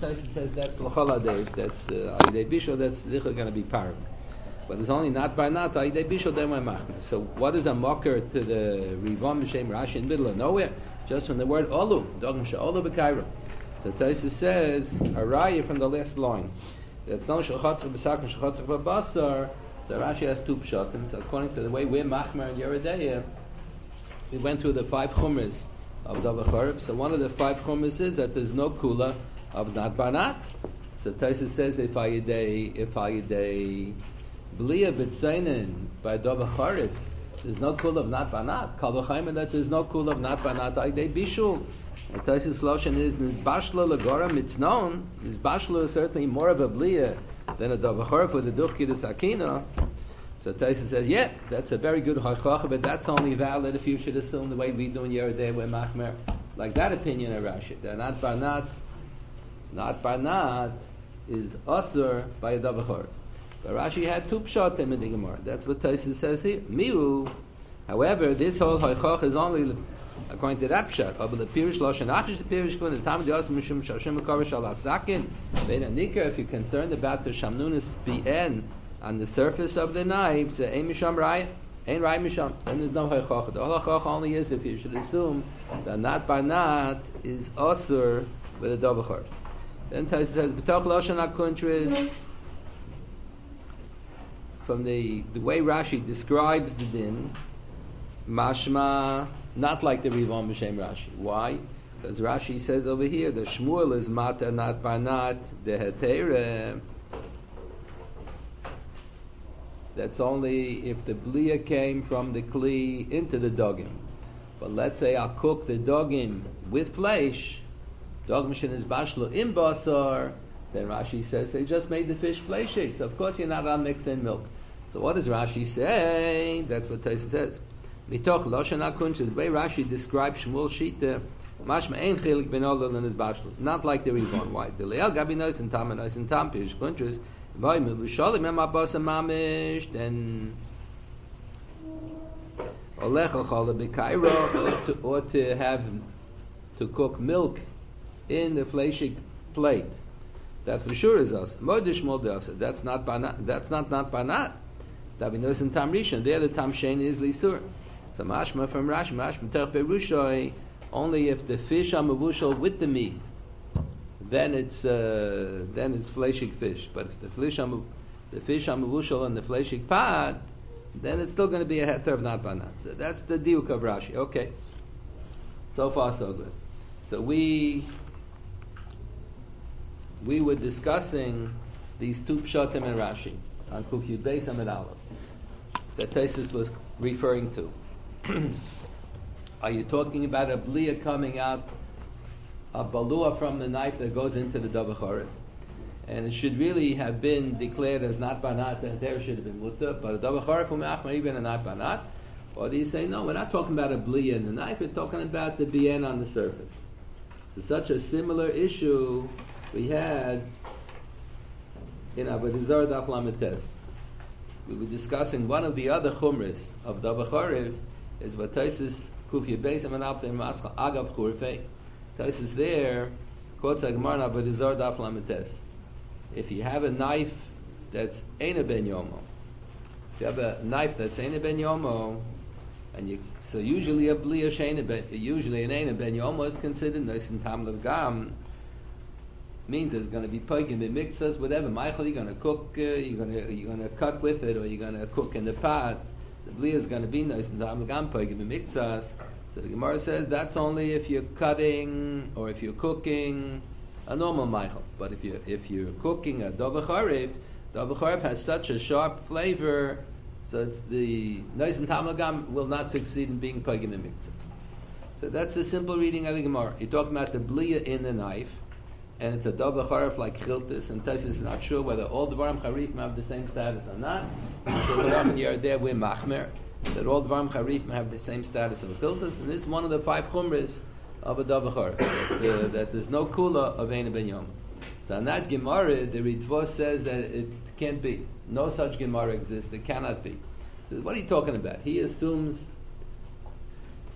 Taisa says that's l'chol days. That's Ayidei Bishul. That's going to be param. But it's only not by not Ayidei Bishul. Then we're machmer. So what is a mocker to the Rivam B'Shem Rashi in the middle of nowhere? Just from the word olu, dogm she'olu b'kairo. So Taisa says a raya from the last line. That's no shechatach b'sakim shechatach b'basar. So Rashi has two pshatim. So according to the way we're machmer in Yeridea, we went through the 5 chumras of Davar Charib. So one of the 5 chumras is that there's no kula of not barnat. So Taisa says if Ayidei B'liya b'tzainin by Davar Charib, there's no kula of not barnat. Kal v'chayim that there's no kula of not barnat Ayidei Bishul. And Taisa's lashon is nizbashla legora mitznaon. Nizbashla is certainly more of a B'liya than a Davar Charib with the duchkidus akina. So Taisa says, yeah, that's a very good hachach, but that's only valid if you should assume the way we do in Yeridei we're machmer. Like that opinion of Rashi, that not barnat is asur by a Davar Charib. But Rashi had 2 pshatim in the Gemara. That's what Taisa says here. Miu, however, this whole hachach is only according to that pshat. But the pirish lashon achish the pirish kun the tam dios mishum shashim mekavish al asakin bein anikar. If you're concerned about the shamnunis bien on the surface of the knife, so ein misham rai, ein rai misham. Then there's no hachach. The hachach only is if you should assume that not barnat is asur with a Davar Charib. Then Taisa says b'toch lashon hakuntris. From the way Rashi describes the din, mashma not like the Rivam B'Shem Rashi. Why? Because Rashi says over here the Shmuel is mata not barnat the hetere. That's only if the bliya came from the kli into the dogim. But let's say I cook the dogim with flesh, dogim shen is bashlo in basar, then Rashi says they just made the fish fleshig. So of course you're not on mix in milk. So what does Rashi say? That's what Taisa says. Mitoch loshen hakunch, the way Rashi describes Shmuel Shita, mashma ein chilik ben olol and his bashlo. Not like the Rivan. Why? The leal gabi nois and tam pish kuntres. Then or to have to cook milk in the fleshig plate. That for sure is us. That's not banat. That's not banat. Davinos and tam rishon. There the tam shein is lisur. So mashma from Rashi, mashma ter perushay. Only if the fish are mavushal with the meat, then it's fleshig fish. But if the fish are mavushal and the fleshig pat, then it's still going to be a heter of not banat. So that's the diuk of Rashi. Okay, so far so good. So we were discussing these 2 pshatim in Rashi on Kuf Yud Beis Amud Aleph that Taisus was referring to. Are you talking about a bliya coming out, a balua from the knife that goes into the Davar Charib? And it should really have been declared as not banat, the there should have been muta, but a Davar Charib from Achmar even a not banat. Or do you say, no, we're not talking about a bliya in the knife, we're talking about the bien on the surface. So such a similar issue we had in Avodah Zarah Daf Lamed Tes. We were discussing one of the other chumras of Davar Charib is what Taisus Kuf Yud Beis Amud Aleph Maschal Agav Churfei. Taisus there quotes a Gemara in Avodah Zarah Daf Lamed Tes. If you have a knife that's Eina Ben Yomo, if you have a knife that's Eina Ben Yomo, and so usually a bliya sheina ben, usually an Eina Ben Yomo is considered nice and tam levgam. Means there's going to be poigim in mixas, whatever. Michael, you're going to cook, you're going to cut with it, or you're going to cook in the pot. The bliya is going to be nice and tam levgam poigim in mixas. So the Gemara says that's only if you're cutting or if you're cooking a normal Michael. But if you're cooking a Davar Charib has such a sharp flavor, so it's the nice and tamagam will not succeed in being pagim in mixes. So that's the simple reading of the Gemara. You're talking about the bliya in the knife, and it's a Davar Charib like chiltis, and Taisus is not sure whether all Dvarim Charifim have the same status or not. So often you're there with machmer, that all Dvarim Charifim have the same status of a chiltis, and this is one of the 5 chumras of a Davar Charib, that there's no kula of Eina Ben Yom. So on that Gemara, the Ritva says that it can't be. No such Gemara exists. It cannot be. So what are you talking about? He assumes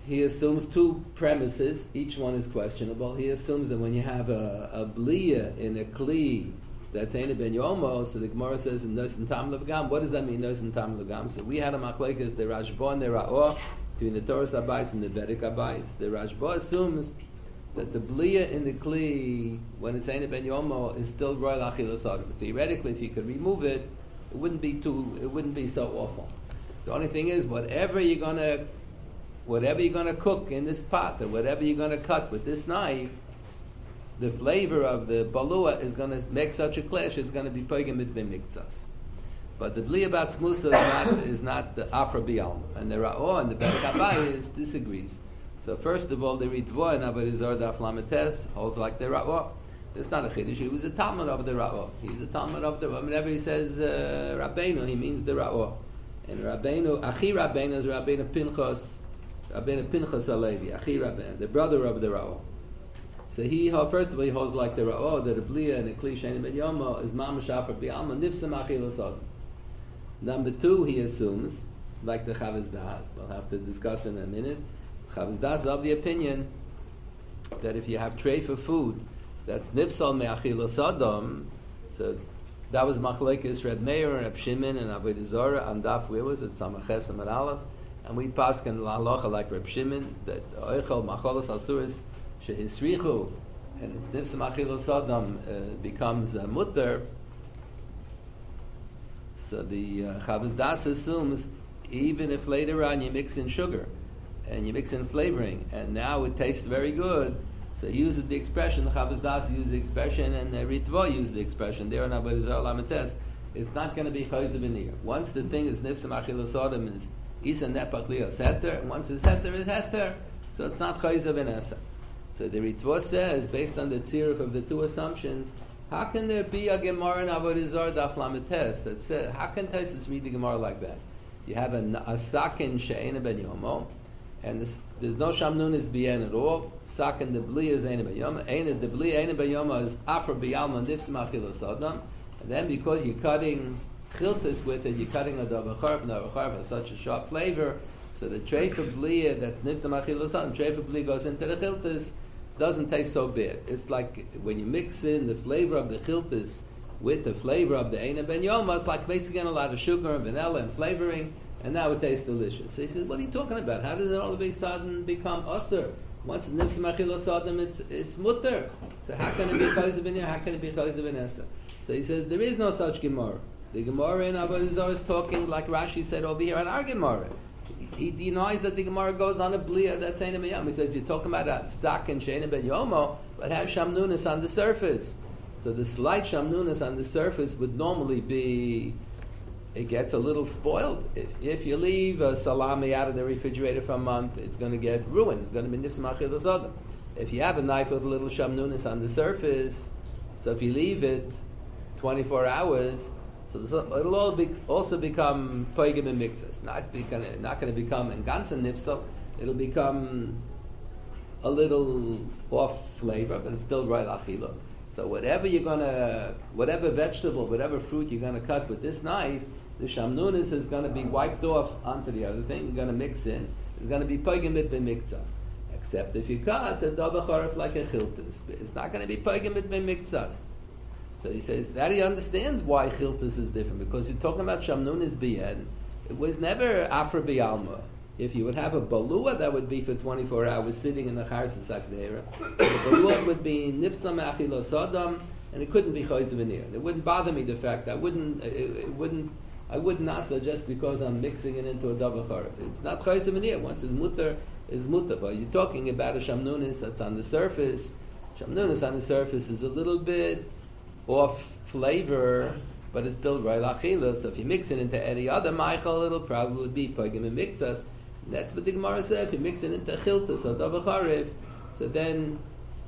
he assumes two premises. Each one is questionable. He assumes that when you have a bliya in a kli that's Eina Ben Yomo, so the Gemara says in Nos and Tam Levgam. What does that mean, Nos and Tam Levgam? So we had a machlekes, the Rashba and the Ra'or, between the Torah Abayis and the Bedek Abayis. The Rashba assumes that the bliya in the kli, when it's Eina Ben Yomo, is still royal achilas adam. Theoretically, if you could remove it, it wouldn't be so awful. The only thing is, whatever you're gonna cook in this pot, or whatever you're gonna cut with this knife, the flavor of the balua is gonna make such a clash. It's gonna be pogem mit b'miktzas. But the bliya batzmusa is not the afra bialma, and the ra'or and the Bedek Abayis disagrees. So first of all, the Ritva in Avodah Zarah Daf Lametes holds like the Ra'or. It's not a chiddush. He was a Talmud of the Ra'or. He's a Talmud of the. Whenever he says Rabbeinu, he means the Ra'or. And Rabbeinu, Achi Rabbeinu is Rabbeinu Pinchas Alevi. Achi Rabbeinu, the brother of the Ra'or. So first of all, he holds like the Ra'or that a bliya and a kli shein ben yomo is mamash afar bi'alma nifsam achilas adam. Number two, he assumes, like the Chavos Das, we'll have to discuss in a minute. Chavos Das is of the opinion that if you have treifa food that's nifsal me'achilas adam, so that was machlekes Reb Meir and Reb Shimon and Avodah Zarah on Daf. Where was it? Samaches and Aleph. And we pasken halacha like Reb Shimon that oichel macholos asuris shehisrichu and it's nifsal me'achilas adam becomes mutter. So the Chavos Das assumes even if later on you mix in sugar and you mix in flavoring, and now it tastes very good. So he uses the expression, the Chavos Das uses the expression, and the Ritva uses the expression. There in Avodah Zarah Lametes, it's not going to be chayzer v'nir. Once the thing is nifsam achilas adam is isa nepach lios heter, and once it's heter is heter, so it's not chayzer v'nesa. So the Ritva says, based on the tziruf of the two assumptions, how can there be a Gemara in Avodah Zarah Daf Lametes that says, how can Taisus read the Gemara like that? You have a sakin she'ena ben yomo, and there's no shamnunis bien at all. Sakin the bli is eina ben yoma. The bli eina ben yoma is afra biyalma nifsam achilas adam. And then because you're cutting chiltis with it, you're cutting a davacharv. Davacharv has such a sharp flavor, so the treifa bli that's nifsam achilas adam, treifa bli goes into the chiltis, doesn't taste so bad. It's like when you mix in the flavor of the chiltis with the flavor of the eina ben yoma, it's like basically a lot of sugar and vanilla and flavoring, and now it tastes delicious. So he says, what are you talking about? How does it all of a sudden become usr? Once it's nifsam achilas adam, it's mutter. So how can it be chayzer v'nir? How can it be chayzer v'nesa? So he says, there is no such Gemara. The Gemara in Avodah Zarah is talking, like Rashi said over here, on our Gemara. He denies that the Gemara goes on a bliya that's eina ben yomo. He says, you're talking about a sak and she'ena ben yomo, but has shamnunis on the surface. So the slight shamnunis on the surface would normally be, it gets a little spoiled. If you leave a salami out of the refrigerator for a month, it's going to get ruined. It's going to be nifsam achilas adam. If you have a knife with a little shamnunis on the surface, so if you leave it 24 hours, so it'll also become poigim and mixes. Not going to become in ganzen nifsal. It'll become a little off flavor, but it's still right achila. So whatever vegetable, whatever fruit you're going to cut with this knife, the shamnunis is going to be wiped off onto the other thing. You're going to mix in. It's going to be poigim mit b'miktzas. Except if you cut a davacharif like a chiltis, it's not going to be poigim mit b'miktzas. So he says that he understands why chiltis is different, because you're talking about shamnunis bien. It was never afra bialma. If you would have a balua, that would be for 24 hours sitting in the charsas akdera. The balua would be nifsam achilas adam, and it couldn't be chayzer v'nir. It wouldn't bother me the fact I wouldn't nasa just because I'm mixing it into a davacharif. It's not chayzer v'nir. Once it's mutter, is mutter. But you're talking about a shamnunis that's on the surface. Shamnunis on the surface is a little bit off flavor, but it's still right achila. So if you mix it into any other maichal, it'll probably be pogim and mixas. That's what the Gemara said. If you mix it into chiltas or davacharif, so then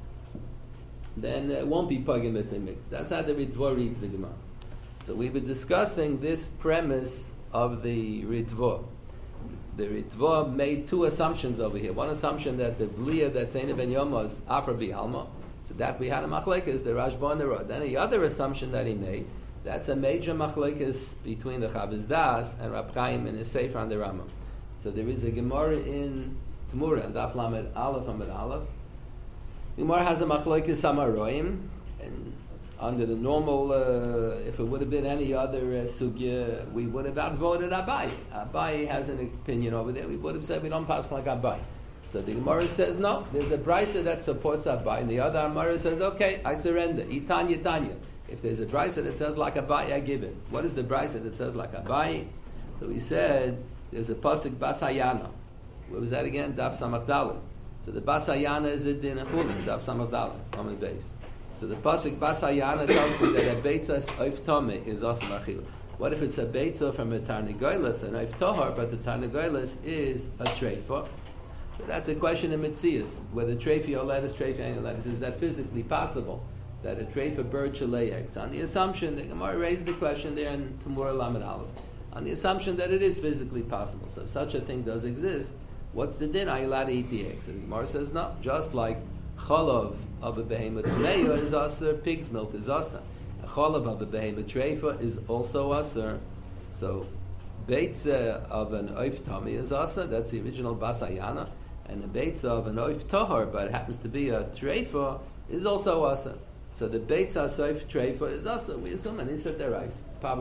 it won't be pogim and mixas. That's how the Ritva reads the Gemara. So we were discussing this premise of the Ritva. The Ritva made two assumptions over here. One assumption that the bliya that's eina ben yomo is afra bi'alma. So that we had a machlekes, the Rashba and the Rod. Then the other assumption that he made, that's a major machlekes between the Chavos Das and Rab Chaim and his Sefer on the Rambam. So there is a Gemara in Tamura and Daf Lamed Aleph Amid Aleph. The Gemara has a machlokes Amaroim, and under the normal, if it would have been any other sugya, we would have outvoted Abai. Abai has an opinion over there. We would have said we don't pass like Abai. So the Gemara says no. There's a brisa that supports Abai, and the other Gemara says okay, I surrender. Itanya Tanya. If there's a brisa that says like Abai, I give it. What is the brisa that says like Abai? So we said there's a pasuk Basayana. What was that again? Daf Samach Dalet. So the Basayana is a din chulin. Daf Samach Dalet on the base. So the pasuk Basayana tells me that a beitzas oif tome is awesome achil. What if it's a beitza from a tarnagoyles, an oif tohar, but the tarnagoyles is a treifa? So that's a question in Metzias, whether treifa or lettuce, treifa and lettuce. Is that physically possible that a treifa bird should lay eggs? On the assumption, the Gemara raised the question there in Tamura Lamed Aleph, on the assumption that it is physically possible. So if such a thing does exist, what's the din? Are you allowed to eat the eggs? And the Gemara says no, just like Cholov of a behemoth tmeya is aser, pig's milk is aser. A cholov of a behemoth treifa is also aser. So beitza of an oif tami is aser. That's the original basayana, and the beitza of an oif tahar, but it happens to be a treifa, is also aser. So the beitza oif treifa is aser. We assume an isa derais,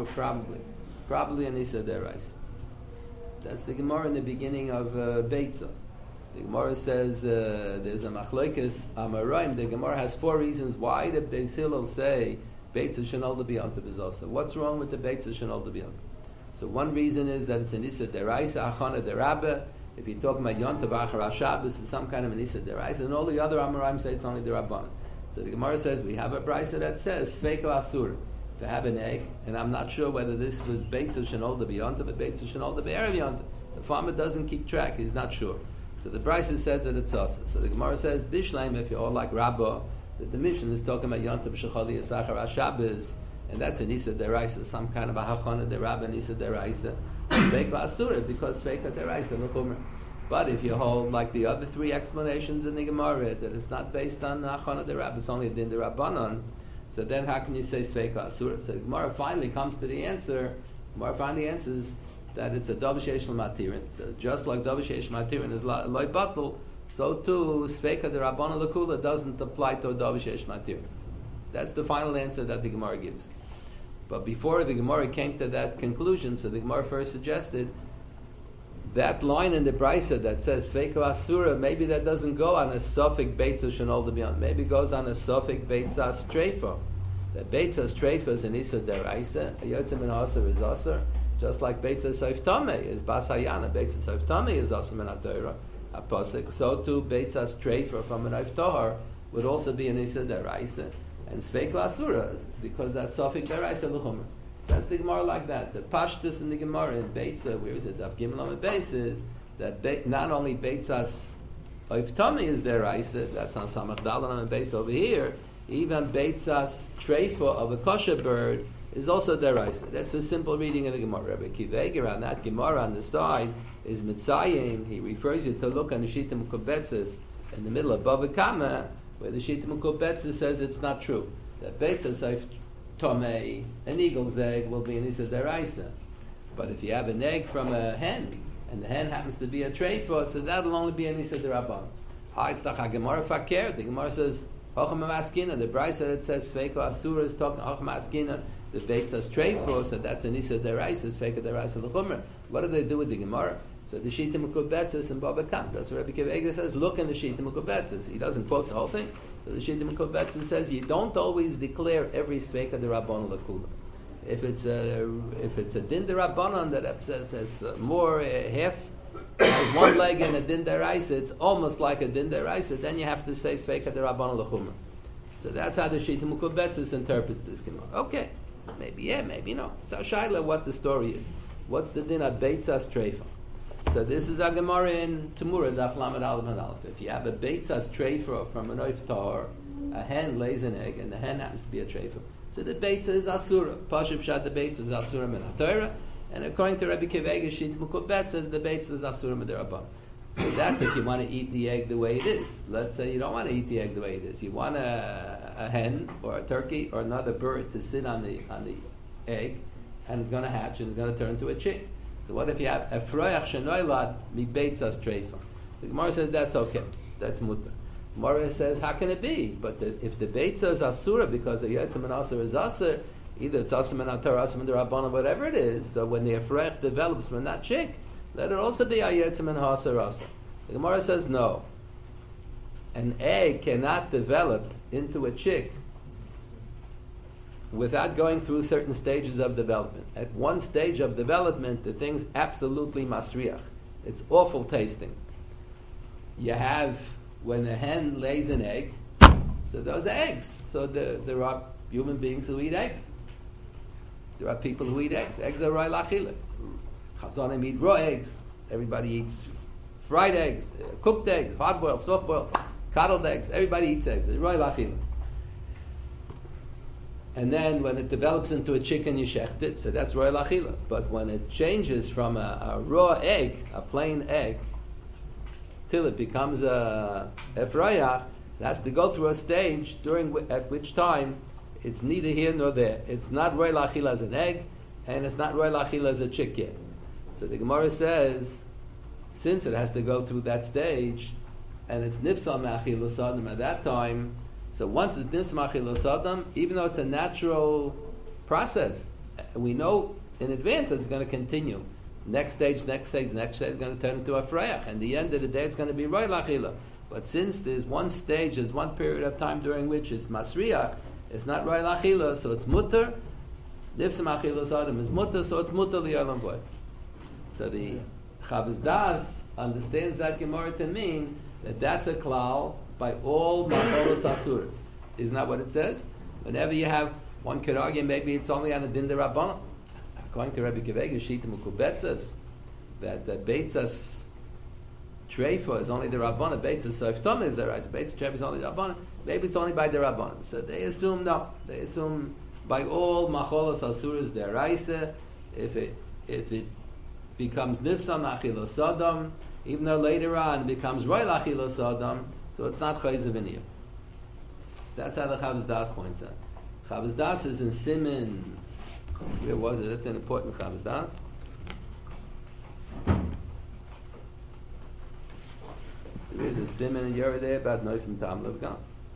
probably an isa derais. That's the Gemara in the beginning of beitza. The Gemara says there's a machlokes Amaroim. The Gemara has 4 reasons why the Beis Hillel say Beitza Shenol B'Yontav is also. What's wrong with the Beitza Shenol B'Yontav? So one reason is that it's an Issa Deraisa Achana Derabba. If you're talking about Yontav Achar Shabbos, it's some kind of an Issa Deraisa, and all the other Amaroim say it's only Derabban. So the Gemara says we have a brisa that says Sveiko Asur. If I have an egg, and I'm not sure whether this was Beitza Shenol B'Yontav or Beitza Shenol B'Erev Yontav. The farmer doesn't keep track; he's not sure. So the Brisa says that it's asa. So the Gemara says, Bishleim, if you're all like Rabbah, that the mission is talking about Yontav Shechali Yisachar HaShabbos, and that's an Isa Deraisa, some kind of a Hachana Derabba and Isa Deraisa. Sveika Asura, because Sveika Deraisa Mechumra. But if you hold like the other 3 explanations in the Gemara, that it's not based on Hachana Derabba, it's only a Din Derabbanon, so then how can you say Sveika Asura? So the Gemara finally comes to the answer. Gemara finally answers that it's a Davashesh Matirin. So just like Davashesh Matirin is loy batal, so too Sveika the Rabbana Lakula doesn't apply to a Davashesh Matirin. That's the final answer that the Gemara gives. But before the Gemara came to that conclusion, so the Gemara first suggested that line in the Brisa that says Sveika Asura, maybe that doesn't go on a Sofik Beitzah Shenol B'Yontav. Maybe it goes on a Sofik Beitzah Streifa. That Beitzah Streifa is an Issa Deraisa, a Yotzim and Asur is Asur. Just like Beitzah Soif Tomei is Basayana, Beitzah Soif Tomei is also in Torah, a pasuk. So too Beitzah Streifer from an Oif Tohar would also be an Issa Deraisa, and Sveiko Asura because that's Sofik Deraisa L'Chumer. That's the Gemara like that. The Pashtus in the Gemara in Beitzah, where is it? Daf Gimel on the base is that not only Beitzah Oif Tomei is Deraisa, that's on Samach Dalan on the base over here. Even Beitzah Streifer of a kosher bird is also deraisa. That's a simple reading of the Gemara. Rabbi Kiveger on that Gemara on the side is Mitzayim. He refers you to look on the Shita Mukobetzes in the middle of Bava Kama, where the Shita Mukobetzes says it's not true. That Beitzah Seif Tomei, an eagle's egg, will be an Issa deraisa. But if you have an egg from a hen, and the hen happens to be a treifa, so that'll only be an Issa derabban. Ha'istach Gemara Fakir. The Gemara says Hochem Maskina. The Brisa that says Sveiko Asura is talking Hochem Maskina. The Beitzah Streifa, so that's an Issa deraisa, Sveika deraisa l'chumra. What do they do with the Gemara? So the Shita Mukobetzes and Baba Kam. That's what Rabbi Kiveger says. Look in the Shita Mukobetzes. He doesn't quote the whole thing. So the Shita Mukobetzes says you don't always declare every Sveika derabbanon l'kula. If it's a din derabbanon that says more half has one leg and a din deraisa, it's almost like a din deraisa. Then you have to say Sveika derabbanon l'chumra. So that's how the Shita Mukobetzes interpret this Gemara. Okay. Maybe yeah, maybe no. So Shaila, what the story is. What's the din of Beitzah Streifa? So this is a Gemara in Tamura, Daf Lamed Aleph and Aleph. If you have a Beitzah Streifa from an Oif Tahar, a hen lays an egg, and the hen happens to be a Treifa. So the Beitzah is Asura. Pashup Shad, the Beitzah is Asura min HaTorah, and according to Rabbi Kiveger, Shita Mukobetzes, the Beitzah is Asura min Derabban. So that's if you want to eat the egg the way it is. Let's say you don't want to eat the egg the way it is. You want a hen or a turkey or another bird to sit on the egg, and it's going to hatch and it's going to turn into a chick. So what if you have a froyach shenoilad mi beitzas treifa? The Gemara says that's okay. That's mutter. Gemara says, how can it be? But if the beitza is asura because the yetzim and asur is asur, either it's asur and atar, asur and rabbanon, whatever it is. So when the efrech develops from that chick, let it also be a yetzim and asur asur. The Gemara says no. An egg cannot develop into a chick without going through certain stages of development. At one stage of development, the thing's absolutely masriach. It's awful tasting. You have, when a hen lays an egg, so those are eggs. So there are human beings who eat eggs. There are people who eat eggs. Eggs are roy lachila. Chazanim eat raw eggs. Everybody eats fried eggs, cooked eggs, hard-boiled, soft-boiled, coddled eggs. Everybody eats eggs. It's roy lachila. And then when it develops into a chicken, you shecht it, so that's royal achila. But when it changes from a raw egg, a plain egg, till it becomes a efrayach, it has to go through a stage at which time it's neither here nor there. It's not royal achila as an egg, and it's not royal achila as a chicken. So the Gemara says, since it has to go through that stage, and it's nifsal me'achila sadam at that time, so once it's nifsal me'achila sadam, even though it's a natural process, we know in advance that it's going to continue. Next stage is going to turn into a freyach, and the end of the day it's going to be royal achila. But since there's one stage, there's one period of time during which it's masriach, it's not royal achila, so it's mutter. Nifsal me'achila sadam is mutter, so it's mutter li'olam void. So the Chavos Das understands that Gemara to mean that that's a klal by all macholos asuras. Isn't that what it says? Whenever you have, one could argue maybe it's only on the din derabanan. According to Rabbi Kivega, Shita Mukubetzas, that the Beitzas Treifa is only the Rabbanan, Beitzas Soif Tom is the Raisa, Beitzas Treifa is only the Rabbanan, maybe it's only by the Rabbanan. So they assume no. They assume by all macholos asuras the Raisa, if it becomes nifsam achilos sadam, even though later on it becomes royal achilos sadam, so it's not chayzev in. That's how the Chavos Das points out. Chavos Das is in Siman. Where was it? That's an important Chavos Das. There is a Siman and you're there about Nois and Tam Levgan.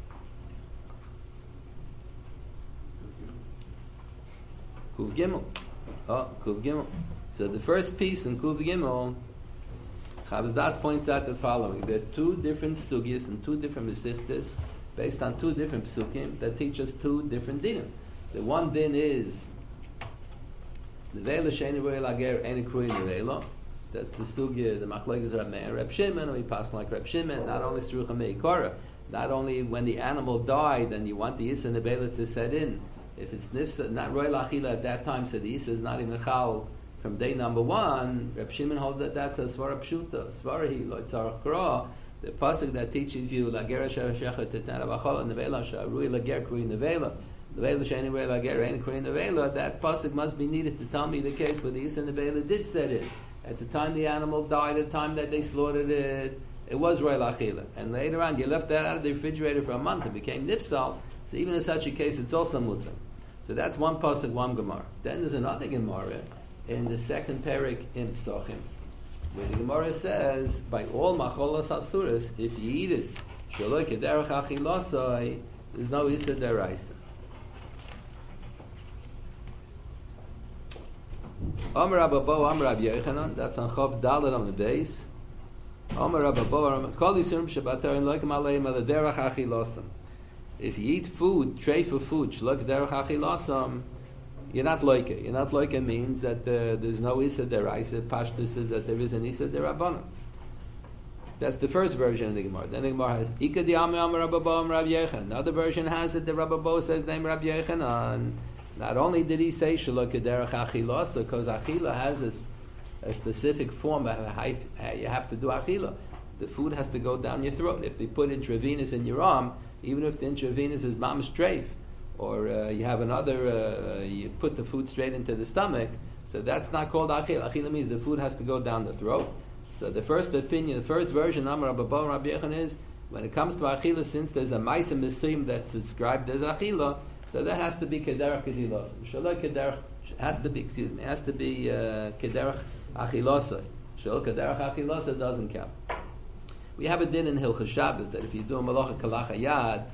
Kuv Gimel. Oh, Kuv Gimel. So the first piece in Kuv Gimel, Chavos Das points out the following: there are two different sugyas and two different mesichtas based on two different psukim that teach us two different dinim. The one din is nevela she'eni ro'el ager eni krui nevela. That's the sugya, the machlokes Reb Meir and Reb Shimon, or we pass like Reb Shimon. Not only srucha meikara, not only when the animal died and you want the isa nevela to set in. If it's nifsa, not ro'el achila at that time, so the isa is not even chal from day number one. Reb Shimon holds that that's a svara pshuta, svarahi lo tzarach kra. The pasuk that teaches you lager shecha tetana b'chol nevela sharui lager krui nevela. Nevela she'eni ro'el ager eni krui nevela. That pasuk must be needed to tell me the case where the isa nevela did set in. At the time the animal died, at the time that they slaughtered it, it was royal achila. And later on, you left that out of the refrigerator for a month, it became nifsal. So even in such a case, it's also mutter. So that's one pasuk, one gemara. Then there's another gemara in the second parak in Psachim, where the gemara says, by all macholas asuras, if you eat it, shaloi kederach achilasai, there's no issa deraisa. Amar Rabbo, Amar Rabbi Yochanan, that's on Chav Dalet on the base. Amar Rabbo, Kol Yisurim Shabbatar and Loikim Aleim Ala Derech Achilasam. If you eat food, tray for food, Shalok Derech Achilasam, you're not loike. You're not loike means that there's no Issa Deraisa. Pashtus says that there is an Issa Derabbanan. That's the first version of the Gemara. Then the Gemara has Ika di Amar Amar Rabbo Amar Rabbi Yochanan. Another version has it. The Rabbo says name Rabbi Yochanan. Not only did he say Shalok Derech Achilasa, because Achila has a specific form of how you have to do Achila. The food has to go down your throat. If they put intravenous in your arm, even if the intravenous is mamish treif, or you have another, you put the food straight into the stomach, so that's not called Achila. Achila means the food has to go down the throat. So the first opinion, the first version, Amar Rabba and Rabbi Yochanan, is when it comes to Achila, since there's a Maisa Misim that's described as Achila, so that has to be kederach kedilos. Shalom kederach has to be kederach achilasa. Shalom kederach achilasa doesn't count. We have a din in Hilchas Shabbos that if you do a malacha kalacha yad,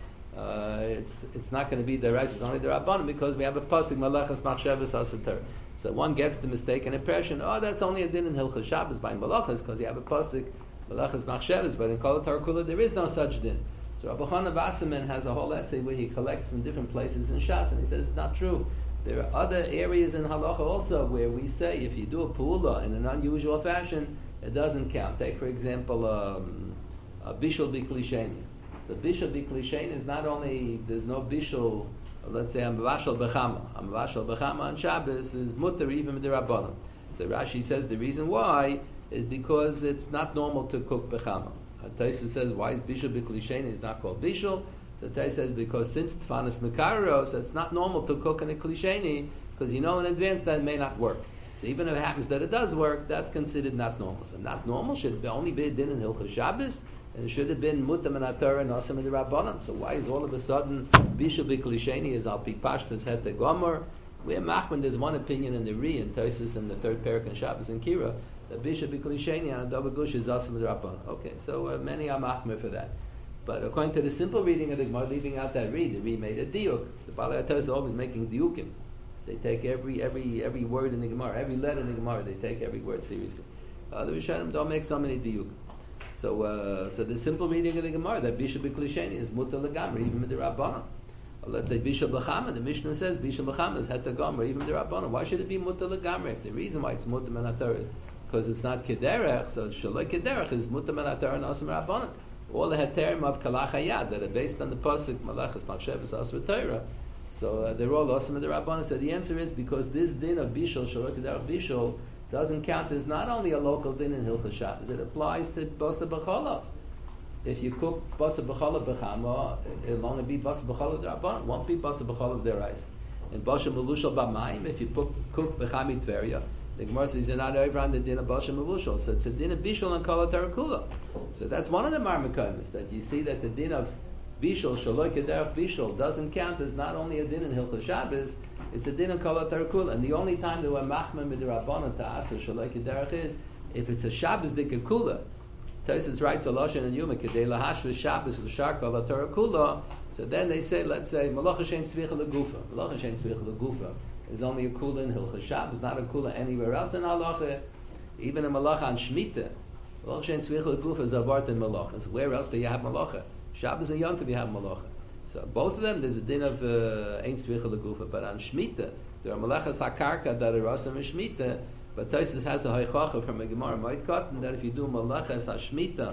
it's not going to be the rice, it's only the Rabbanim, because we have a pasuk malachas machshavas asater. So one gets the mistaken impression, that's only a din in Hilchas Shabbos by malachas, because you have a pasuk malachas machshavas, but in Kol Torah Kula there is no such din. So Rabbi Chana Wasserman has a whole essay where he collects from different places in Shas, and he says it's not true. There are other areas in halacha also where we say if you do a pu'ula in an unusual fashion, it doesn't count. Take for example a bishul b'klisheni. So bishul b'klisheni is not only there's no bishul. Let's say amavashal bechama on Shabbos is mutter even midirabanan. So Rashi says the reason why is because it's not normal to cook bechama. Taisa says why is bishul b'klisheni is not called bishul. The Taisa says because since tfanas mekaros, it's not normal to cook in a klisheni because you know in advance that it may not work. So even if it happens that it does work, that's considered not normal. So not normal should only be a din in Hilchas Shabbos, and it should have been mutam and atar and osam and rabbanon. So why is all of a sudden bishul b'klisheni is al pi pashtas het the gomer? Where Machman there's one opinion in the Ri and Taisus in the third parak and Shabbos and Kira that bishul b'klisheni on a double gush is osam and rabbanon. Okay, so many are machmer for that. But according to the simple reading of the Gemara, leaving out that read, the Ri made a diuk. The Balei HaTos is always making diukim. They take every word in the Gemara, every letter in the Gemara, they take every word seriously. The Rishonim don't make so many diuk. So the simple reading of the Gemara, that bishul b'klisheni is mutar legamri, even with the Rabbanon. Let's say bishul b'chama, the Mishnah says bishul b'chama is het legamri, even with the Rabbanon. Why should it be mutar legamri? If the reason why it's mutar menatar, because it's not kederech, so shaloi kederech is mutar menatar and osam Rabbanon. All the heterim of kalach hayad that are based on the pasuk malachas machshavas asur Torah, so they're all osam and the Rabbanon. So the answer is because this din of bishul shaloi kederech bishul doesn't count as not only a local din in Hilchas Shabbos, it applies to basa b'cholav. If you cook basa b'cholav b'chama, it'll only be basa b'cholav d'Rabbanan, it won't be basa b'cholav d'Oraisa. In basha mevushal b'mayim, if you cook b'chami tveria, the Gemara says you're not over on the din of basha mevushal, so it's a din of bishul and kol haTorah kula. So that's one of the marmakamis, that you see that the din of bishul, shaloi kederech bishul, doesn't count as not only a din in Hilchas Shabbos, it's a din of kol haTorah kula. And the only time that we're machman b'derabbanan to aser shaloi kederech is if it's a Shabbos dika kula. Tosfos writes a lashon and yuma kedei lahashvish Shabbos v'shar kol haTorah kula. So then they say, let's say malacha shein tzvicha legufa. Malacha shein tzvicha legufa is only a kula in Hilchas Shabbos, not a kula anywhere else in halacha. Even a malacha on shmita, malacha shein tzvicha legufa is avart in malacha. So where else do you have malacha? Shabbos and Yom Tov you have malacha. So both of them, there's a din of ein tzvicha legufa, but on shmita there are malachas hakarka that are rasam and shmita. But Tosfos has a haichacha from a Gemara Moed Katan that if you do malachas hashmita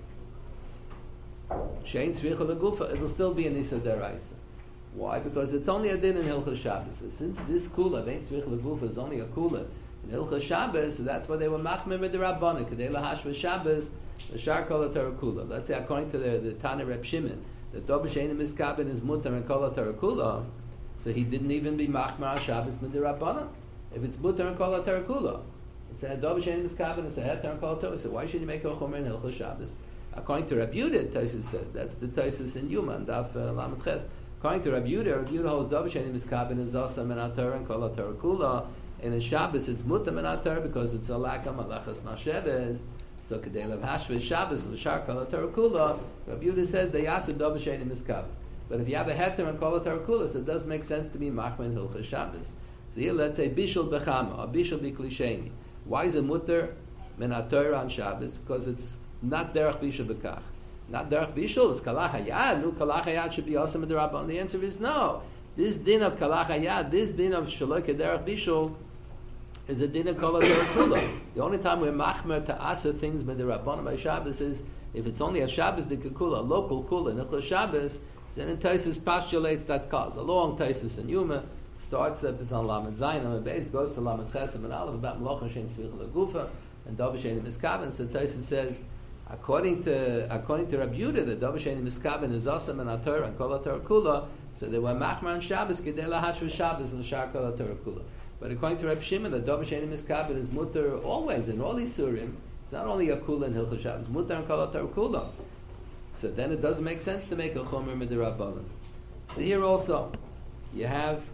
shein tzvicha legufa, it'll still be an issa deraisa. Why? Because it's only a din in Hilchas Shabbos. So since this kula ein tzvicha legufa is only a kula in Hilchas Shabbos, so that's why they were machmir with the Rabbanan kedei lahashvish Shabbos v'shar kol haTorah kula. Let's say according to the Tana Reb Shimon, the Doba Shein Miskaben is mutar and kol haTorah kula, so he didn't even be machmir Shabbos with the Rabbanan. If it's mutar and kol haTorah kula, it's a Doba Shein Miskaben, it's a heter and kol haTorah. So why should you make a chomer in Hilchas Shabbos? According to Reb Yehuda, Tosfos said that's the Tosfos in Yuma and Daf Lamed Ches. According to Reb Yehuda holds Doba Shein Miskaben is osam and haTorah and kol haTorah kula. And in Shabbos it's mutar and haTorah because it's a lack of malachas machshavas. So kedei lahashvish Shabbos l'shar kol haTorah kula, Reb Yehuda says they ask a Doba Shein Miskaben. But if you have a heter and kol haTorah kula, so it does make sense to be machmir in Hilchas Shabbos. So here let's say bishul b'chama or bishul b'klisheni. Why is it mutar min haTorah on Shabbos? Because it's not derech bishul b'kach. Not derech bishul, it's kalach hayad. No, kalach hayad should be osam d'Rabbanan. The answer is no. This din of kalach hayad, this din of shaloi kederech bishul, is a din of kol haTorah kula. The only time we're machmer to asa things with the Rabbanan by Shabbos is if it's only a Shabbos dika kula, a local kula, Hilchas Shabbos. Then Tosfos postulates that cause. A long Tosfos in Yuma starts up on Lamed Zayin on the base, goes to Lamed Chesem and Aleph about Malacha Shein Tzvicha legufa and Doba Shein Miskaben. So Tosfos says, according to Reb Yehuda, the Doba Shein Miskaben is osam and haTorah and kol haTorah kula. So they were machmer on Shabbos kedei lahashvish Shabbos l'shar kol haTorah kula. But according to Reb Shimon, the Doba Shein Miskaben is mutar always in all Isurim. It's not only a kula in Hilchas Shabbos, mutar and kol haTorah kula. So then it doesn't make sense to make a chomer midirabbanan. So here also, you have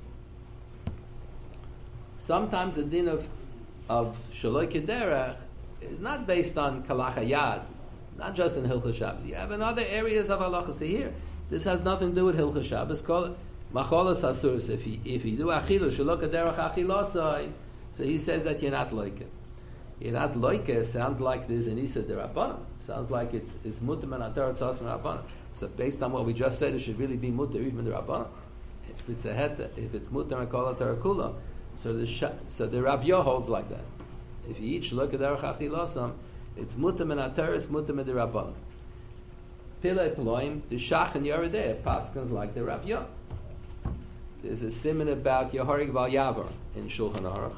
sometimes the din of shaloi kederech is not based on kalach hayad, not just in Hilchos Shabbos. You have in other areas of halachas here. This has nothing to do with Hilchos Shabbos. Call it macholas asuros. If you do achilu, shalok derech achilosai, so he says that you're not like it. You're not like it. Sounds like there's an isa derabbanan. Sounds like it's mutar and atar tzas rabbanan. So based on what we just said, it should really be mutar even derabbanan. If it's a het, if it's mutar and kol atar kula, so the Rav Yo holds like that. If you eat shalok derech achilosam, it's mutar and atar, it's mutar and derabbanan. Pilei Peloim, the Shach and Yerideh, Paskins like the Rav Yo. There's a siman about Yehorig Val Yavar in Shulchan Aruch.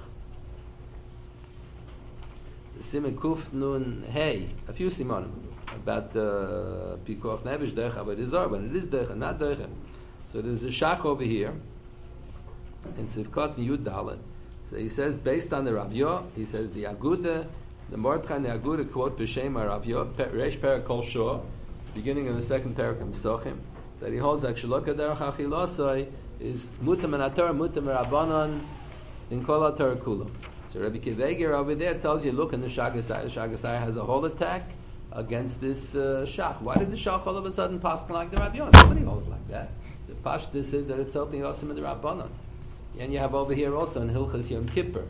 The siman Kuf Nun Hey, a few simanim about Pikuach Nevish Derech Avodah Zarah, but it is Derech and not Derech. So there's a Shach over here in Sivkot Yud Dalet. So he says, based on the Rav Yo, he says the Aguda, the Mordechai and the Aguda quote B'Shem Rav Yo, Reish Perak Kol Shor, beginning of the second parak of Mesochim, that he holds that Shalok Derech Achilosai is Mutam and Atar, Mutam and Rabbanon in Kol Atar Kulam. So Rabbi Kiveger over there tells you, look, in the Shagasai, has a whole attack against this Shach. Why did the Shach all of a sudden pass like the Rabbi Yon? Nobody holds like that. The Pashtus is that it's helping Yosim and the Rabbanon. And you have over here also in Hilchas Yom Kippur.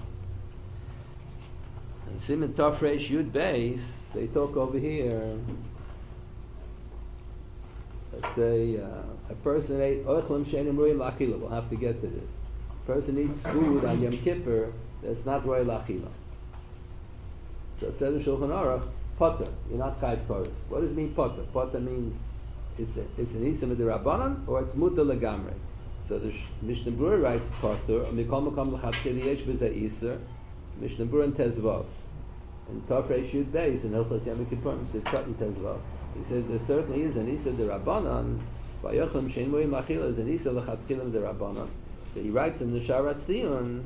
And Siman Tov Reish Yud Beis, they talk over here. Let's say a person ate oichlim she'enim roy lachila. We'll have to get to this. A person eats food on Yom Kippur that's not roy lachila. So it says in Shulchan Aruch, potter. You're not chayv koros. What does it mean potter? Potter means it's an isim of the Rabbanan or it's mutar legamrei. So the Mishnah Berurah writes potter. Mikol makom l'chatchili yesh b'zeh iser. Mishnah Berurah in Tezvav. And Tov Reish Yud Beis in Hilchos Yom Kippur says Kat in Tezvav. He says there certainly is an isa derabanan. Vayochem shein moim lachila is an isa lechatchilim derabanan. So he writes in the Sharat Zion,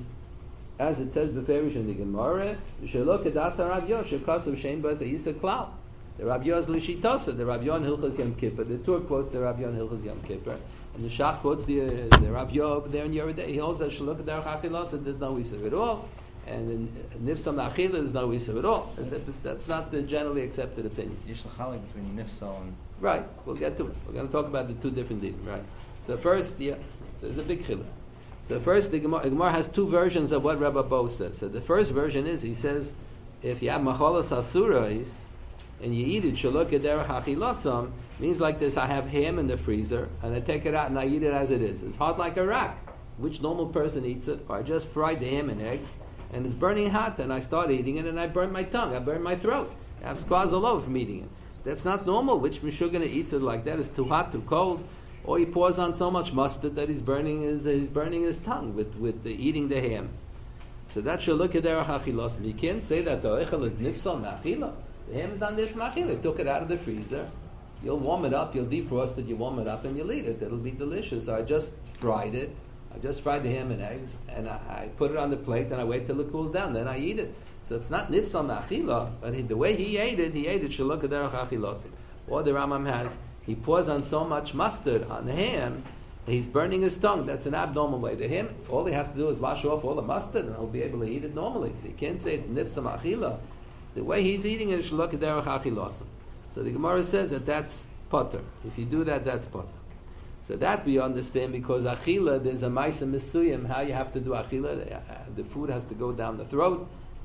as it says beferish in the Gemara, Shelo kedasa Rav Yo shekasav shein baz isa klau. The Rav Yo is lishitasa. The Rav Yo in Hilchos Yom Kippur. The Tur quotes the Rav Yo in Hilchos Yom Kippur, and the Shach quotes the Rav Yo over there in Yerideh. He holds that Shelo kederach achilas. There's no isa at all. And in Nifsal Nachila there's no Isa at all. That's not the generally accepted opinion. Yesh l'chalik between Nifsal and... Right, we'll get to it. We're going to talk about the two different dinim, right? So first, there's a big chiluk. So first, the Gemara has two versions of what Rebbe Bo says. So the first version is, he says, if you have macholas asurais, and you eat it, shalok derech achilasam, means like this, I have ham in the freezer, and I take it out and I eat it as it is. It's hot like a rock. Which normal person eats it? Or I just fried the ham and eggs, and it's burning hot, and I start eating it, and I burn my tongue, I burn my throat. I have scars all over from eating it. That's not normal. Which Meshugana eats it like that? It's too hot, too cold. Or he pours on so much mustard that he's burning his tongue with eating the ham. So that should look at derech achilos. And you can't say that the oichel is nifsal ma'achila. The ham is not nifsal ma'achila. He took it out of the freezer. You'll warm it up, you'll defrost it, you warm it up, and you'll eat it. It'll be delicious. So I just fried it. I just fried the ham and eggs, and I put it on the plate, and I wait till it cools down, then I eat it. So it's not nifsal ma'achila, but the way he ate it shalok derech achilos. Or the Rambam has, he pours on so much mustard on the ham, he's burning his tongue. That's an abnormal way. The ham, all he has to do is wash off all the mustard, and he'll be able to eat it normally. So you can't say nifsal ma'achila. The way he's eating it is shalok derech achilos. So the Gemara says that that's potter. If you do that, that's potter. So that we understand, because achila, there's a ma'isa misuyim, how you have to do achila. The food has to go down the throat,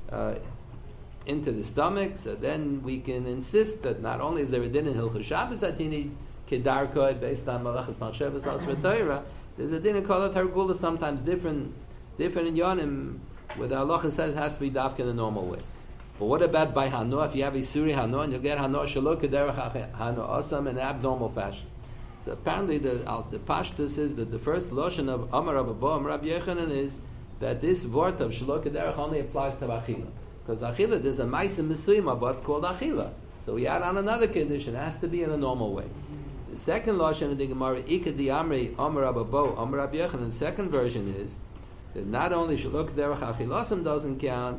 into the stomach. So then we can insist that not only is there a din in Hilchos Shabbos that you need kedarka based on malachas machshavas asra Torah, there's a din in kol targula, sometimes different in yonim, where the halacha says it has to be dafka in the normal way. But what about by hano? If you have isuri hano, and you'll get hano shalok kederach hano asam in an abnormal fashion. So apparently the Pashtus is that the first lotion of Amar Rabbi Bo, Amar Rabbi Yechanan is that this word of Shalok Derech only applies to Achila. Because Achila, there's a Maisa Mesuyim of what's called Achila. So we add on another condition, it has to be in a normal way. The second lotion of the Gemara, Ika di Amri, Amar Rabbi Bo, Amar Rabbi Yechanan, the second version is that not only Shalok Derech Achilasam doesn't count,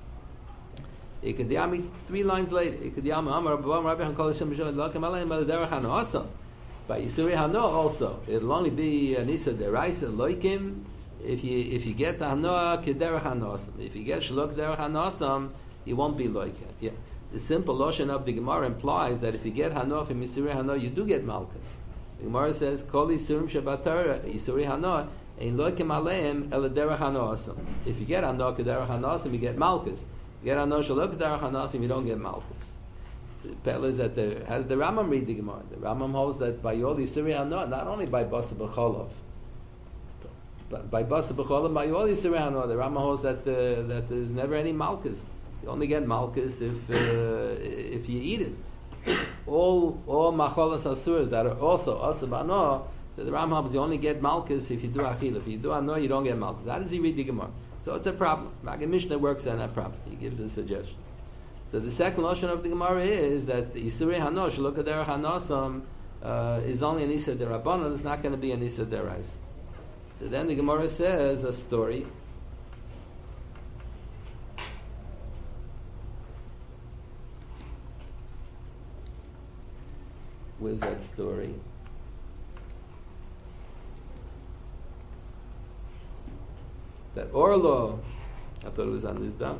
Ika di Amri, 3 lines later, Ika di Amri, Amar Rabbi Bo, Amar Rabbi Yechanan, Kol Hashem B'Shem, Lakim Alayim, Derech Hano Asam. By Yisuri Hano also, it'll only be an Isa Deraisa Loikim if you get the Hanoah Kederach Hanosam. If you get Shalok Kederach Hanosam, you won't be Loikim. Yeah. The simple lashon of the Gemara implies that if you get hana from Yisuri hana, you do get malchus. The Gemara says, "Kol Yisurim shebatara Yisuri hana ein loikim aleim el derech hana asam." If you get hana kederech hana asam, you get malchus. If you get hana shalok kederech hana asam, you don't get malchus. The pell is that has the Rambam read the Gemara. The Rambam holds that by all Yisuri hana, not only by basa b'cholov, but by basa b'cholov by all Yisuri hana, the Rambam holds that there's never any malchus. You only get malchus if you eat it. All macholas asuras that are also asabano. So the Rambam holds you only get malchus if you do achila. If you do ano, you don't get malchus. How does he read the Gemara? So it's a problem. Maggid Mishnah works on that problem. He gives a suggestion. So the second lashon of the Gemara is that the Yisuri Hanosh, look at their Hanosam, is only an Isa Derabbanan. It's not going to be an Isa Derais. So then the Gemara says a story. Where's that story? That Orlo, I thought it was on this dam.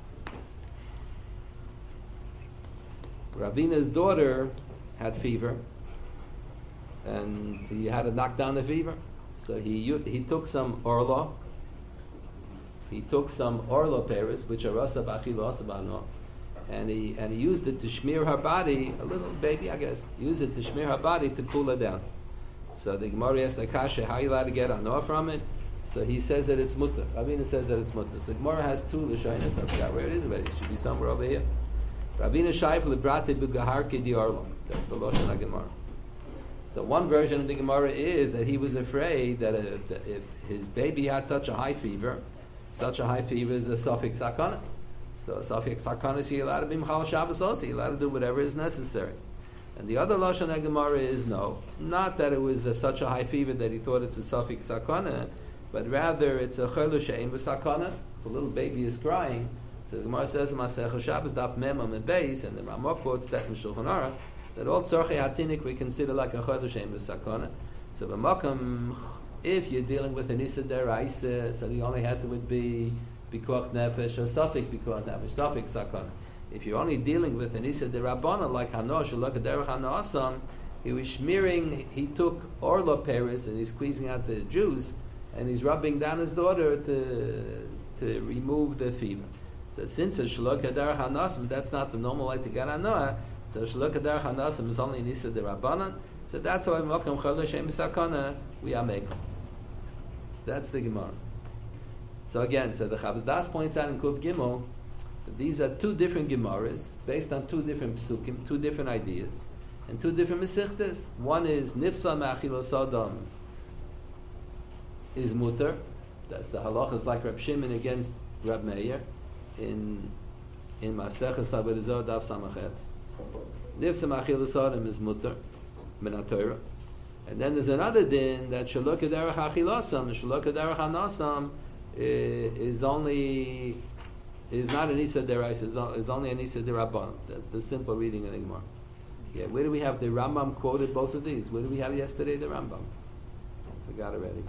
Ravina's daughter had fever, and he had to knock down the fever. So he took some Orlo. He took some Orlo pears, which are rasa b'achila asabano, and he used it to smear her body. A little baby, I guess, used it to smear her body to cool her down. So the Gemara asked the kasha, how are you allowed to get anor from it? So he says that it's mutter. Ravina says that it's mutter. So the Gemara has two l'shaynis. I forgot where it is, but it should be somewhere over here. Ravina shayf lebrate b'gaharke di Orlo. That's the lashon of Gemara. So one version of the Gemara is that he was afraid that if his baby had such a high fever is a safek sakana. So a safek sakana is he allowed to be mechal Shabbos also. He allowed to do whatever is necessary. And the other lashon of Gemara is no, not that it was such a high fever that he thought it's a safek sakana, but rather it's a chaylu she'en v'sakana. If a little baby is crying, so the Gemara says Masech Shabbos daf mem on the base, and the Ramah quotes that in Shulchan Aruch, that all tzorchei hatinik we consider like a chaylu she'en v'sakana. So b'makam, if you're dealing with an Issa Deraisa, so the only hat would be Bikuach Nefesh or Safik Bikuach Nefesh, Safik Sakana. If you're only dealing with an Issa Derabana like Hanosh or like a Derech Hanoasam, he was smearing, he took Orlo Paris and he's squeezing out the juice and he's rubbing down his daughter to remove the fever. So since a Shalok Derech Hanoasam, that's not the normal like the Gananoah, so Shalok Derech Hanoasam is only an Issa Derabana. So that's why Makam Chaylu She'en B'Sakana we are making. That's the Gemara. So again, so the Chavos Das points out in Kuf Gimel that these are two different Gemaras based on two different psukim, two different ideas, and two different Mesichtas. One is Nifsa Me'achilas Adam is mutter. That's the halachas like Reb Shimon against Reb Meir in Maseches Taberizot Daf Samachetz. Nifsa Me'achilas Adam is mutter. And then there's another din that Shalok Derech Achilasam, Shalok Derech Hanasam is not an Issa Deraisa, is only an Issa Derabban. That's the simple reading of the Gemara. Yeah, where do we have the Rambam quoted both of these? Where do we have yesterday the Rambam? I forgot already.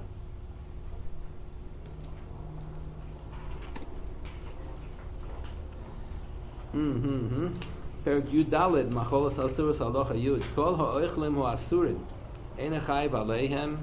Perik Yud Daled Macholas Asuras Halacha Yud Kol Ha'oichlim Hu Asurim Ein Chayv Aleihem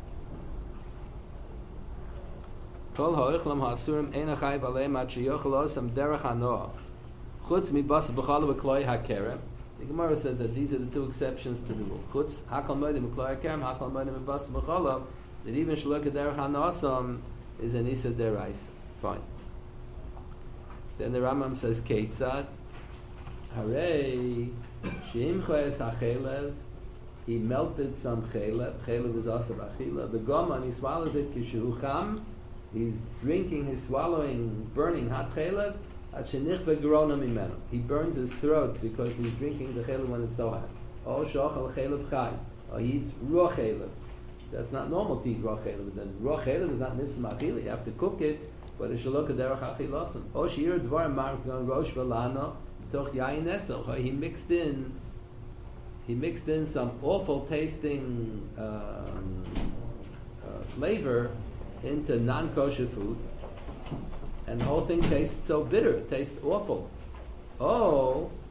Kol Ha'oichlim Hu Asurim Ein Chayv Aleihem Ad Sheyochel Osam Derech HaNoach Chutz Mibas B'Chal V'Kloi HaKerem. The Gemara says that these are the two exceptions to the rule. Chutz Hakal Moedim V'Kloi HaKerem Hakal Moedim Mibas B'Chal, that even Shalok Derech HaNoasam is an Issa Deraisa. Fine. Then the Rambam says Keitzad Hooray! Sheimches hachelev. He melted some chelev. Chelev is also achila. The goman, he swallows it kishucham. He's drinking, he's swallowing, burning hot chelev. At shenichve gerona mimenu. He burns his throat because he's drinking the chelev when it's so hot. Oh shochal chelev chai. Or he eats raw chelev. That's not normal to eat raw chelev. Then raw chelev is not nifsum achila. You have to cook it, but it's shalok derech achilasam. Oh shir dvar mark rosh velano. He mixed in some awful tasting flavor into non-kosher food, and the whole thing tastes so bitter. It tastes awful. Oh,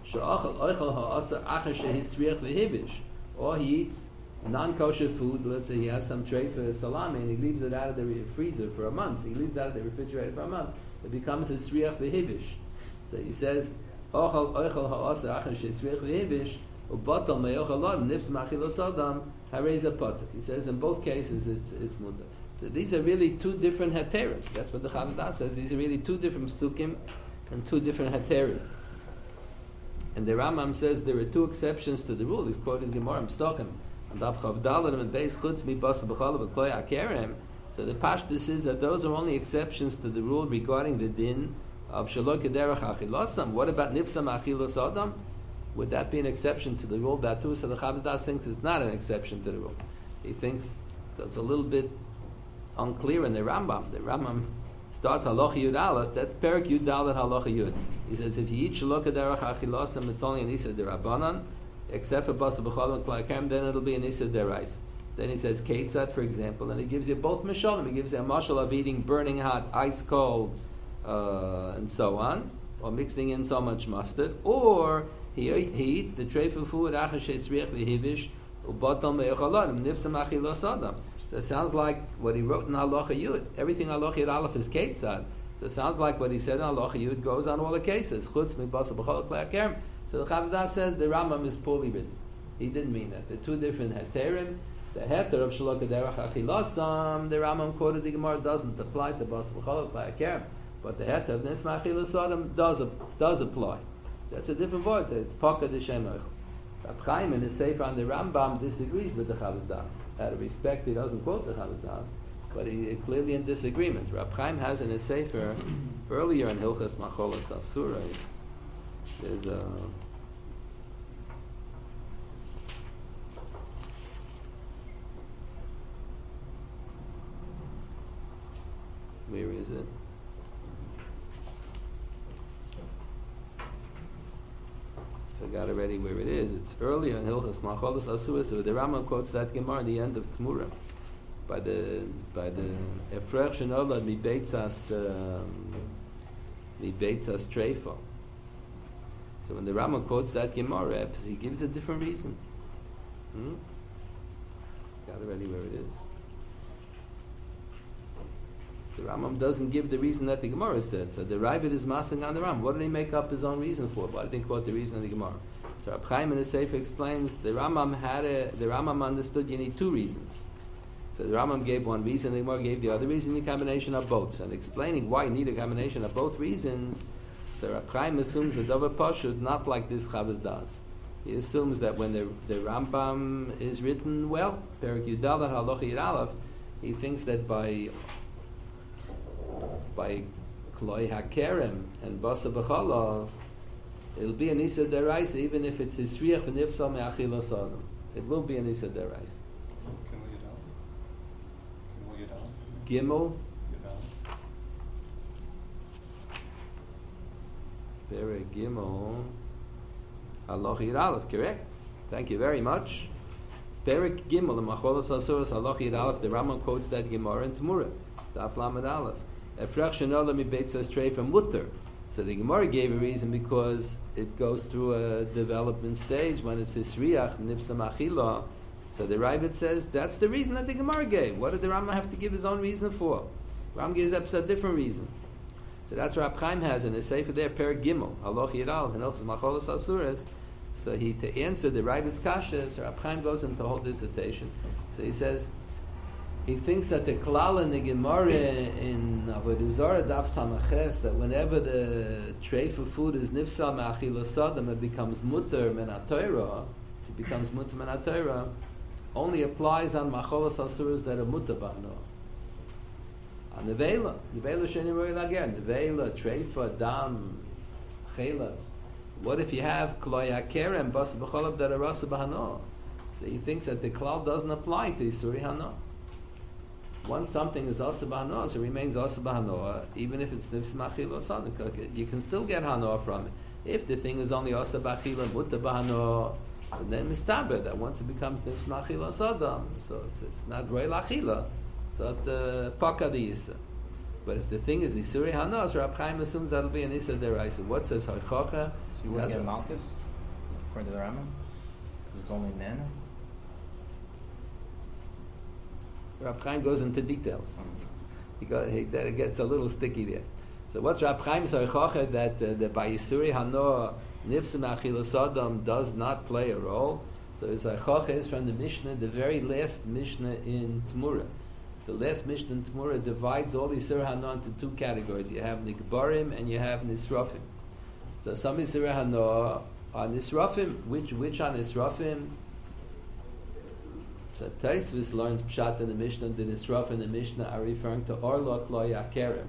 she'achal oichel ha'asa achar shehisriach v'hivish, or he eats non-kosher food. Let's say he has some tray for salami and he leaves it out of the freezer for a month. He leaves it out of the refrigerator for a month. It becomes hisriach v'hivish. So he says, ochel oichel ha'asa achar shehisriach v'hivish, u'batal me'ochel lod nifs machilos adam hareza potter. He says in both cases it's mutar. So these are really two different heterim. That's what the Chavaz says. These are really two different psukim and two different heterim. And the Rambam says there are two exceptions to the rule. He's quoting Gemara Stokim and Daf Chav Dalet and Beis Chutz Mi Basa B'Chalav V'Kloi Akerem. So the pashtus is that those are only exceptions to the rule regarding the din of Shaloi Kederach Achilosam. What about Nifsam Achilos Adam? Would that be an exception to the rule? That too, so the Chavaz thinks it's not an exception to the rule. He thinks so. It's a little bit unclear in the Rambam. The Rambam starts halacha yud aleph. That's perik yud dalet halacha yud. He says if you eat shalok derech achilosam, it's only an isa derabanan, except for basa b'cholim and klayakem, then it'll be an isa derais. Then he says ketzat, for example, and he gives you both mishalim. He gives you a mashal of eating burning hot, ice cold, and so on, or mixing in so much mustard, or he eats the treifa food achar sheisriach v'hivish ubatal me'ochaladim nifsam achilos adam. So it sounds like what he wrote in Halacha Yud. Everything Halacha Yud Aleph is Ketzad. So it sounds like what he said in Halacha Yud goes on all the cases. Chutz mi basa b'chol klei hakerem. So the Chavaz says the Rambam is poorly written. He didn't mean that. They're two different heterim. The heter of Shalok Derech Achilosam, the Rambam quoted the Gemara, doesn't apply to basa b'chol klei hakerem. But the heter of Nisma Achilos Adam does apply. That's a different word. It's Paka D'Shem Eichel. Rab Chaim in his Sefer on the Rambam disagrees with the Chavaz Das. Out of respect, he doesn't quote the Chavaz Das, but he clearly in disagreement. Rab Chaim has in his Sefer earlier in Hilchas Macholas Asurais. There's a where is it? Forgot already where it is. It's earlier in Hilchas Macholas Asurais. So the Rambam quotes that Gemara in the end of Tmura by the Efrech Shenolad Mibeitzas Treifa. So when the Rambam quotes that Gemara, he gives a different reason. Forgot already where it is. The Rambam doesn't give the reason that the Gemara said. So the Ravid is massing on the Rambam. What did he make up his own reason for? Why didn't he quote the reason of the Gemara? So Rab Chaim in the Sefer explains the Rambam understood you need two reasons. So the Rambam gave one reason, the Gemara gave the other reason, the combination of both. And explaining why you need a combination of both reasons, so Rab Chaim assumes the Dover Pashut, not like this Chavaz does. He assumes that when the Rambam is written well, Perik Yudalat Halacha Yud Aleph, he thinks that by Kloi Hakerem and Basa B'Chalav, it'll be an Isa Deraisa even if it's Hisriach v'Nifsal Me'achilos Adam. It will be an Isa Deraisa. Gimel Perek Gimel Halacha Yud Aleph, correct? Thank you very much. Perek Gimel in Macholas Asurais Halacha Yud Aleph, the Rambam quotes that Gemara in Tmura, Daf Lamed Aleph. Efrech Shenolad Mibeitzas Treifa Mutter. So the Gemara gave a reason because it goes through a development stage when it's Hisriach Nifsam Achila. So the Ravid says that's the reason that the Gemara gave. What did the Rambam have to give his own reason for? Rambam gives up a different reason. So that's what Rab Chaim has in his Sefer there, Per Gimel, Halacha Yud Aleph, and also Macholas Asurais. So to answer the Ravid's kasha, so Rab Chaim goes into a whole dissertation. So he says he thinks that the klal in the Gemara in Avodah Zarah Daf Samaches, that whenever the tray for food is nifsal me'achilos adam, it becomes mutter min haTorah. It becomes mutter min haTorah. Only applies on macholas asuras that are mutter b'hano. On the vela sheni roy lager, the vela treifa dam chela. What if you have kloi hakerem basa b'cholav that are rasa b'hano? So he thinks that the klal doesn't apply to isuri hano. Once something is asa b'hanoah, so it remains asa b'hanoah, even if it's nifs machila sadek. You can still get hanoah from it. If the thing is only asa b'achila mutta b'hanoah, so then mistaber that once it becomes nifs machila sadam, so it's not roy lachila, so the paka di yisa. But if the thing is Isuri Hana, so Rab Chaim assumes that'll be an Issa Deraisa. What says Haichacha? So you wouldn't get Malchus, according to the Rambam? Because it's only men? Rab Chaim goes into details. That gets a little sticky there. So what's Rab Chaim's Haichacha that by Isuri Hana, Nifsim Achilas Adam does not play a role? So his Haichacha is from the Mishnah, the very last Mishnah in Tmura. The last Mishnah in Tmura divides all Isur Hana into two categories. You have Nikbarim and you have Nisrafim. So some Isur Hana are Nisrafim. Which are Nisrafim? So Taisvis learns Pshat in the Mishnah. The Nisrafim in the Mishnah are referring to Orlok Lo Yakerem.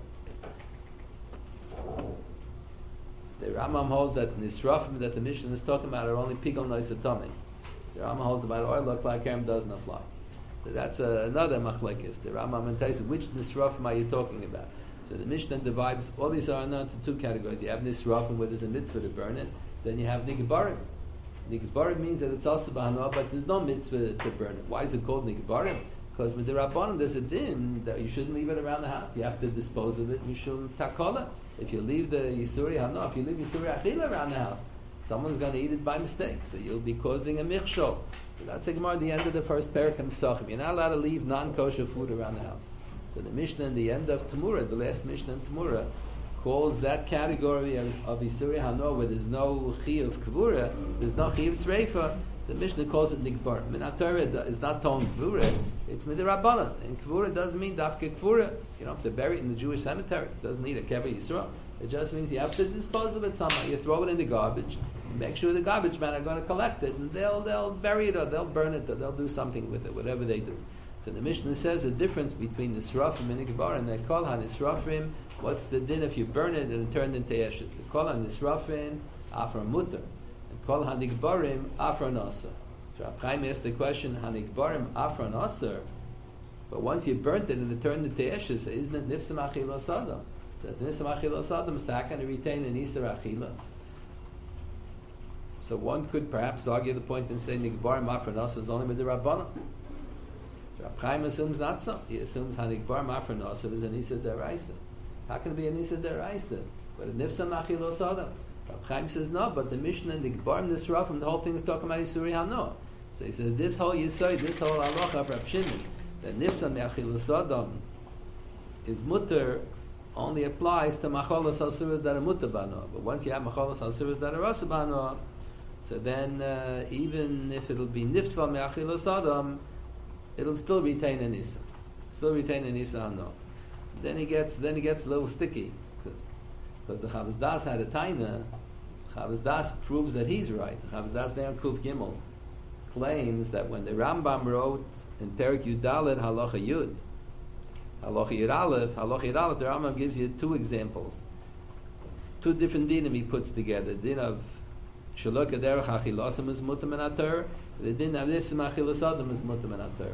The Rambam holds that Nisrafim that the Mishnah is talking about are only Pigel Noisatomim. The Rambam holds about Orlok Lo Yakerem doesn't apply. So that's another machlekes. The Rambam and Taisa, which nisrafim are you talking about? So the Mishnah divides all these are into two categories. You have nisrafim where there's a mitzvah to burn it. Then you have nigbarim. Nigbarim means that it's also b'hanah, but there's no mitzvah to burn it. Why is it called nigbarim? Because with the Rabbanim there's a din that you shouldn't leave it around the house. You have to dispose of it. You should takola. If you leave the yisuri hana, if you leave yisuri achila around the house, someone's going to eat it by mistake. So you'll be causing a michshol. So that's a Gemara at the end of the first parak Pesachim. You're not allowed to leave non-kosher food around the house. So the Mishnah in the end of Tmura, the last Mishnah in Tmura, calls that category of Isuri Hano where there's no Chi of Kvura, there's no Chi of Sreifa. The Mishnah calls it Nikbar. Minat Torah is not telling Kvura, it's Midirabbanan. And Kvura doesn't mean Dafke Kvura. You don't have to bury it in the Jewish cemetery. It doesn't need a Kever Yisrael. It just means you have to dispose of it somehow. You throw it in the garbage. Make sure the garbage men are going to collect it, and they'll bury it, or they'll burn it, or they'll do something with it, whatever they do. So the Mishnah says the difference between Nisrafim and Nikbar, and they call HaNisrafim, what's the din if you burn it and it turned into ashes? They call HaNisrafim Afra Mutter, and call HaNikbarim Afra Nasser. So Rab Chaim asked the question, HaNikbarim Afra Nasser, but once you burnt it and it turned into ashes, isn't it Nifsim Achila Sadam? So Nifsim Achila Sadam is not going to retain an Isra Achila. So one could perhaps argue the point and say Nigbar Mafranas is only with the Rabbanim. Rab Chaim assumes not so. He assumes Hanigbar Mafranas is an Isa Deraisa. How can it be an Isa Deraisa? But a Nifsa Machilo Sadam. Rab Chaim says no, but the Mishnah Nigbar Nisrafim, the whole thing is talking about Isuri Hano. So he says this whole Yisai, this whole halacha of Rab Shimon, that Nifsa Machilo Sadam is mutter only applies to Macholas Hasuras that are mutter bano. But once you have Macholas Hasuras that are rasa bano, so then, even if it'll be nifsal me'achilas adam, it'll still retain an isa. Still retain an isa no. Then he gets a little sticky because the Chavos Das had a taina. Chavos Das proves that he's right. Chavos Das there on Kuf Gimel claims that when the Rambam wrote in Perik Yudalet Halacha Yud, Halacha Yud Aleph, the Rambam gives you two examples, two different dinim he puts together. Din of Shalok Aderech Achilasam is mutam and ater. The din of Nifsim Achilasadam is mutam and ater.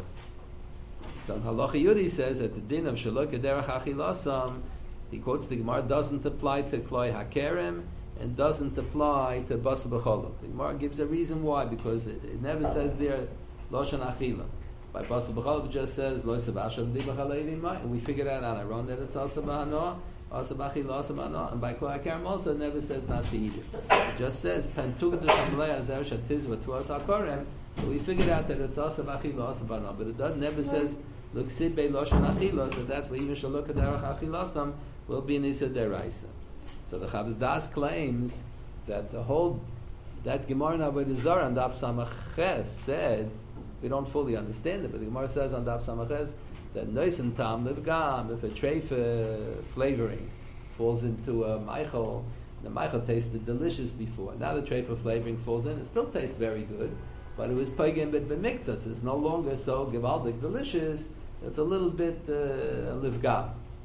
So Halacha Yudi says that the din of Shalok Aderech Achilasam, he quotes the Gemara, doesn't apply to Kloi Hakerem and doesn't apply to Basa B'cholov. The Gemara gives a reason why, because it never says there Loshan Achila. By Basa B'cholov it just says Lo Sabashad Di B'chaleivin Mai, and we figured out on our own that it's Asa B'hanoah. And by Kloi Hakerem also it never says not to eat it. It just says Pentug D'Shamlei Azer Shatizva Tuas HaKorem. So we figured out that it's Asa B'achila Asa B'hanoah, but it never says Look Sid Bei Loshan Achila. So that's why even Shalok Aderech Achilasam will be an Isa Deraisa. So the Chavos Das claims that that Gemara in Avodah Zarah on Daf Samach said, we don't fully understand it, but the Gemara says on Daf Samach that Noisim Tam Livgam, if a treifa flavoring falls into a Meichel, the Meichel tasted delicious before. Now the treifa flavoring falls in, it still tastes very good, but it was Pagim Bit B'Miktzas. It's no longer so Givaldic delicious, it's a little bit Livgam.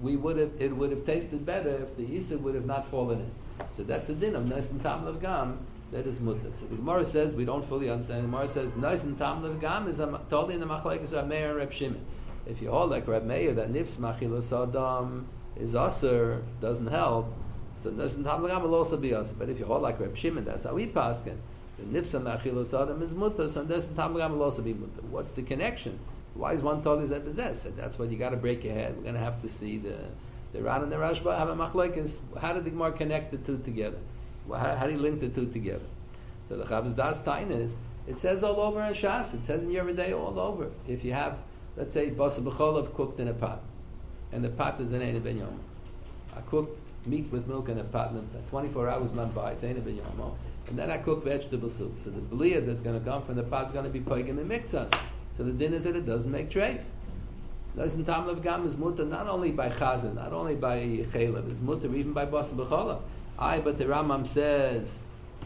It would have tasted better if the Yisr would have not fallen in. So that's the din of Noisim Tam Livgam, that is mutter. So the Gemara says, we don't fully understand, the Gemara says, Noisim Tam Livgam is totally in the Machlekes of Meir and Reb Shimon. If you hold like Reb Meir that Nifs Machilas Adam is Aser, doesn't help, so Nifs Tam Livgam will also be Aser. But if you hold like Reb Shimon, that's how we paskin, the Nifs Machilas Adam is mutter, so Nifs Tam Livgam will also be mutter. What's the connection? Why is one totally possessed? And that's what you got to break your head. We're going to have to see The Ran and the Rashba have a machlokes. How did the Gemara connect the two together? How do you link the two together? So the Chavos Das Tainis, it says all over in Shas. It says in Yoreh De'ah all over. If you have, let's say, basa b'cholav cooked in a pot, and the pot is an Ein Ben Yom. I cook meat with milk in a pot, and 24 hours went by, it's Ein Ben Yom. And then I cook vegetable soup. So the bliyah that's going to come from the pot is going to be pagan and mixas. So the din is that it doesn't make treif. Listen, Tam Lev Gam is mutter not only by chazan, not only by chaylev, it's mutter even by basa b'cholav. But the Rambam says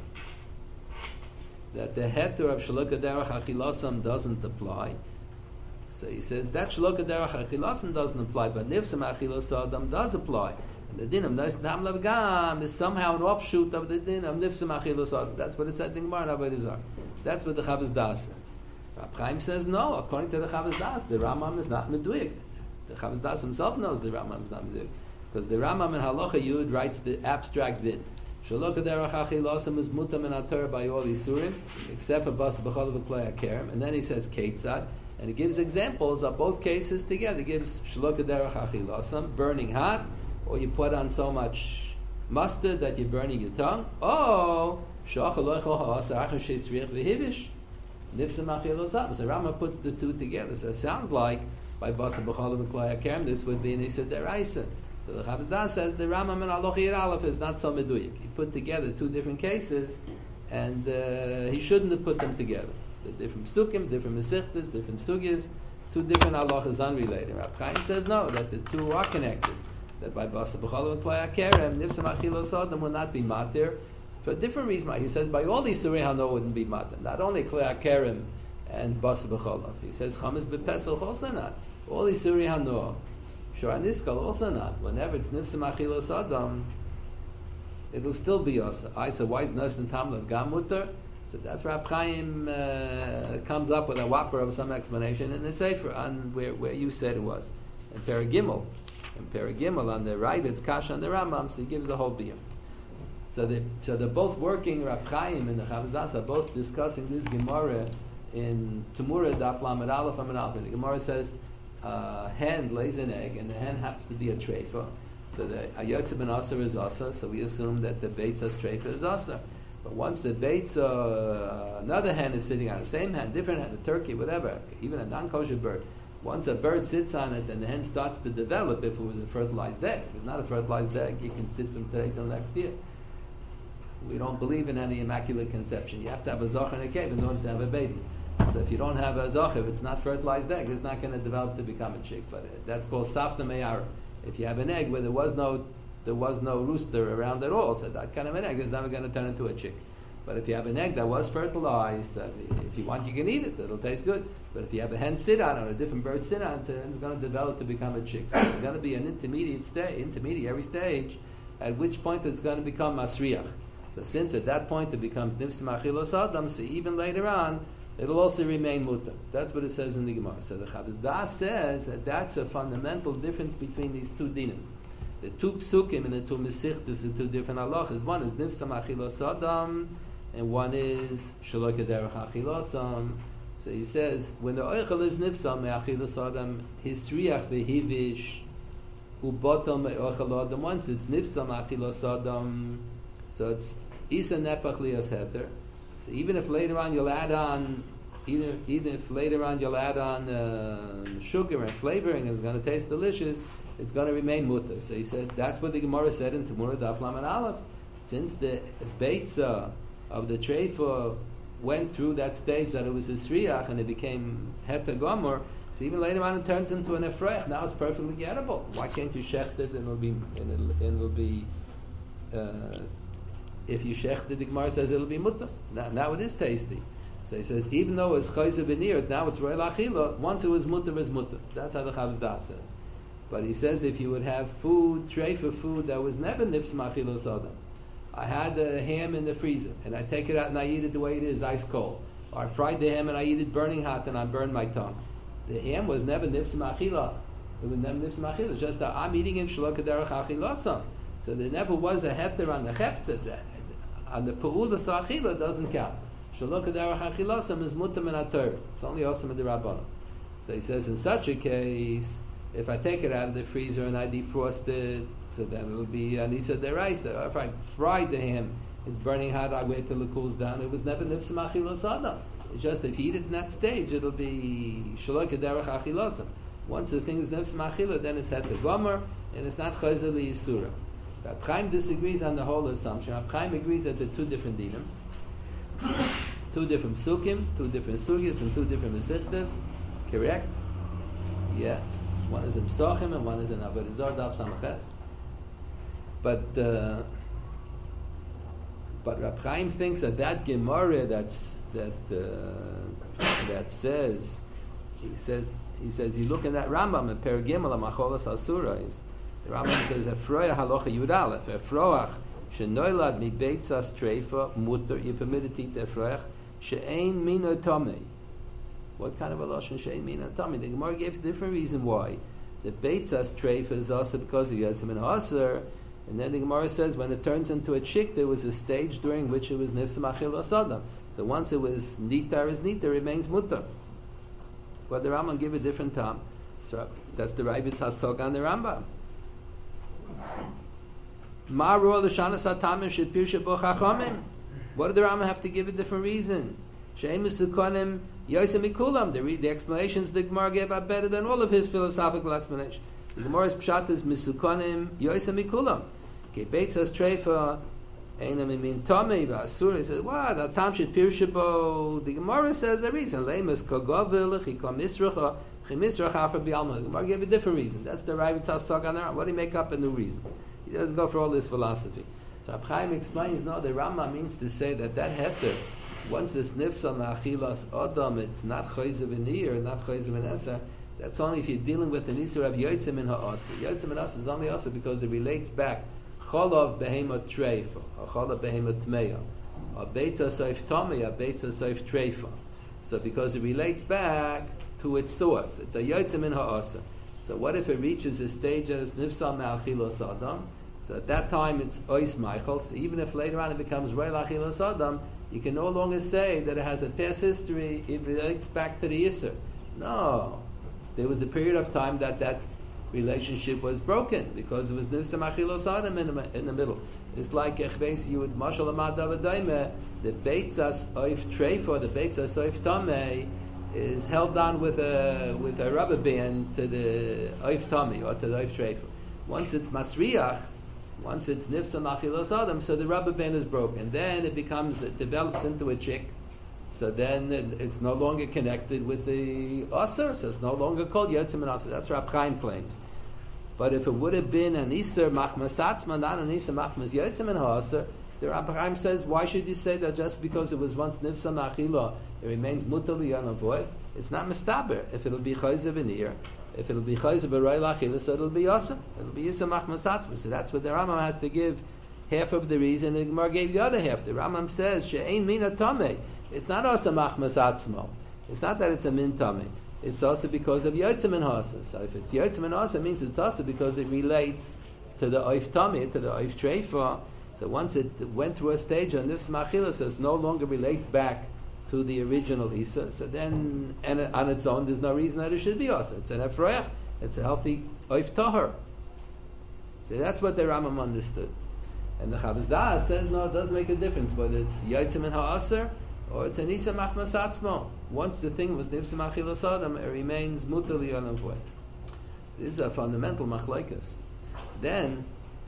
that the heter of Shalok Derech Achilasam doesn't apply. So he says that Shalok Derech Achilasam doesn't apply, but Nifsam Achilasadam does apply. And the din of Tam Lev Gam is somehow an offshoot of the din of Nifsam Achilasadam. That's what it said in Gemara Avodah Zarah. That's what the Chavos Das says. Rab Chaim says no. According to the Chavos Das, the Rambam is not meduyik. The Chavos Das himself knows the Rambam is not meduyik, because the Rambam in Halacha Yud writes the abstract din. Shalok derech achilasam is mutam and atar by all isurim, except for basa b'cholav v'klei hakerem. And then he says ketzad, and he gives examples of both cases together. He gives shalok derech achilasam, burning hot, or you put on so much mustard that you're burning your tongue. Oh, shachaloch ha'asar achar sheisriach v'hivish, nifsam achilasam. So Rama puts the two together. So it sounds like by basa b'cholav v'klei hakerem, this would be an issa deraisa. So the Chavos Das says the Rambam and Aloch Yir Aleph is not so meduyik. He put together two different cases, and he shouldn't have put them together. The different psukim, different mesichtas, different sugyas, two different halachas unrelated. Rab Chaim says no, that the two are connected. That by basa b'cholav and klei hakerem, nifsam achilas adam will not be matir for a different reason. He says by all these surei hano wouldn't be matir. Not only klei hakerem and basa b'cholav. He says chametz b'pesach also not. All these surei hano. Shor Niskal also not. Whenever it's Nifsam Achilas Adam, it'll still be Asa. I said, why is Nas and Tam Lev Gam mutter? So that's Rab Chaim comes up with a whopper of some explanation in the Sefer on where you said it was. In Paragimel. In Paragimel on the right, it's Kasha on the Rambam, so he gives the whole beer. So they're both working, Rab Chaim and the Chavos Das are both discussing this Gemara in Tumura Daf Lamed Aleph Amud Aleph. The Gemara says, hen lays an egg, and the hen happens to be a treifa. So the ayotze ben asa is asa. So we assume that the beitza's treifa is asa. But once the beitza, another hen is sitting on the same hen, different hen, a turkey, whatever, even a non-kosher bird. Once a bird sits on it, and the hen starts to develop, if it was a fertilized egg, if it's not a fertilized egg, it can sit from today till next year. We don't believe in any immaculate conception. You have to have a zocher and a cave in order to have a baby. So if you don't have a zocher, if it's not fertilized egg, it's not going to develop to become a chick. But that's called safta meyara. If you have an egg where there was no rooster around at all, so that kind of an egg is never going to turn into a chick. But if you have an egg that was fertilized, if you want, you can eat it. It'll taste good. But if you have a hen sit on it or a different bird sit on it, it's going to develop to become a chick. So it's going to be an intermediary stage, at which point it's going to become masriach. So since at that point it becomes nifsam achilas adam, so even later on, it'll also remain mutar. That's what it says in the Gemara. So the Chavos Das says that that's a fundamental difference between these two dinim. The two psukim and the two mesichtas, the two different halachas. One is nifsam achilas adam, and one is shalok derech achilasam. So he says when the oichel is nifsam achilas adam, his riach vehivish ubotam oichel adam. Once it's nifsam achilas adam, so it's isa nepach lias heter. So even if later on you'll add on, sugar and flavoring, and it's going to taste delicious, it's going to remain mutter. So he said that's what the Gemara said in Tumura Daf Lamed Aleph. Since the beitza of the treifa went through that stage that it was a sriach and it became heter gomer, so even later on it turns into an efrech. Now it's perfectly gettable. Why can't you shecht it and it'll be if you shecht it, the Gemara says it'll be mutter. Now it is tasty. So he says, even though it's chayze b'nir, now it's royal achila. Once it was mutter, it's mutter. That's how the Chavos Das says. But he says if you would have food, treifa food that was never nifsam achilas adam. I had a ham in the freezer, and I take it out and I eat it the way it is, ice cold. Or I fried the ham and I eat it burning hot and I burn my tongue. The ham was never nifsam achila. It was never nifsam achila. Just that I'm eating in shalok derech achilasam. So there never was a heter on the cheftzah. On the pe'ulas achila doesn't count. Shalok derech achilasam is mutam and ater. It's only awesome in the Rabbanon. So he says in such a case, If I take it out of the freezer and I defrost it, so then it'll be anisa deraisa. If I fried the ham, it's burning hot. I wait till it cools down. It was never nifsa achilas adam. It's just if you eat it in that stage, it'll be shaloi kederach achilosam. Once the thing is nifsa achila, then it's het to gomer, and it's not chayzer liyisura. Rab Chaim disagrees on the whole assumption. Rab Chaim agrees that there are two different dinim, two different psukim, two different sugyas, and two different mesichtas. Correct? Yeah. One is in Psochim and one is in Avodah Zarah Daf Samaches. But Rab Chaim thinks that Gemara that says he says you look in that Rambam in Perigimel Macholas Asurais. The Rambam says Efroach Halacha Yud Aleph Efroach shenoilad mi beitzas treifa mutter you permitted to eat Efroach she'ein mina tamei. What kind of a lashon she'ein mina tamei? The Gemara gave a different reason why. The beitzas treifa is also because of Yotzim and Aser, and then the Gemara says when it turns into a chick, there was a stage during which it was nifsa achilas adam. So once it was nitar is nitar, it remains mutter. But the Rambam give a different time. So that's the Rabbit's Hasog on the Rambam. What did the Rambam have to give a different reason? The explanations the Gemara gave are better than all of his philosophical explanations. The Gemara's pshat is misukanim yoisem mikulam. Okay, beitzas treifa einam imin tamei v'asur. He says, what? Atam shit pirshabo. The Gemara says a reason. Leimus kagavil chikam misracha chimisrach afar bialma. The Gemara gave a different reason. That's the Rav Tzasog on there. What do you make up a new reason? He doesn't go for all this philosophy. So Rab Chaim explains, no, the Rama means to say that heter, once it's nifsa ma'achilas adam, it's not chayze v'nir, not chayze v'neser. That's only if you're dealing with an isur of yotzim in ha'asa. Yotzim in ha'asa is only asa because it relates back cholav behemot treifa, or cholav behemot tmeya, or beitza soif tomei, or beitza soif treifa. So because it relates back to its source, it's a yotzim in ha'asa. So what if it reaches a stage as nifsa ma'achilas adam? So at that time it's ois meichel. So even if later on it becomes roy l'achilas adam, you can no longer say that it has a past history. It relates back to the Yisr. No, there was a period of time that relationship was broken because it was nifsa achilos adam in the middle. It's like echveis you would mashal amad davadaime. The beitzas oif treifa, the beitzas oif tamei, is held on with a rubber band to the oif tamei or to the oif treifa. Once it's masriach, once it's nifsa machilas adam, so the rubber band is broken. Then it develops into a chick. So then it's no longer connected with the aser, so it's no longer called yotzim and aser. That's what Rab Chaim claims. But if it would have been an iser machmas atzma, not an iser machmas yotzim and aser, the Rab Chaim says, why should you say that just because it was once nifsa machila, it remains mutali yanavoid? It's not mistaber. If it'll be chayze v'nir, if it'll be chayze b'roy lachila, so it'll be yasam. It'll be yisam machmas atzma. So that's what the Rambam has to give half of the reason. The Gemara gave the other half. The Rambam says she'ein mina tamei. It's not also machmas atzmo. It's not that it's a min tamei. It's also because of yotzim and hasa. So if it's yotzim and hasa, it means it's also because it relates to the oif tamei, to the oif treifa. So once it went through a stage on this machila, so it no longer relates back to the original Isa. So then, and on its own, there's no reason that it should be also. It's an efroach. It's a healthy oif tahar. So that's what the Rambam understood. And the Chavaz Da'as says, no, it doesn't make a difference whether it's yotzim and ha'aser or it's an isa machmas atzmo. Once the thing was nifsa machilas adam, it remains mutar li'olam void. This is a fundamental machlokes. Then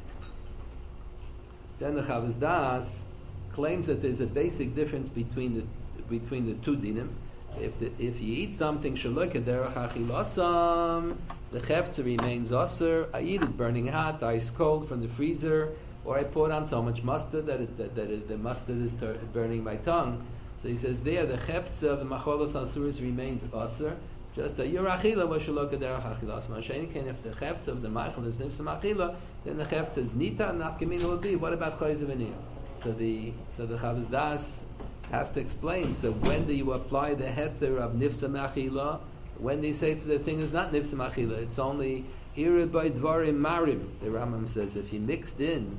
the Chavaz Da'as claims that there's a basic difference between the two dinim. If you eat something shaloi kederach achilasam, the chefza remains aser. I eat it burning hot, ice cold from the freezer, or I poured on so much mustard that the mustard is burning my tongue. So he says there the chefza of the macholos asuris remains aser. Just a yurachila was shaloi kederach achilasam. Shein if the chefza of the machol is nifsa machila, then the chefza is nita and nafkamina will be. What about chayze v'nir? So the Chavaz Da'as has to explain. So when do you apply the heter of nifsa machila? When they say the thing is not nifsa machila, it's only ira by dvarim marim. The Rambam says if you mixed in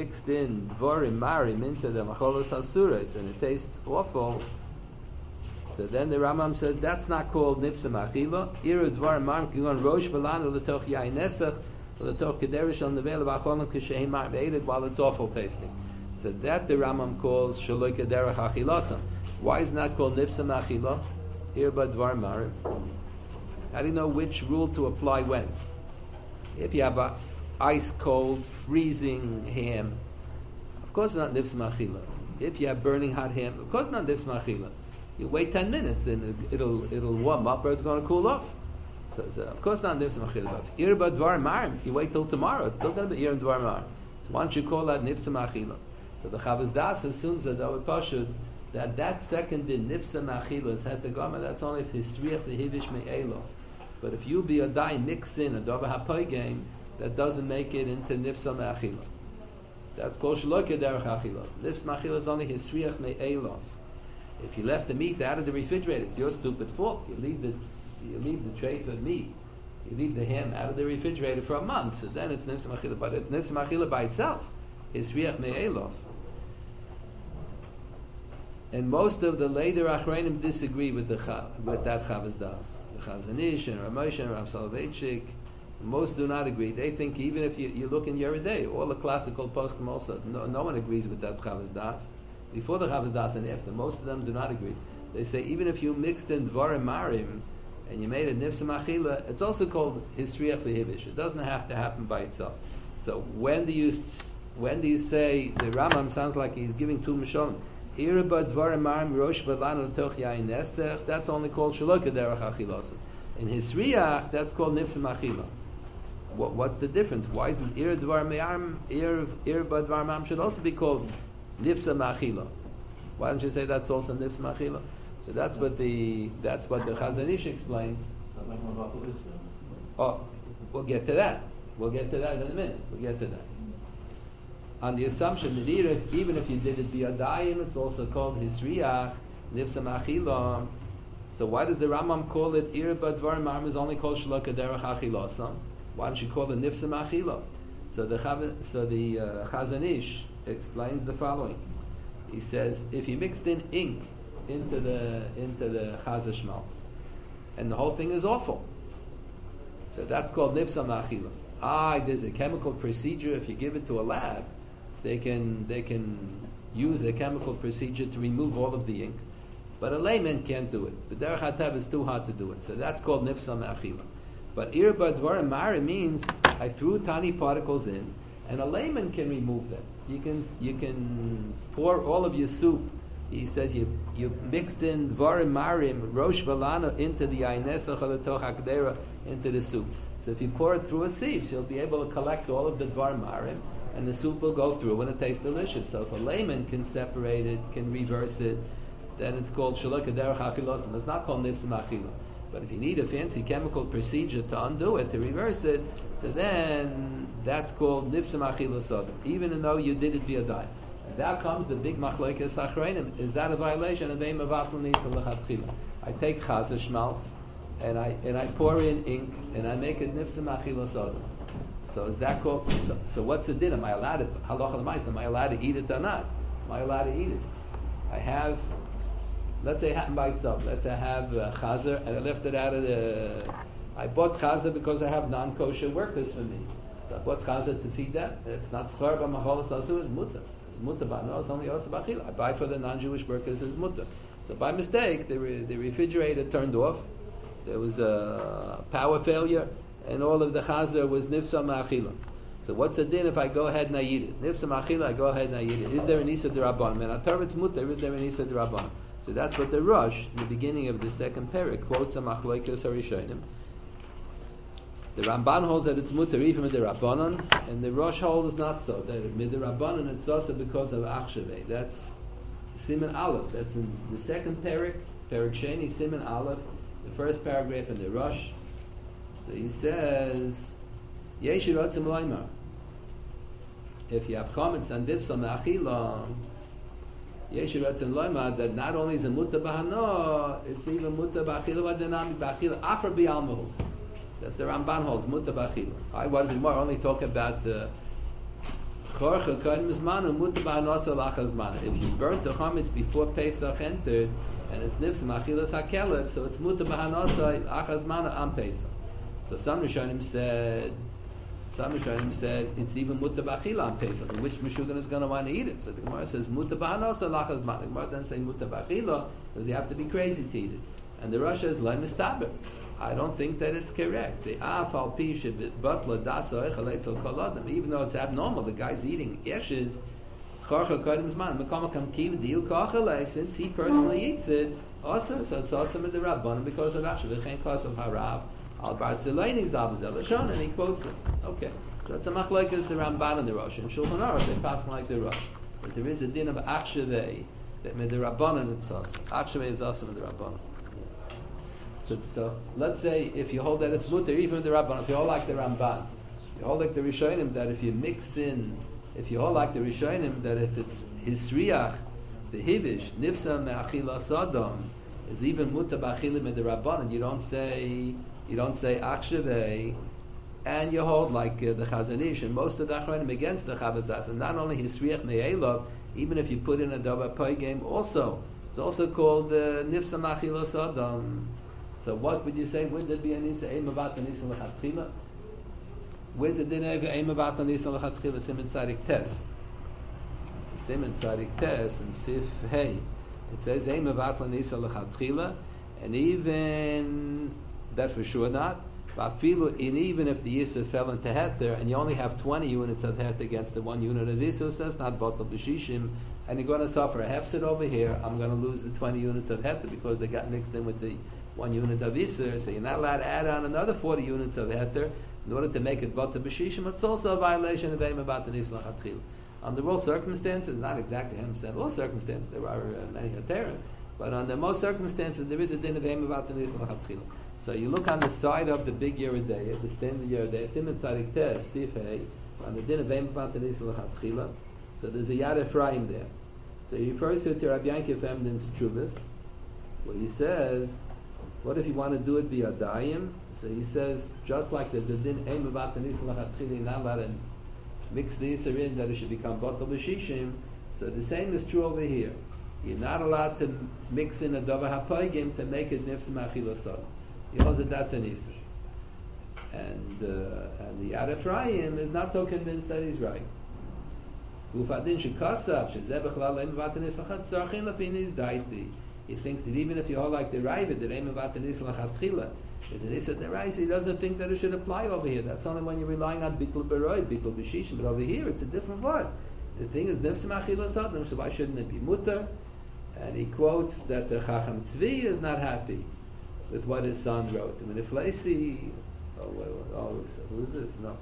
dvarim marim into the macholos hasuras and it tastes awful, So then the Rambam says that's not called nifsa machila. Iru dvar man kigon rosh velanu l'toch yain nesach l'toch kederish on the veil v'acholim k'sheim mar ve'eded while it's awful tasting. So that the Rambam calls shaloi kederach achilasam. Why is it not called nifsa machila? Irba dvar marim. How do you know which rule to apply when? If you have a ice cold, freezing ham, of course not nifsa machila. If you have burning hot ham, of course not nifsa machila. You wait 10 minutes and it'll warm up or it's going to cool off. So of course not nifsa machila. Irba dvar marim, you wait till tomorrow, it's still going to be ir dvar marim. So why don't you call that nifsa machila? So the Chavaz Das assumes that Pashut that second in nifsa machila is het gama. That's only if hisriach v'hivish me'elo. But if you be a dai mix in a dava hapoy game, that doesn't make it into nifsa machila. That's called shalok derech achilas. Nifsa machila is only hisriach me'elo. If you left the meat out of the refrigerator, it's your stupid fault. You leave the tray for meat. You leave the ham out of the refrigerator for a month. So then it's nifsa machila. But it's nifsa machila by itself. Hisriach me'elo. And most of the later Achreinim disagree with that Chavaz Das. The Chazon Ish and Ramesh and Rav Soloveitchik, most do not agree. They think even if you look in Yoreh De'ah, all the classical poskim also, no one agrees with that Chavaz Das. Before the Chavaz Das and after, most of them do not agree. They say even if you mixed in Dvarim Marim and you made a Nifsa Machila, it's also called Hisriach V'Hivish. It doesn't have to happen by itself. So when do you say, the Rambam sounds like he's giving two Mishonim, that's only called shalok derech achilas. In hisriach, that's called nifsa machila. What's the difference? Why isn't ir dvar marim should also be called nifsa machila? Why don't you say that's also nifsa machila? So that's what the Chazon Ish explains. Oh, we'll get to that. We'll get to that in a minute. We'll get to that. On the assumption that even if you did it biyadayim, it's also called hisriach, nifsa machila. So why does the Rambam call it irba dvar marim is only called shalok derech achilasa? Why don't you call it nifsa machila? So the Chazon Ish explains the following. He says if you mixed in ink into the chaza shmaltz, and the whole thing is awful, so that's called nifsa machila. There's a chemical procedure. If you give it to a lab, they can use a chemical procedure to remove all of the ink, but a layman can't do it. The derech hatav is too hard to do it, so that's called nifsa me'achila. But irba dvarim mari means I threw tiny particles in, and a layman can remove them. You can pour all of your soup. He says you mixed in dvarim marim rosh velana into the ainesach or the toch hakdera into the soup. So if you pour it through a sieve, you'll be able to collect all of the dvarim marim, and the soup will go through and it tastes delicious. So if a layman can separate it, can reverse it, then it's called shalok derech achilos. It's not called nifsa machila. But if you need a fancy chemical procedure to undo it, to reverse it, so then that's called nifsa machila sodom, even though you did it biyadayim. And now comes the big machlokes achreinim. Is that a violation of ein mevatel nisa lechatchila? I take chaza shmaltz and I pour in ink and I make it nifsa machila sodom. So is that called? So what's the din? Am I allowed to halacha l'maisa? Am I allowed to eat it or not? Am I allowed to eat it? I have, let's say, it happened by itself. Let's say I have chazer and I left it out of the. I bought chazer because I have non-kosher workers for me. So I bought chazer to feed them. It's not schar b'macholas asu. It's mutter. It's mutter b'ano. It's only osa b'achila. I buy for the non-Jewish workers. It's mutter. So by mistake, the refrigerator turned off. There was a power failure. And all of the chazer was nifsa ma'achila. So what's the din if I go ahead and I eat it? Nifsa ma'achila, I go ahead and I eat it. Is there an isa d'rabbanan? And atar it's mutter, is there an isa d'rabbanan? So that's what the Rosh, in the beginning of the second parak, quotes a machlokes harishonim. The Ramban holds that it's mutter even with the Rabbanan, and the Rosh holds not so. With the Rabbanan it's also because of achshavei. That's Siman Aleph. That's in the second parak Sheni, Siman Aleph, the first paragraph in the Rosh. So he says, if you have chametz and divsa me'achila, that not only is it mutter b'hano, it's even mutter b'achila v'denami b'achila afar b'almahu. That's the Ramban holds mutter b'achila. Why does the Gemara only talk about the Chorcha Kodim Zmanu Muta B'Hanasa Lachas Zmanu. If you burnt the chametz before Pesach entered, and it's nifsim achilas hakelev, so it's Muta B'Hanasa Lachas Zmanu on Pesach. So some Rishonim said it's even Muta B'Achila on Pesach, in which Meshuggah is going to want to eat it. So the Gemara says Muta B'Hanasa Lachas Zmanu. The Gemara doesn't say Muta B'Achila because you have to be crazy to eat it. And the Rasha is Lem Mistaber. I don't think that it's correct. The afal pi butla dasa echalei kol adam. Even though it's abnormal, the guy's eating eshes. Charcha kodim zman mekama kam kiv diu kachalei. Since he personally eats it, awesome. So it's awesome in the Rabbanim because of Rashi. V'chein kasav harav al bar tzeleini zav zelashon, and he quotes it. Okay, so it's a machlekes the Ramban and the Rosh. In Shulchan Aruch they pass like the Rosh, but there is a din of achshavei that with the Rabbanim it's awesome. Achshavei is awesome in the Rabbanim. So let's say if you hold that it's mutter, even with the Rabban, if you hold like the Ramban, you hold like the Rishonim that if you mix in, if you hold like the Rishonim that if it's hisriach, the hivish, nifsa me'achila sadam, is even mutter b'achilim in the Rabban, you don't say achshavei, and you hold like the Chazon Ish, and most of the Achronim against the Chavazas, and not only hisriach me'elov, even if you put in a davar poigim also, it's also called nifsa me'achila sadam. So what would you say? Would there be a nisa aim about the nisa lechatchila? Where's the din of aim about the nisa lechatchila? Siman tzadik tes. Siman tzadik tes and sif hey. It says aim about the nisa lechatchila, and even that for sure not. But even if the yisur fell into heter, and you only have 20 units of heter against the 1 unit of yisur, says not batal b'shishim, and you're going to suffer a hefset over here. I'm going to lose the 20 units of heter because they got mixed in with the 1 unit of Isser, so you're not allowed to add on another 40 units of Heter in order to make it Bata B'Shishim. It's also a violation of Eim About the Nisla Chatchil. Under all circumstances, not exactly 100% all circumstances, there are many Heterim, but under most circumstances there is a din of Eim About the Nisla Chatchil. So you look on the side of the big Yeridei, the standard Yeridei, Siman Tzadik Tes, Sif Hey, on the din of Eim About the Nisla Chatchil. So there's a Yad Ephraim there. So he refers to Rabbi Yankiv Emden's Chuvas, where he says, what if you want to do it biyadayim? So he says, just like there's a din aim about the nisan lachatchili, not allowed to mix the yisur in that it should become batal b'shishim. So the same is true over here. You're not allowed to mix in a davar hapoigim to make it nifs ma'achila sad. He holds that that's an yisur. And the Yad Ephraim is not so convinced that he's right. Ufadin shekasav shezeh b'chlal aim about the nisan lachatchili lafiniz daiti. He thinks that even if you hold like the Ravid, the aim about the Nisla Chatchila, is an Issa Deraisa, he doesn't think that it should apply over here. That's only when you're relying on Bittul Beroy, Bittul B'Shishim, but over here it's a different word. The thing is, Nefsim Achila Sadam, so why shouldn't it be Mutter? And he quotes that the Chacham Tzvi is not happy with what his son wrote. I mean, if Lacy, who is this? No.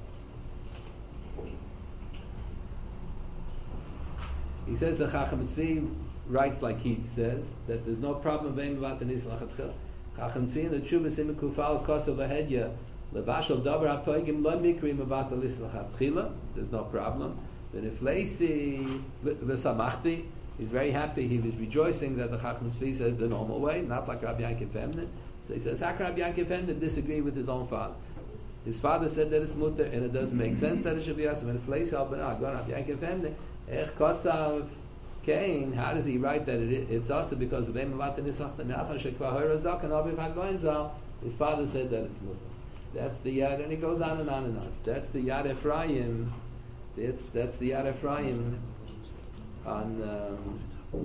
He says the Chacham Tzvi writes like he says that there's no problem with about the nisla chatchila. Chacham Tzvi the Tshuvas in Kufal Kosav Lahedya Levashal Davar HaPoigim Lo Mikrim about the nisla chatchila. There's no problem. But if Lacy v'samachti, he's very happy. He was rejoicing that the Chacham Tzvi says the normal way, not like Rabbi Yankiv Emden. So he says, how can Rabbi Yankiv Emden disagree with his own father? His father said that it's mutter, and it doesn't make sense that it should be us. When if Lacy al Benah, go on Rabbi Yankiv Emden, Ech Kosav Cain, how does he write that it's also because of Eim Avat Nisach Menachan Shekva Horazak and Aviv Hagoin Zal? His father said that it's mutter. That's the Yad, and he goes on and on and on. That's the Yad Ephraim. That's the Yad Ephraim on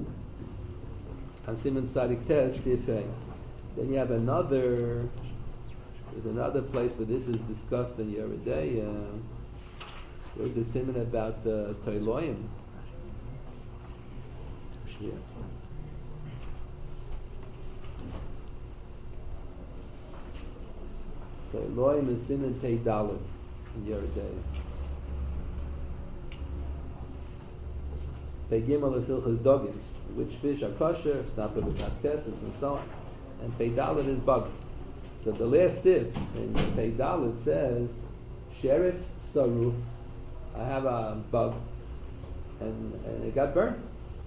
Siman Tzadik Tes Sifei. Then you have another. There's another place where this is discussed in Yeridei. There's a Siman about Toiloim. Yeah. Toiloim is Siman Pei Dalet in Yeridei. Pei Gimel is Hilchas Dogim, which fish are kosher, snapper with kaskeses and so on. And Pei Dalet is bugs. So the last sif in Pei Dalet says, Sheretz Saru, I have a bug, and it got burnt.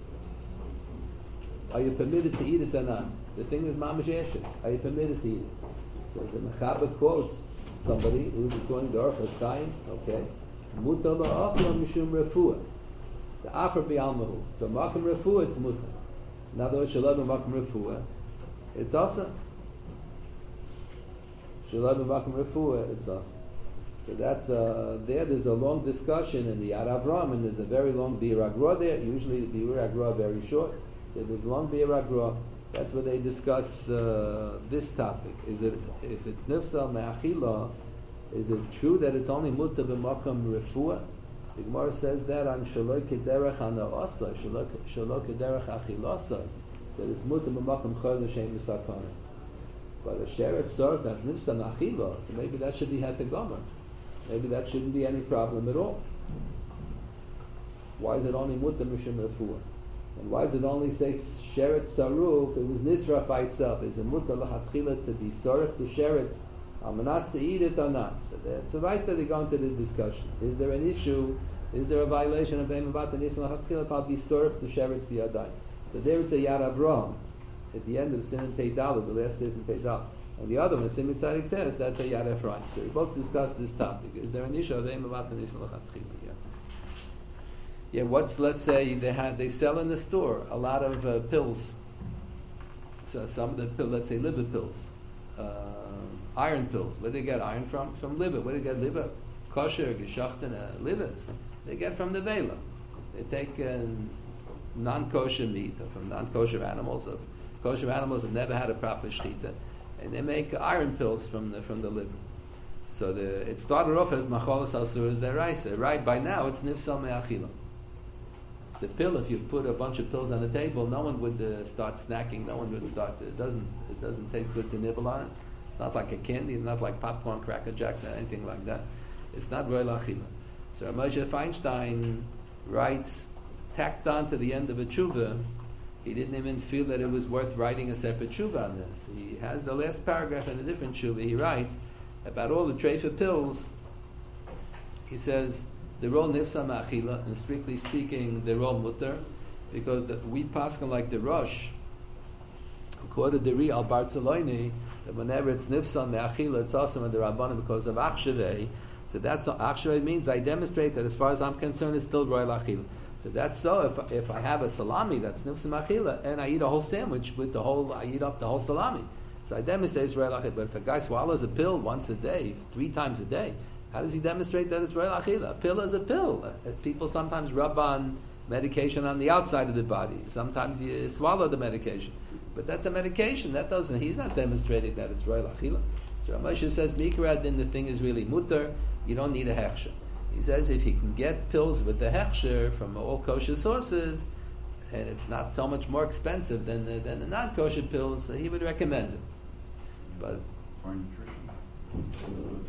Are you permitted to eat it or not? The thing is mamash ashes. Are you permitted to eat it? So the Mechaber quotes somebody who's according to Orchos Chaim, okay, Mutar la'achla mishum refuah. The afer bi'almahu. The makom refuah, it's mutar. In other words, shalom makom refuah, it's also. Shalom makom refuah, it's also. So that's there's a long discussion in the Yad Avram, and there's a very long Biur Agra there. Usually the Biur Agra very short. There's a long Biur Agra. That's where they discuss this topic. Is it, if it's nifsal me'achila, is it true that it's only mutar b'makom refuah? The Gemara says that on shaloi kederech hana'asa, shaloi kederech achilasa, that it's mutar b'makom chol l'shem misakana. But a sheret sort that nifsal me'achila, so maybe that should be hetagomer. Maybe that shouldn't be any problem at all. Why is it only mutar mishum refuah? And why does it only say sheret saruf? It was nisra by itself. Is it mutar lachatchila to be soref the sherets? Amanas to eat it or not? So right there they go into the discussion. Is there an issue? Is there a violation of Be'em Avat and Nisra lachatchila? Probably soref the sherets biyadai. So there it's a Yad Avram at the end of Siman Pei Daled, the last Siman Pei Daled. And the other one, Siman Tzadik Tes, that's a Yad Ephraim. So we both discussed this topic. Is there an issue of Be'em Avat and Nisra lachatchila? Yeah, let's say they sell in the store a lot of pills. So some of the pills, let's say liver pills, iron pills. Where do they get iron from? From liver. Where do they get liver? Kosher, geschachten, livers. They get from the vela. They take non-kosher meat or from non-kosher animals. Kosher animals have never had a proper shechita, and they make iron pills from the liver. So it started off as macholas asuras deraisa. Right by now, it's nifsal me'achila. The pill, if you put a bunch of pills on the table, no one would start snacking. No one would start. It doesn't taste good to nibble on it. It's not like a candy. It's not like popcorn, Cracker Jacks, or anything like that. It's not roy lachila. So Moshe Feinstein writes, tacked on to the end of a tshuva. He didn't even feel that it was worth writing a separate tshuva on this. He has the last paragraph in a different tshuva. He writes about all the treifa pills. He says, they're all nifsa ma'achila, and strictly speaking, they're all mutter, because we paskin like the Rosh, who quoted the Ri al Barceloni, that whenever it's nifsa ma'achila, it's also in the Rabbanim because of achshavei. So that's achshavei means I demonstrate that as far as I'm concerned, it's still royal achila. So that's so. If I have a salami that's nifsa ma'achila, and I eat a whole sandwich with I eat up the whole salami. So I demonstrate it's royal achila. But if a guy swallows a pill once a day, 3 times a day, how does he demonstrate that it's royal achila? A pill is a pill. People sometimes rub on medication on the outside of the body. Sometimes you swallow the medication. But that's a medication. He's not demonstrating that it's royal achila. So Moshe says, Mikrad, then the thing is really mutter. You don't need a hechsher. He says if he can get pills with the hechsher from all kosher sources, and it's not so much more expensive than the non-kosher pills, so he would recommend it. But for nutrition.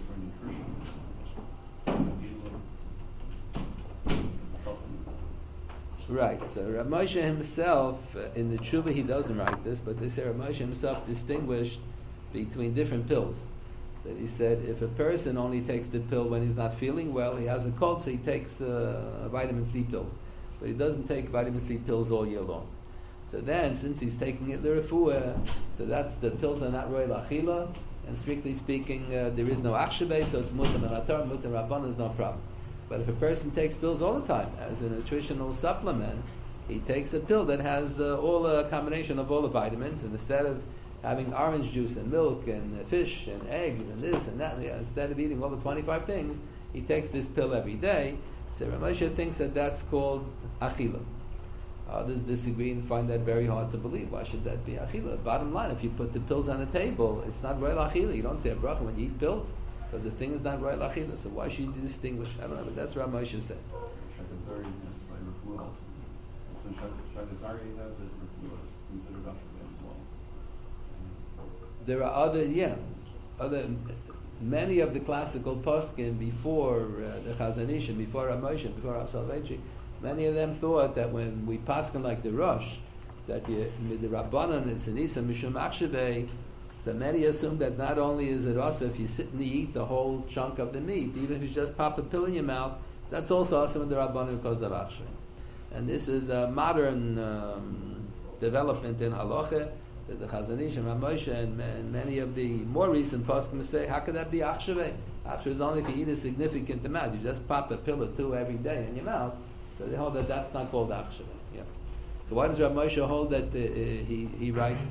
Right, so Rav Moshe himself, in the Tshuva he doesn't write this, but they say Rav Moshe himself distinguished between different pills. That he said if a person only takes the pill when he's not feeling well, he has a cold, so he takes vitamin C pills. But he doesn't take vitamin C pills all year long. So then, since he's taking it l'refuah, so that's the pills are not roy lachila, and strictly speaking, there is no achshavei, so it's mutar meratar, mutar rabban is no problem. But if a person takes pills all the time as a nutritional supplement, he takes a pill that has all a combination of all the vitamins, and instead of having orange juice and milk and fish and eggs and this and that, instead of eating all the 25 things, he takes this pill every day. So Rav Moshe thinks that that's called achila. Others disagree and find that very hard to believe. Why should that be achila? Bottom line, if you put the pills on the table, it's not royal achila. You don't say a bracha when you eat pills, because the thing is not royal achila. So why should you distinguish? I don't know, but that's what Rav Moshe said. Shakazari is by refuah also. So Shakazari has that refuah is considered achshavei as well. There are many of the classical poskim before the Chazon Ish, before Rav Moshe, before Rav Soloveitchik, many of them thought that when we paskin like the Rosh, that the Rabbanan it's an Isa Mishum Achshavei, that many assume that not only is it also if you sit and you eat the whole chunk of the meat, even if you just pop a pill in your mouth, that's also also in the Rabbanan because of Achshavei. And this is a modern development in halacha. The Chazon Ish and Ramosha and many of the more recent poskim say, how could that be achshavei? Achshavei is only if you eat a significant amount. You just pop a pill or two every day in your mouth. So they hold that that's not called achshavei. Yeah. So why does Ramosha hold that he writes,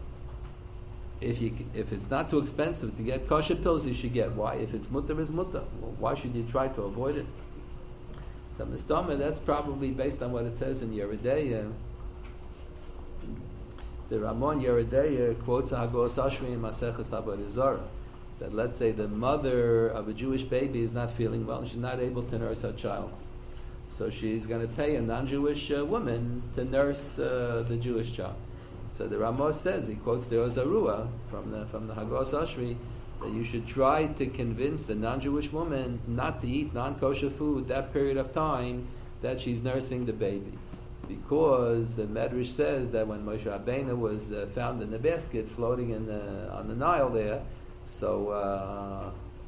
if it's not too expensive to get kosher pills, you should get. Why? If it's mutter, is mutter. Well, why should you try to avoid it? So Mistama, that's probably based on what it says in Yeridei. The Ramon Yeridei quotes a Hagos Ashri in Maseches Avodah Zarah, that let's say the mother of a Jewish baby is not feeling well and she's not able to nurse her child. So she's going to pay a non-Jewish woman to nurse the Jewish child. So the Ramos says, he quotes the Ozarua from the Hagos Ashri, that you should try to convince the non-Jewish woman not to eat non-kosher food that period of time that she's nursing the baby. Because the Medrash says that when Moshe Rabbeinu was found in the basket floating on the Nile there, so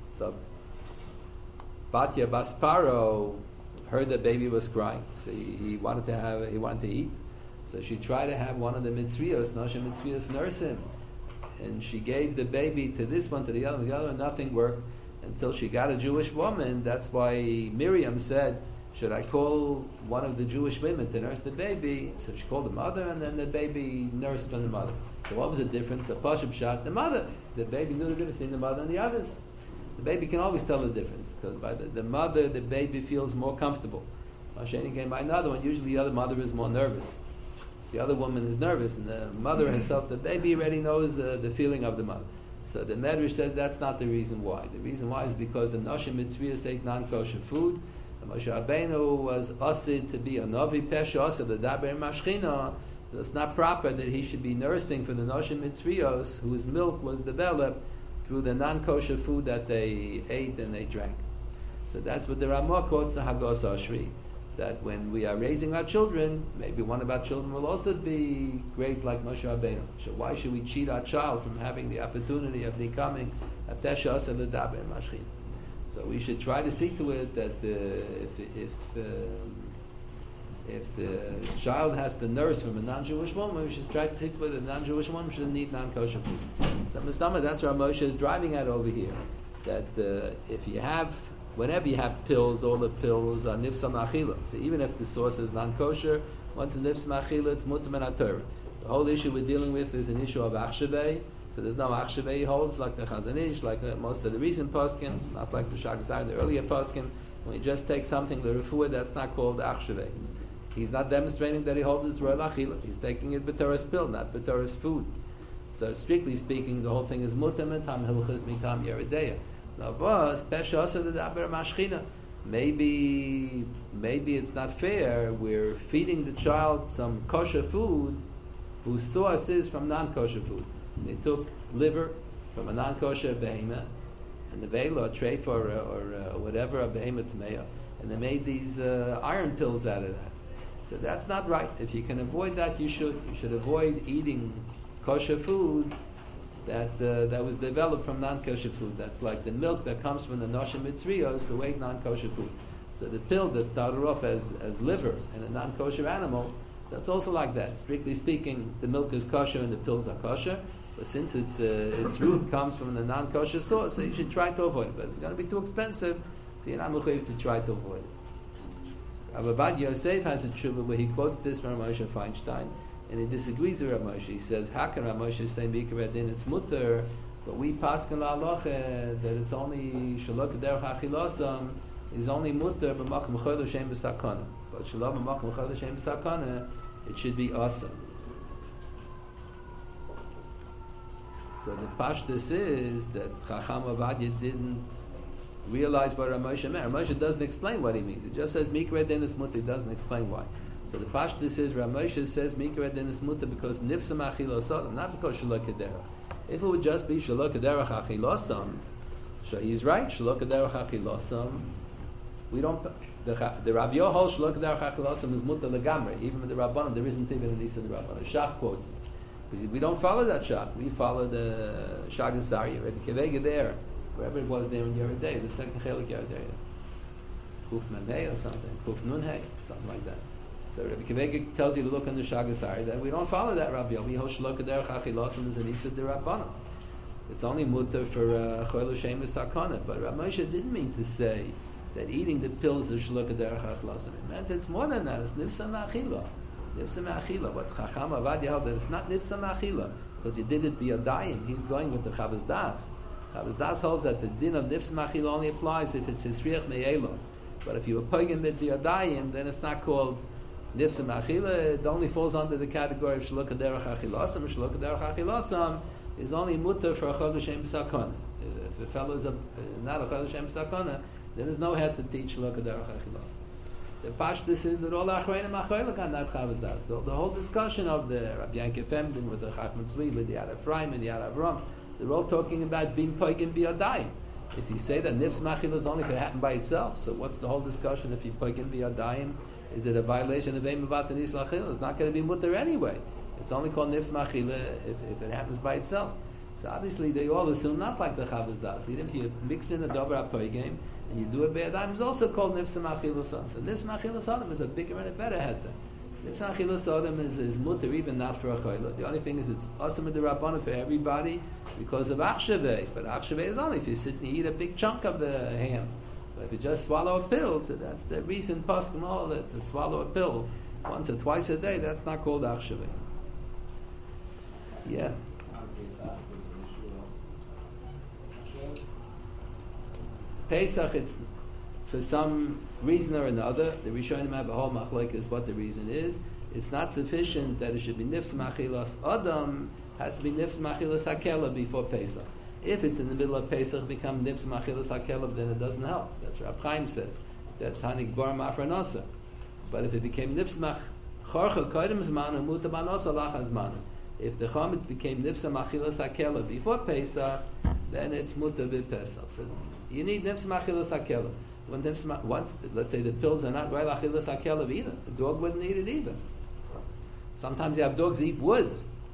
Batya Bas Paro heard the baby was crying, so he wanted to eat. So she tried to have one of the mitzviyos, Noshe mitzviyos, nurse him, and she gave the baby to this one, to the other, nothing worked until she got a Jewish woman. That's why Miriam said, should I call one of the Jewish women to nurse the baby? So she called the mother, and then the baby nursed from the mother. So what was the difference? A Pashab shot the mother. The baby knew the difference between the mother and the others. The baby can always tell the difference, because by the mother, the baby feels more comfortable. Masheni came by another one. Usually the other mother is more nervous. The other woman is nervous, and the mother herself, the baby already knows the feeling of the mother. So the Medrash says that's not the reason why. The reason why is because the Noshim Mitzviyos ate non-kosher food. Moshe Rabbeinu was asid to be a Novi Pesha, asid the Daber Mashchina. So it's not proper that he should be nursing for the Noshim Mitzviyos, whose milk was developed through the non-kosher food that they ate and they drank. So that's what the Ramah quotes the Hagos Ashri, that when we are raising our children, maybe one of our children will also be great like Moshe Rabbeinu. So why should we cheat our child from having the opportunity of becoming a Pesha Asid the Daber Mashchina? So we should try to see to it that if the child has to nurse from a non-Jewish woman, we should try to see to it that the non-Jewish woman shouldn't eat non-kosher food. So Mistama, that's what Moshe is driving at over here. That if you have, whenever you have pills, all the pills are nifsa ma'achila. So even if the source is non-kosher, once it's nifsa ma'achila, it's mutam and atorah. The whole issue we're dealing with is an issue of achshavei. So there's no achshavei holds like the Chazon Ish, like most of the recent poskim, not like the Shagzar, the earlier poskim. When you just take something the refuah, that's not called achshavei. He's not demonstrating that he holds it's royal achila. He's taking it b'toras pill, not b'toras food. So strictly speaking, the whole thing is mutam and tam hilchos mitam yeredeya. Now, was pesha asa the daber mashchina. Maybe it's not fair. We're feeding the child some kosher food whose source is from non-kosher food. They took liver from a non-kosher behemoth, and the veil or treif or whatever, a behemoth tmeya, and they made these iron pills out of that. So that's not right. If you can avoid that, you should. You should avoid eating kosher food that was developed from non-kosher food. That's like the milk that comes from the Noshim Mitzriyos who ate non-kosher food. So the pill that started off as liver and a non-kosher animal, that's also like that. Strictly speaking, the milk is kosher and the pills are kosher. But since its root comes from the non-kosher source, so you should try to avoid it. But it's going to be too expensive, so you're not mechuyev to try to avoid it. Rav Avad Yosef has a tshuva where he quotes this from Moshe Feinstein, and he disagrees with Rav Moshe. He says, how can Rav Moshe say Mikra Din it's mutter, but we paskin la'aloche that it's only shalok derech achilosam is only mutter b'makom chol l'shem b'sakana, but shalom b'makom chol l'shem b'sakana it should be awesome. So the pashtus is that Chacham Avadia didn't realize what Rav Moshe meant. Rav Moshe doesn't explain what he means. It just says Mikra Din is mutter. It doesn't explain why. So the pashtus is Rav Moshe says Mikra Din is mutter because nifsa ma'achilosam, not because shalok derech. If it would just be shalok derech achilosam, so he's right. Shalok derech achilosam. We don't. The Rav Yohol shalok derech achilosam is mutter legamre. Even with the Rabbanon, there isn't even a nisa the Rabbanon. Shach quotes. Because we don't follow that shach. We follow the shach and Sarya, Rebbe Kevega there, wherever it was there in Yeridei, the second chelik Yeridei. Kuf Memei or something, Kuf Nunhei, something like that. So Rabbi Akiva tells you to look on the Shagasari, that we don't follow that Rabbi Yomi. Hoshloka derech achilasim is an isa derabbanan. It's only mutter for choil shemus sakana. But Rabbi Moshe didn't mean to say that eating the pills is shloka derech achilasim. It meant it's more than that. It's nifsa ma'achila. Nifsa ma'achila. What Chacham Avad held that it's not nifsa ma'achila because you did it biyadayim. He's going with the Chavaz Das. Chavaz Das holds that the din of nifsa ma'achila only applies if it's hisriach me'elov. But if you were poging with biyadayim, then it's not called nifsa ma'achila. It only falls under the category of shloka derech achilasam. Shloka derech achilasam is only mutter for a chol l'shem b'sakana. If the fellow is not a chol l'shem b'sakana, then there's no head to teach shloka derech achilasam. The pashtus is that all achreinim achreilik on that Chavaz Das. The whole discussion of the Rabbi Yankiv Emden with the Chacham Tzvi, with the Yad Ephraim and the Yad Avram, they're all talking about being poigim biyadayim. If you say that nifs machila is only if it happened by itself, so what's the whole discussion if you poigim biyadayim? Is it a violation of Eim Avat and Isla Chil? It's not going to be mutter anyway. It's only called nifs machila if it happens by itself. So obviously they all assume not like the Chavaz Das. Even if you mix in the Dover HaPoigim and you do it beyadayim, it's also called nifs machila sodom. So nifs machila sodom is a bigger and a better heter. Nifs machila sodom is mutter even not for a chayla. The only thing is it's asam d'rabbanan for everybody because of achshavei. But achshavei is only if you sit and eat a big chunk of the ham. But if you just swallow a pill, so that's the recent poskim all that to swallow a pill once or twice a day, that's not called achshavei. Yeah. Pesach, it's for some reason or another. The Rishonim have a whole machlokes what the reason is. It's not sufficient that it should be nifs machilas adam. Has to be nifs machilas hakela before Pesach. If it's in the middle of Pesach, become nifs machilas hakela, then it doesn't help. That's what Rab Chaim says. That's hanik bar mafranasa. But if it became nifs mach chorcha kodim zmanu muta banosa lachas zmanu. If the chametz became nifsa machilas hakela before Pesach, then it's muta b'Pesach. So you need nifsa machilas hakela. Once, let's say the pills are not right achilas hakela either, the dog wouldn't eat it either. Sometimes you have dogs eat wood.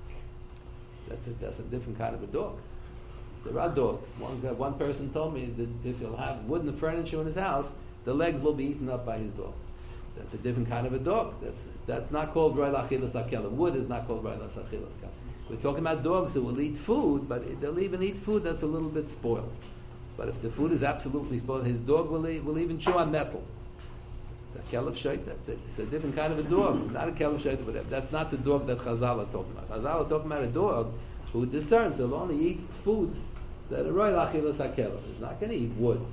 That's a different kind of a dog. There are dogs. One person told me that if he'll have wooden furniture in his house, the legs will be eaten up by his dog. That's a different kind of a dog. That's not called roy lachilas hakela. Wood is not called roy lachilas hakela. We're talking about dogs who will eat food, but they'll even eat food that's a little bit spoiled. But if the food is absolutely spoiled, his dog will even chew on metal. It's a kelev shaita. It's a different kind of a dog. Not a kelev shaita, but that's not the dog that Chazal are talking about. Chazal are talking about a dog who discerns. He'll only eat foods that are roy lachilas hakela. He's not going to eat wood.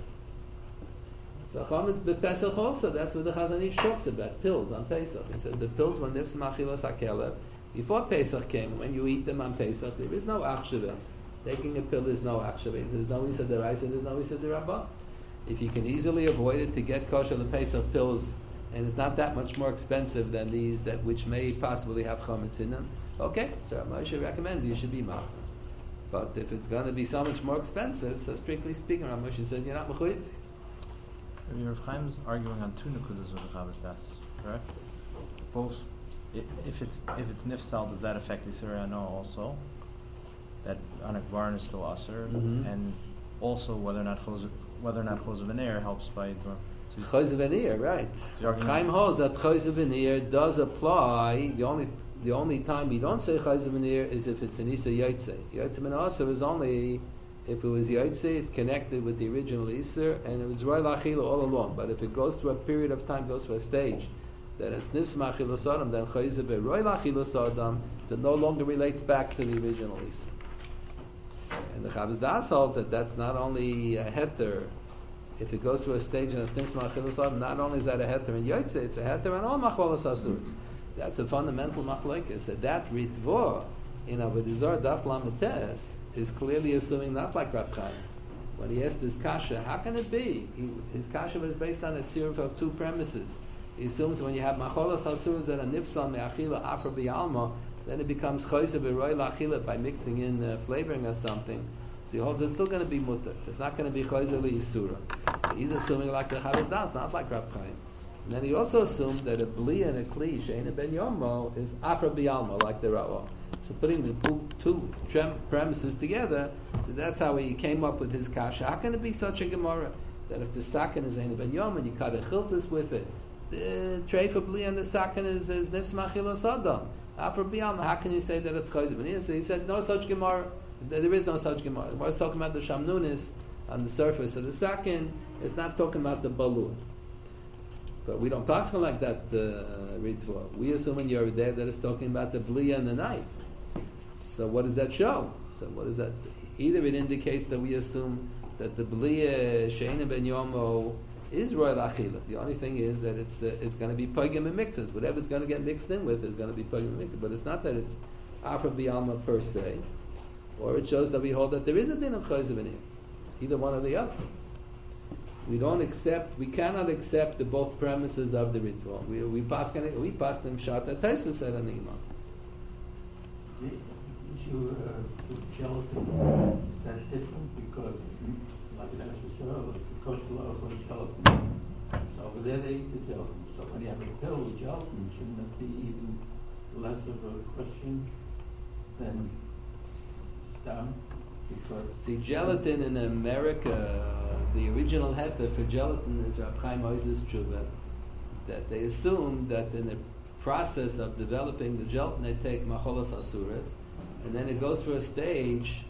So Chametz b'Pesach also, that's what the Chazon Ish talks about, pills on Pesach. He says the pills were nifs machilas hakelev. Before Pesach came, when you eat them on Pesach, there is no achshava. Taking a pill is no achshava. There's no isa deraisa, there's no isa derabba. If you can easily avoid it to get kosher the Pesach pills, and it's not that much more expensive than these that which may possibly have chametz in them, okay, so Moshe recommends you should be machmir. But if it's going to be so much more expensive, so strictly speaking, Moshe says you're not mechuyev. Rav Chaim is arguing on two nekudas with the Chavaz Das, correct? Both, if it's nifsal, does that affect Yisrael? No, also that on a gvarn is still aser, and also whether or not chos v'neir helps by chos v'neir, right? Chaim holds that chos v'neir does apply. The only time we don't say chos v'neir is if it's an isa yaitse. Yaitse min aser is only. If it was Yaitse, it's connected with the original Isser, and it was Roy Lachila all along. But if it goes through a period of time, goes through a stage, then it's Nifs Machila Sodom, then Chayze be Roy Lachila Sodom, so it no longer relates back to the original Isser. And the Chavaz Das holds that that's not only a heter, if it goes through a stage and it's Nifs Machila Sodom, not only is that a heter in Yaitse, it's a heter in all Machlolas Asuris. That's a fundamental machlokes. So that Ritvo, in Avodah Zarah Daf Lametes, is clearly assuming not like Rab Chaim. When he asked his kasha, how can it be? His kasha was based on a tziruf of two premises. He assumes when you have macholas hasuras that are nifsal me'achila afra b'yalma, then it becomes choyse b'roy la'achila by mixing in flavoring or something. So he holds it's still going to be mutter. It's not going to be choyse li'isura. So he's assuming like the Chavaz Das, not like Rab Chaim. And then he also assumed that a bli and a kli, she'ena ben yomo, is afra b'yalma, like the Ra'ah. So putting the two premises together, so that's how he came up with his kasha. How can it be such a Gemara that if the sakin is ein ben yom and you cut a chiltus with it, the treifa bli and the sakin is nifs machila sadam. After biyam, how can you say that it's chayz b'niyah? So he said no such gemara. There is no such gemara. The gemara is talking about the shamnunis on the surface of the sakin. It's not talking about the balur. But we don't pass on like that, Ritva. We assume in Yoreh De'ah that it's talking about the bliya and the knife. So what does that show? So what does that say? Either it indicates that we assume that the bliya she'ena ben yomo is royal achila. The only thing is that it's going to be pogim and mixes. Whatever it's going to get mixed in with is going to be pogim and mixes. But it's not that it's afra b'yalma per se, or it shows that we hold that there is a din of chayz v'niyah. Either one or the other. We cannot accept the both premises of the Ritva. We pass them shot that Taisa said an imam. The issue with gelatin is that different because, like an extra it's the kosher law of gelatin. So over there they eat the gelatin. So when you have a pill with gelatin, shouldn't it be even less of a question than stam? See, gelatin in America, the original heter for gelatin is Rab Chaim Oiz's tshuva, that they assume that in the process of developing the gelatin they take macholos asuras, and then it goes through a stage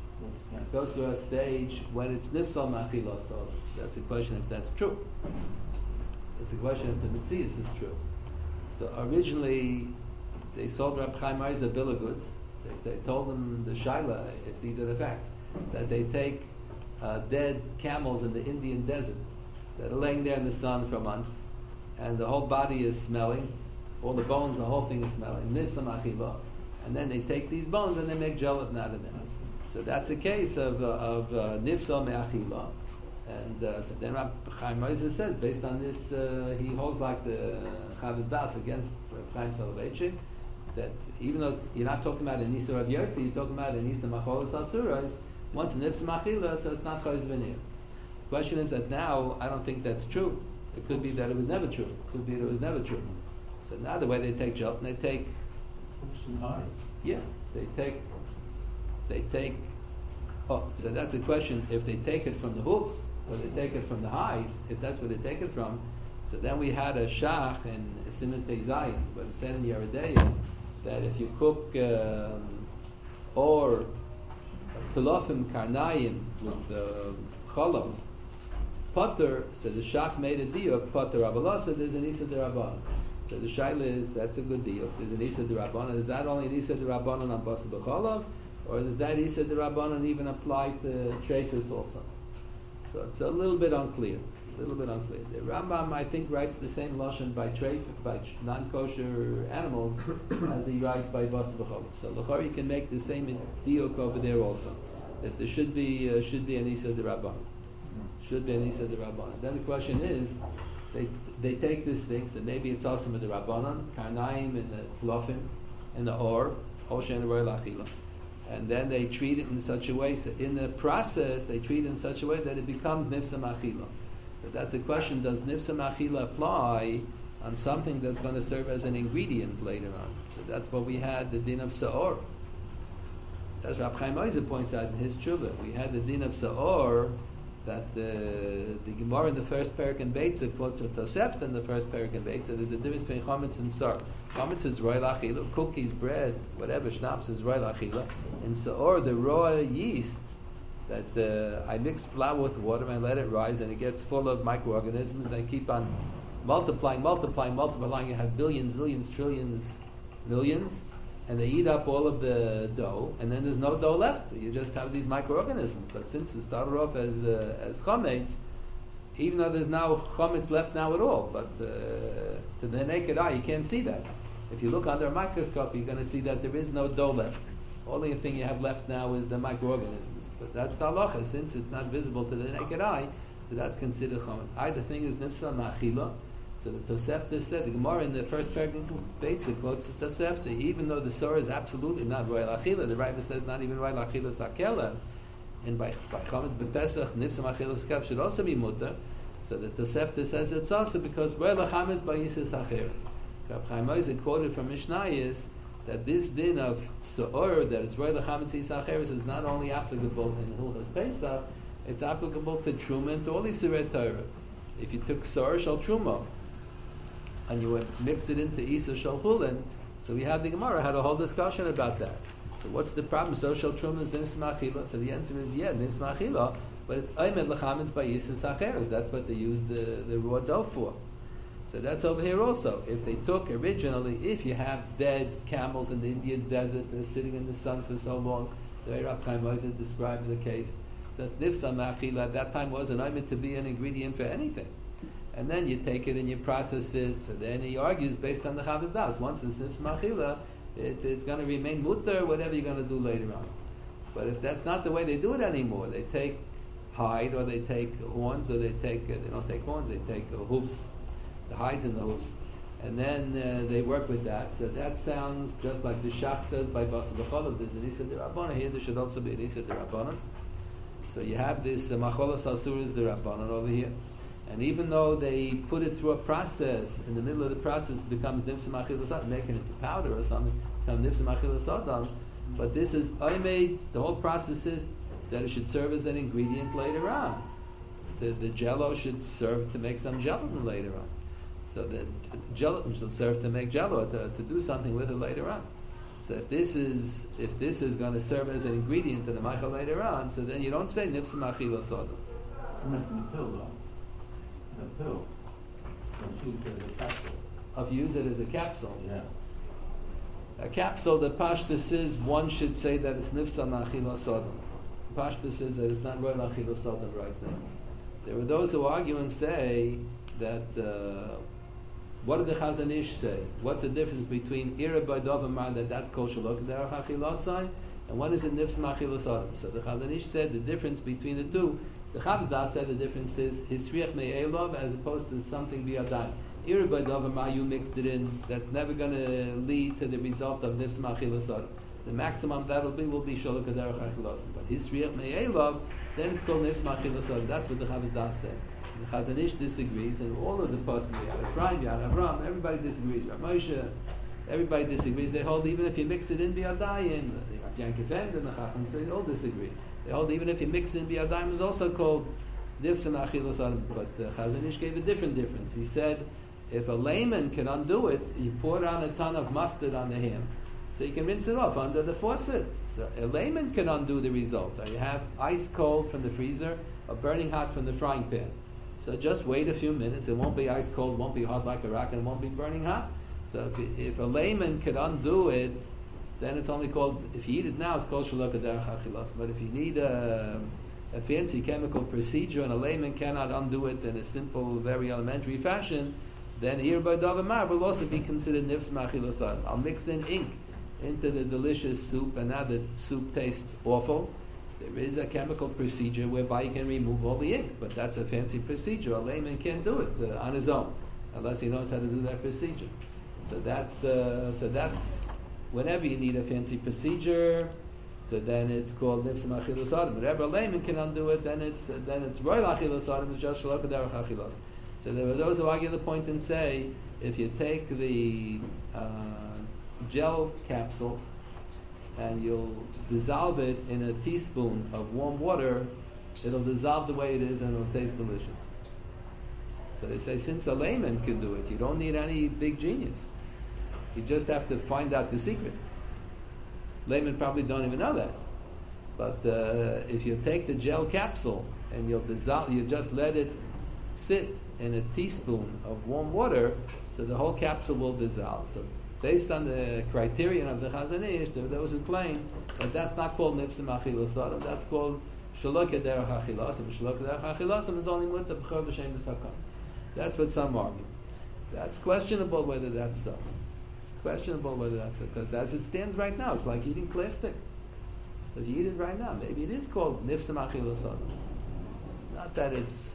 when it's nifsal machilos. So that's a question if that's true. It's a question if the mitzias is true. So originally they sold Rab Chaim Oiz a bill of goods. They told them the shaila, if these are the facts, that they take dead camels in the Indian desert that are laying there in the sun for months, and the whole body is smelling, all the bones, the whole thing is smelling, and then they take these bones and they make gelatin out of them. So that's a case of nifsa me'achila, and so then Rab Chaim Oizer says, based on this, he holds like the Chavis Das against Rab Chaim Soloveitchik, that even though you're not talking about an Isra of Yotzi, you're talking about an Isra Macholos Asuras, once an Nifs Machila, so it's not Chayz V'nir. The question is that now, I don't think that's true. It could be that it was never true. It could be that it was never true. So now the way they take gelatin, they take... Yeah, they take... Oh, so that's a question. If they take it from the hooves, or they take it from the hides, if that's where they take it from, so then we had a shach in Siman Pei Zayin, but it said in Yoreh De'ah that if you cook or tilafim karnayim with chalav potter, so the shach made a diuk potter abalasa. There's an isa derabbanan. So the shaila is that's a good diuk. There's an isa derabbanan. Is that only an isa derabbanan on basa b'chalav, or does that isa derabbanan even apply to treifus also? So it's a little bit unclear. The Rambam, I think, writes the same lashon by non-kosher animals as he writes by basa b'chalav. So l'chor you can make the same diuk over there also, that there should be an isa derabbanan. Should be an isa derabbanan. Then the question is, they take this thing, so maybe it's also with the rabbanan, karnaim and the tlofim and the or shen roy lachila, and then they treat it in such a way. So in the process, they treat it in such a way that it becomes nifsa machila. But that's a question: does nifsa machila apply on something that's going to serve as an ingredient later on? So that's what we had the din of saor. That's what Rab Chaim Oizer points out in his tshuva. We had the din of saor that the Gemara in the first parak in Beitza quotes with Tosefta in the first parak in Beitza. There's a difference between chametz and sar. Chametz is roy lachila, cookies, bread, whatever, schnapps is roy lachila. In saor, the raw yeast that I mix flour with water and let it rise, and it gets full of microorganisms, and they keep on multiplying. You have billions, zillions, trillions, millions, and they eat up all of the dough, and then there's no dough left. You just have these microorganisms. But since it started off as chametz, even though there's now chametz left now at all, but to the naked eye you can't see that. If you look under a microscope, you're going to see that there is no dough left. Only thing you have left now is the microorganisms. But that's the halacha. Since it's not visible to the naked eye, so that's considered chametz. Either thing is nifsa ma'achila. So the Tosefta said, the Gemara in the first paragraph Beitza quotes the Tosefta, even though the Surah is absolutely not royal achila, the Raiva says not even royal achila sakela, and by chametz b'pesach nifsa ma'achila sakav should also be mutter. So the Tosefta says it's also because royal chametz by yisis acheres. Rab Chaim Oizer quoted from Mishnayos that this din of Sa'or, that it's royal chametz yisis acheres, is not only applicable in Hilchas Pesach, it's applicable to Truma and to all Yisrei Torah. If you took Sa'or shal Truma, and you would mix it into Isa Shalchulin. So we had the Gemara had a whole discussion about that. So what's the problem? Social Truma is Nifs Machila. So the answer is yeah, Nifs Machila, but it's Aymed Lachametz by Isa Sacheres. That's what they use the raw dough for. So that's over here also. If they took originally, if you have dead camels in the Indian desert, they're sitting in the sun for so long, the way Rab Chaim Ozer describes the case, says Nifsa Machila at that time wasn't meant to be an ingredient for anything. And then you take it and you process it, so then he argues based on the Chavaz Das. Once it's Nifsa Machila, it's going to remain mutter, whatever you're going to do later on. But if that's not the way they do it anymore, they take hide, or they take horns, or they don't take horns, they take hoofs, the hides in the hoofs, and then they work with that. So that sounds just like the Shach says by Basa B'Cholav. There's an Isa D'Rabbanan here. There should also be an Isa D'Rabbanan. So you have this Macholas Asuras D'Rabbanan over here, and even though they put it through a process, in the middle of the process it becomes Nifsa Machila Sodom, making it to powder or something, becomes Nifsa Machila Sodom. But this is Oimed. The whole process is that it should serve as an ingredient later on. The Jello should serve to make some gelatin later on. So the gelatin should serve to make jello, to do something with it later on. So if this is going to serve as an ingredient in the ma'achal later on, so then you don't say nifsa ma'achila soda. In the pill, though. In the pill. Don't use it as a capsule. Of use it as a capsule. Yeah. A capsule, the pashtus is, one should say that it's nifsa ma'achila soda. Pashtus is that it's not roy ma'achila soda right now. There were those who argue and say that what did the Chazon Ish say? What's the difference between Ira by Dovamar, that's called Shalok Derech Achilasai, and what is it Nifs Machilas Adam? So the Chazon Ish said the difference between the two. The Chavaz Das said the difference is Hisriach Me'elov as opposed to something Biyadai. Ira by Dovamar, you mixed it in, that's never going to lead to the result of Nifs Machilas Adam. The maximum that'll be will be Shalok Derech Achilasai. But Hisriach Me'elov, then it's called Nifs Machilas Adam. That's what the Chavaz Das said. The Chazon Ish disagrees, and all of the poskim, Yad Ephraim, Yad Avram, everybody disagrees. Rav Moshe, everybody disagrees. They hold even if you mix it in biyadayim, Rav Yankov and the Chacham, so they all disagree. They hold even if you mix it in biyadayim is also called nifsa ma'achilas adam. But Chazon Ish gave a different difference. He said, if a layman can undo it, you pour on a ton of mustard on the ham, so you can rinse it off under the faucet. So a layman can undo the result. Or you have ice cold from the freezer, or burning hot from the frying pan. So just wait a few minutes. It won't be ice cold, won't be hot like a rock, and it won't be burning hot. So if a layman could undo it, then it's only called, if you eat it now, it's called shalok derech achilas. But if you need a fancy chemical procedure and a layman cannot undo it in a simple, very elementary fashion, then here by Davamar will also be considered nifs machilas. I'll mix in ink into the delicious soup, and now the soup tastes awful. There is a chemical procedure whereby you can remove all the ink, but that's a fancy procedure. A layman can't do it on his own unless he knows how to do that procedure. So that's whenever you need a fancy procedure, so then it's called nifsa machilas adam. Whenever a layman can undo it, then it's roy achilas adam. It's just shalok derech achilas. So there are those who argue the point and say if you take the gel capsule and you'll dissolve it in a teaspoon of warm water, it'll dissolve the way it is and it'll taste delicious. So they say since a layman can do it, you don't need any big genius. You just have to find out the secret. Laymen probably don't even know that. But if you take the gel capsule and you just let it sit in a teaspoon of warm water, so the whole capsule will dissolve. So based on the criterion of the Chazon Ish, there are those who claim that that's not called nifsa machilas adam, that's called shalok derech achilas, and shalok derech achilas is only mutter b'chor b'shem b'sakam. That's what some argue. That's questionable whether that's so. Because as it stands right now, it's like eating plastic. So if you eat it right now, maybe it is called nifsa machilas adam. It's not that it's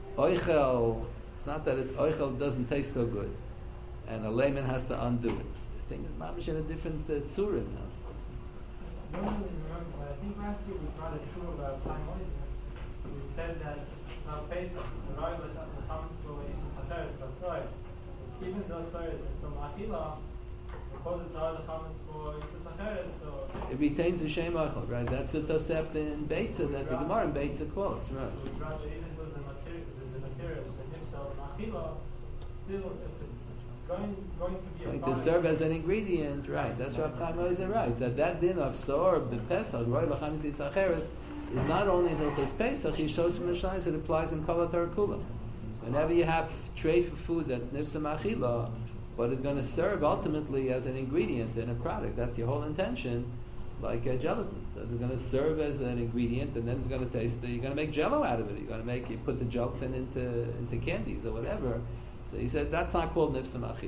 oichel doesn't taste so good, and a layman has to undo it. The thing is, mamish in a different tzura now. I don't really remember, but I think last year we brought a true about Chaim Ozer. We said that now Pesach, the Roy was at the Chametz for Yisrael Sacheres, but sorry, even though sorry it's some Achila, because it's all the Chametz for Yisrael Sacheres, so it retains the Shem Achel, right? That's the Tosefta in Beitza that the Gemara in Beitza quotes, right? So we brought even though there's a material, so if so Achila, still if it's going to be Going a to product. serve as an ingredient, right? That's what Chaim Oizer writes. That din of sor b'Pesach, roy l'chametz yitzacheres, is not only in Hilchos Pesach. He shows from the Mishnayos it applies in Kol HaTorah Kula. Whenever you have trade for food that nifsa machila, but is going to serve ultimately as an ingredient in a product, that's your whole intention, like gelatin. So it's going to serve as an ingredient, and then it's going to taste. You're going to make Jello out of it. You put the gelatin into candies or whatever. So he said that's not called nifsa machila.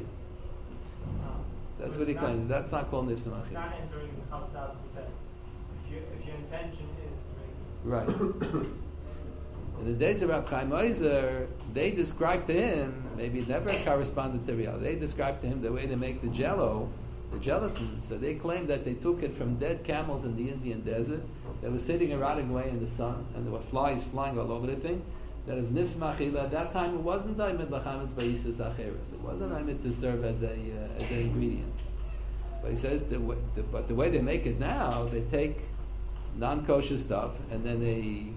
That's what he claims. That's not called nifsa It's machila. not entering the Chavos percent. If your intention is to make Right. In the days of Rab Chaim Oizer, they described to him, maybe it never corresponded to reality, they described to him the way they make the jello, the gelatin. So they claimed that they took it from dead camels in the Indian desert that were sitting and rotting away in the sun, and there were flies flying all over the thing. That it was nifs machila. At that time, it wasn't daimid lachametz ba'isas acheres. It wasn't daimid to serve as an ingredient. But he says, but the way they make it now, they take non-kosher stuff and then they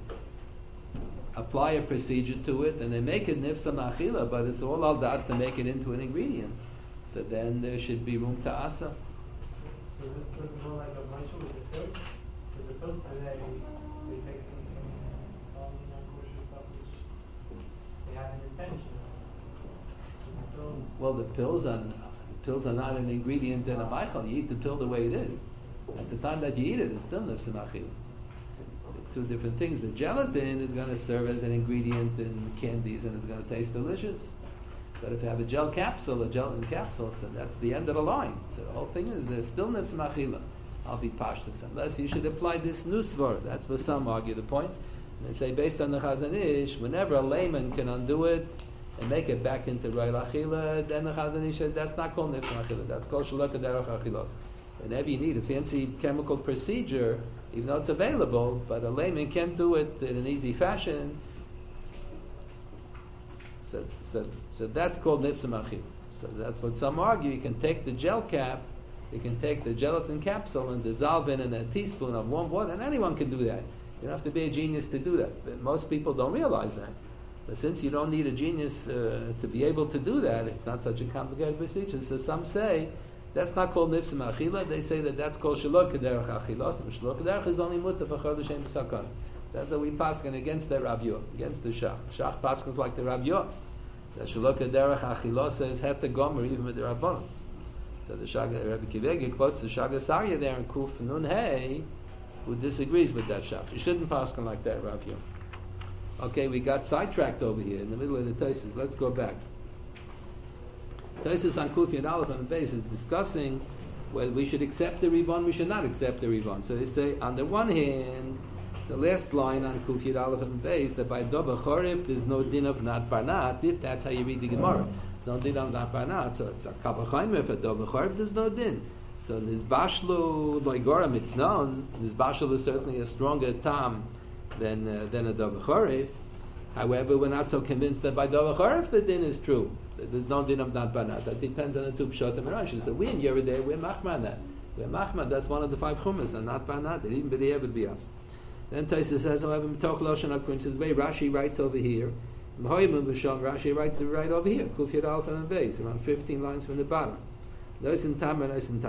apply a procedure to it, and they make it nifsa machila, but it's all al das to make it into an ingredient. So then there should be room to asa. So this doesn't go like a mashal with the filth? Because the filth today, they take all the non-kosher stuff which they have an intention of. So the pills, Well, the pills are not an ingredient in a maichal. You eat the pill the way it is. At the time that you eat it, it's still nifsa machila. Two different things. The gelatin is going to serve as an ingredient in candies, and it's going to taste delicious. But if you have a gelatin capsule, so that's the end of the line. So the whole thing is there's still nifs machila. I'll be pashtus. Unless you should apply this nusvar. That's what some argue the point. And they say based on the Chazon Ish, whenever a layman can undo it and make it back into roy l'achila, then the Chazon Ish said that's not called nifs machila. That's called shalok derech achilos. Whenever you need a fancy chemical procedure, even though it's available, but a layman can't do it in an easy fashion. So that's called nifsa machil. So that's what some argue. You can take the gel cap, you can take the gelatin capsule and dissolve it in a teaspoon of warm water, and anyone can do that. You don't have to be a genius to do that. But most people don't realize that. But since you don't need a genius to be able to do that, it's not such a complicated procedure. So some say that's not called nifsa machila. They say that that's called shalok derech achilos. And shalok derech is only mutter for chodeshem b'sakon. That's how we paskin against the Rav Yod, against the Shach. Shach paskins like the Rav Yod. The shalok derech achilos says het the gomer even with the Rabbanon. So the Shag Rabbi Kivegi quotes the Shagas Aryeh there in Kuf Nun Hey, who disagrees with that Shach. You shouldn't paskin like that, Rav Yod. Okay, we got sidetracked over here in the middle of the Tosfos. Let's go back. Tosfos on Kufi and Aleph on the base is discussing whether we should accept the Ribon, we should not accept the Ribon. So they say, on the one hand, the last line on Kufi and Aleph on the base, that by Dova Chorif there's no din of not barnat, if that's how you read the Gemara. There's no din of not barnat, so it's a Kabachayim, if at Dova Chorif there's no din. So Nizbashlu Loigora Mitznon, Nizbashlu is certainly a stronger tam than a Dova Chorif. However, we're not so convinced that by Dova Chorif the din is true. There's no din of not banat. That depends on the two pshatim and Rashi. So we in Yeridei, we're machman that. We're machman. That's one of the five chumas, and not banat. It even b'di'ev would be us. Then Tosfos says, however, mitoch loshen according to the way Rashi writes over here. Rashi writes it right over here. Kuf Yud Aleph and Beis, around 15 lines from the bottom. Everyone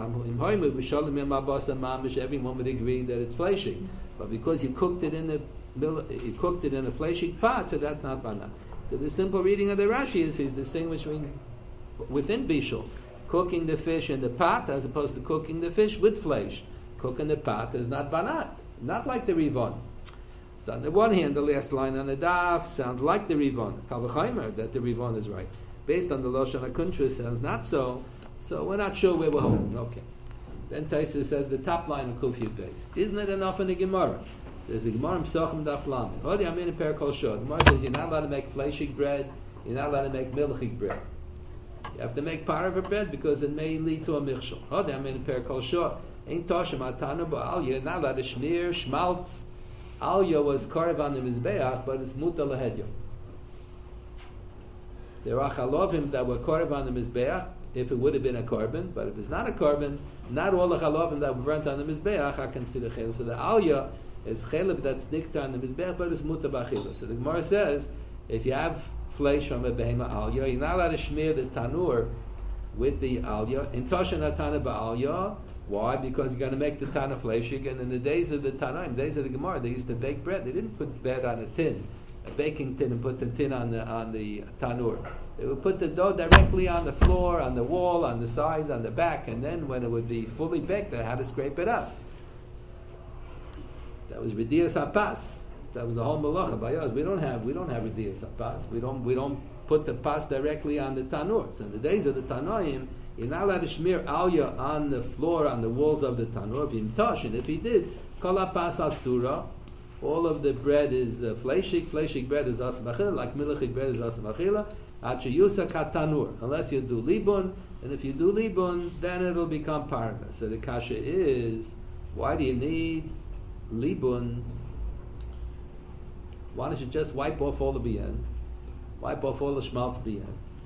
would agree that it's fleshing, but because you cooked it in a fleshing pot, so that's not banat. So the simple reading of the Rashi is he's distinguishing within Bishul, cooking the fish in the pot as opposed to cooking the fish with flesh. Cooking the pot is not banat, not like the Rivon. So on the one hand, the last line on the daf sounds like the Rivon, Kavachaymer, that the Rivon is right. Based on the Loshan HaKuntra, sounds not so. So we're not sure where we're holding. Okay. Then Tosfos says the top line of Kuf Yud Beis. Isn't it enough in the Gemara? There's a Gemara in Pesachim Daf Lamed. Hodi Amin Per Kol Shod. Gemara says you're not allowed to make fleshig bread. You're not allowed to make milchig bread. You have to make paraver bread because it may lead to a milchshel. Hodi Amin Per Kol Shod. Ain't Toshem Atanu Ba'al. You're not allowed to schmear schmaltz. Alya was karev on the mizbeach, but it's muta lahedyo. There are chalovim that were karev on the mizbeach if it would have been a korban, but if it's not a korban, not all the chalovim that were burnt on the mizbeach are considered chel. So the alya is chelev that's nikta on the mizbeach, but it's muta b'achila. So the Gemara says, if you have flesh from a behema alya, you're not allowed to schmear the tanur with the alya. In Toshan Hatana ba'alya. Why? Because you're going to make the Tana fleshig, and in the days of the Tanaim, days of the Gemara, they used to bake bread. They didn't put bread on a tin, a baking tin, and put the tin on the tanur. They would put the dough directly on the floor, on the wall, on the sides, on the back, and then when it would be fully baked, they had to scrape it up. That was Ridias Hapas. That was the whole malacha by us. We don't have Ridias Hapas. We don't put the pas directly on the tanur. So in the days of the Tanaim, you're not allowed to smear alya on the floor, on the walls of the tanur. And if he did, kol pas asura, all of the bread is fleshig. Fleshig bread is asmachila, like milchig bread is asmachila. Achiyusa katanur, unless you do libun, and if you do libun, then it'll become parva. So the kasha is, why do you need libun? Why don't you just wipe off all the bien, wipe off all the schmaltz bien?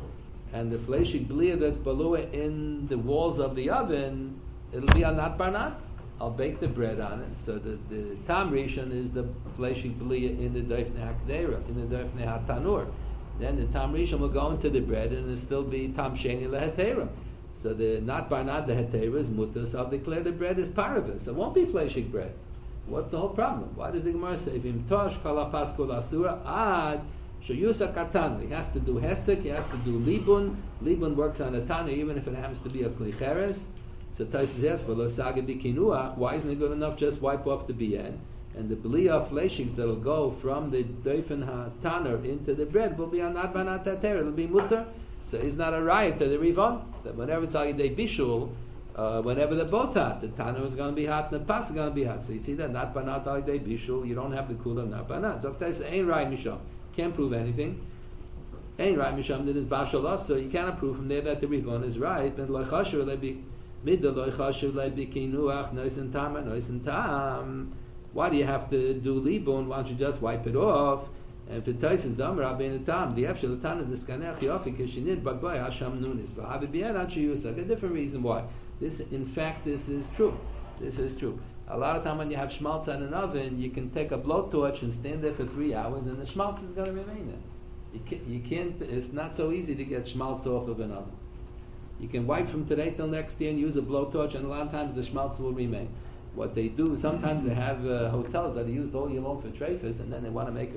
And the fleshig blia that's below it in the walls of the oven, it'll be anat barnat. I'll bake the bread on it. So the tam rishon is the fleshig blia in the doifnei hakdera, in the doifnei hatanur. Then the tam rishon will go into the bread and it'll still be tam sheni lehetera. So the nat barnat, the hetera is mutas. I'll declare the bread is paravis. It won't be fleshig bread. What's the whole problem? Why does the Gemara say vim tosh kalapas kol asura ad? Shuyusa katan. He has to do hesek. He has to do libun. Libun works on a tana, even if it happens to be a klicheres. So Taisus says, "V'lo saga bikinuach." Why isn't it good enough just wipe off the bien and the blia fleshings that'll go from the doifen hataner into the bread will be on adbanat tater. It'll be mutter. So it's not a riot to the rivon that whenever it's agidei bishul, whenever they're both hot, the taner is going to be hot and the pas is going to be hot. So you see that not banat agidei bishul. You don't have the kula not banat. So Taisus ain't right misham. Can't prove anything. Ain't right misham that is bashal, so you cannot prove from there that the rivon is right. But loy chashuv lebi midda loy chashuv lebi kinuach noisen tam noisen tam. Why do you have to do libun? Why don't you just wipe it off? And for Taisus dam rabbeinu tam the efshel tana diskanech yofi kishinid bagbay hasham nunis v'havi bien achiyusa. A different reason why. This, in fact, this is true. This is true. A lot of time when you have schmaltz in an oven, you can take a blowtorch and stand there for 3 hours, and the schmaltz is going to remain there. You can't. It's not so easy to get schmaltz off of an oven. You can wipe from today till next year and use a blowtorch, and a lot of times the schmaltz will remain. What they do, sometimes they have hotels that are used all year long for treifas, and then they want to make a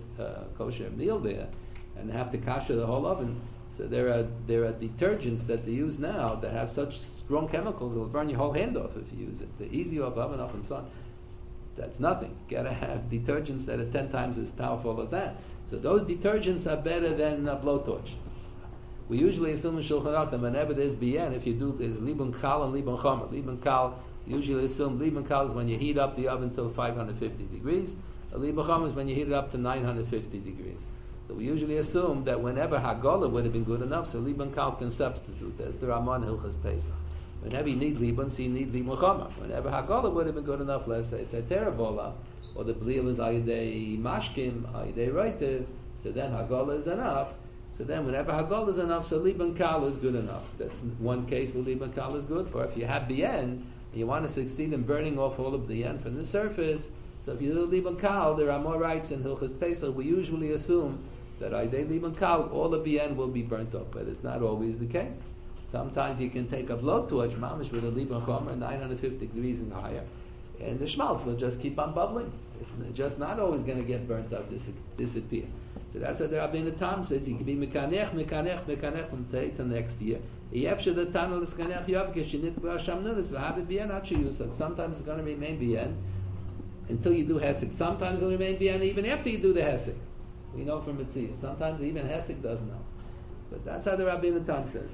kosher meal there, and they have to kasher the whole oven. So there are detergents that they use now that have such strong chemicals it will burn your whole hand off if you use it. The easy off oven off and so on. That's nothing. You gotta have detergents that are 10 times as powerful as that. So those detergents are better than a blowtorch. We usually assume in Shulchan Aruch that whenever there's bien, if you do there's libun kal and libun chomer. Libun kal, usually assume libun kal is when you heat up the oven till 550 degrees. A libun chomer is when you heat it up to 950 degrees. So we usually assume that whenever Hagala would have been good enough, so Liban Kal can substitute. That's the Ramon Hilchas Pesach. Whenever you need Liban, so you need Liban Chama. Whenever Hagala would have been good enough, let's say it's a Terabola, or the Blia was Ayidei Mashkim, Ayidei Reitiv, so then Hagala is enough. So then whenever Hagala is enough, so Liban Kal is good enough. That's one case where Liban Kal is good. Or if you have Bien, and you want to succeed in burning off all of the Bien from the surface, so if you do Liban Kal, there are more rights in Hilchas Pesach. We usually assume that Aydei Liban Kal, all the bien will be burnt up, but it's not always the case. Sometimes you can take a blowtorch, mamish with a Liban Chomer, 950 degrees and higher, and the schmaltz will just keep on bubbling. It's just not always going to get burnt up, disappear. So that's what the Rabbeinu Tam says. You can be mekanech from today till next year. Sometimes it's going to remain bien until you do hesek. Sometimes it will remain bien even after you do the hesek. We know from Mitzvah. Sometimes even hesek does know. But that's how the Rabbeinu Tam says.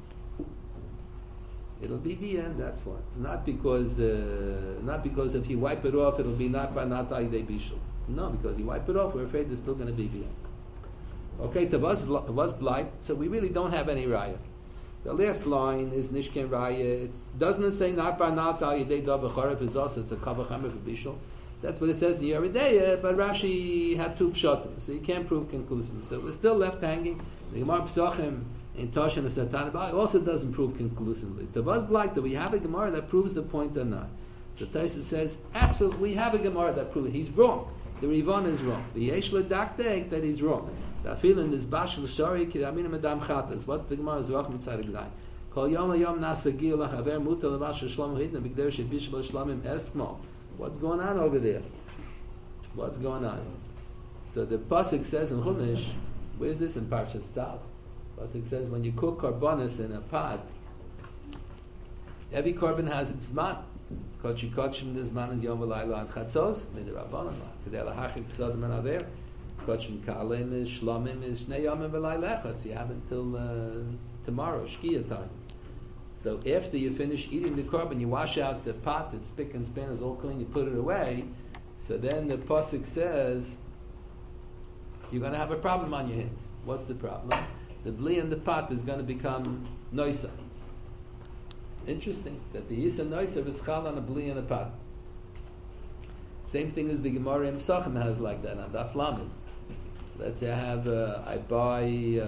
It'll be bien, that's why. It's not because if you wipe it off, it'll be not ayidei bishul. No, because you wipe it off, we're afraid there's still going to be bien. Okay, to was blight, so we really don't have any raya. The last line is nishken raya. It doesn't say not ayidei davar charif is also it's a kavachamer for bishul. That's what it says in the Yeridea, but Rashi had 2 pshatim, so you can't prove conclusively. So we're still left hanging. The Gemara Pesachim in Tosh and the Satan also doesn't prove conclusively. Tavaz Black, do we have a Gemara that proves the point or not? So Taisa says, absolutely, we have a Gemara that proves it. He's wrong. The Rivon is wrong. The Yesh Ledaktek that he's wrong. The feeling is Bashal Shari Kiramina Madam Chatas. What's the Gemara Zvach Mitzad Gdain? Kol yom hayom nasa gil lachaver mutar levash shlom hidna b'gder shebishbal shlomim eskmo. What's going on over there? What's going on? So the pasuk says in Chumash, where's this in Parshas Tzav? Pasuk says when you cook karbanis in a pot, every korban has its zman. Kochi kochim the zman is yom v'layla and chatzos midrabanan kedei lahachik k'sadim and aver. Kochim kalim is shlomim is shnei yomim v'layla echad. So you have until tomorrow shkia time. So after you finish eating the korban, you wash out the pot. It's spick and span is all clean. You put it away. So then the pasuk says you're going to have a problem on your hands. What's the problem? The bli in the pot is going to become noisa. Interesting that the yisa noisa is chal on a bli in a pot. Same thing as the Gemara in Pesachim has like that on Daf Lamed. Let's say I buy.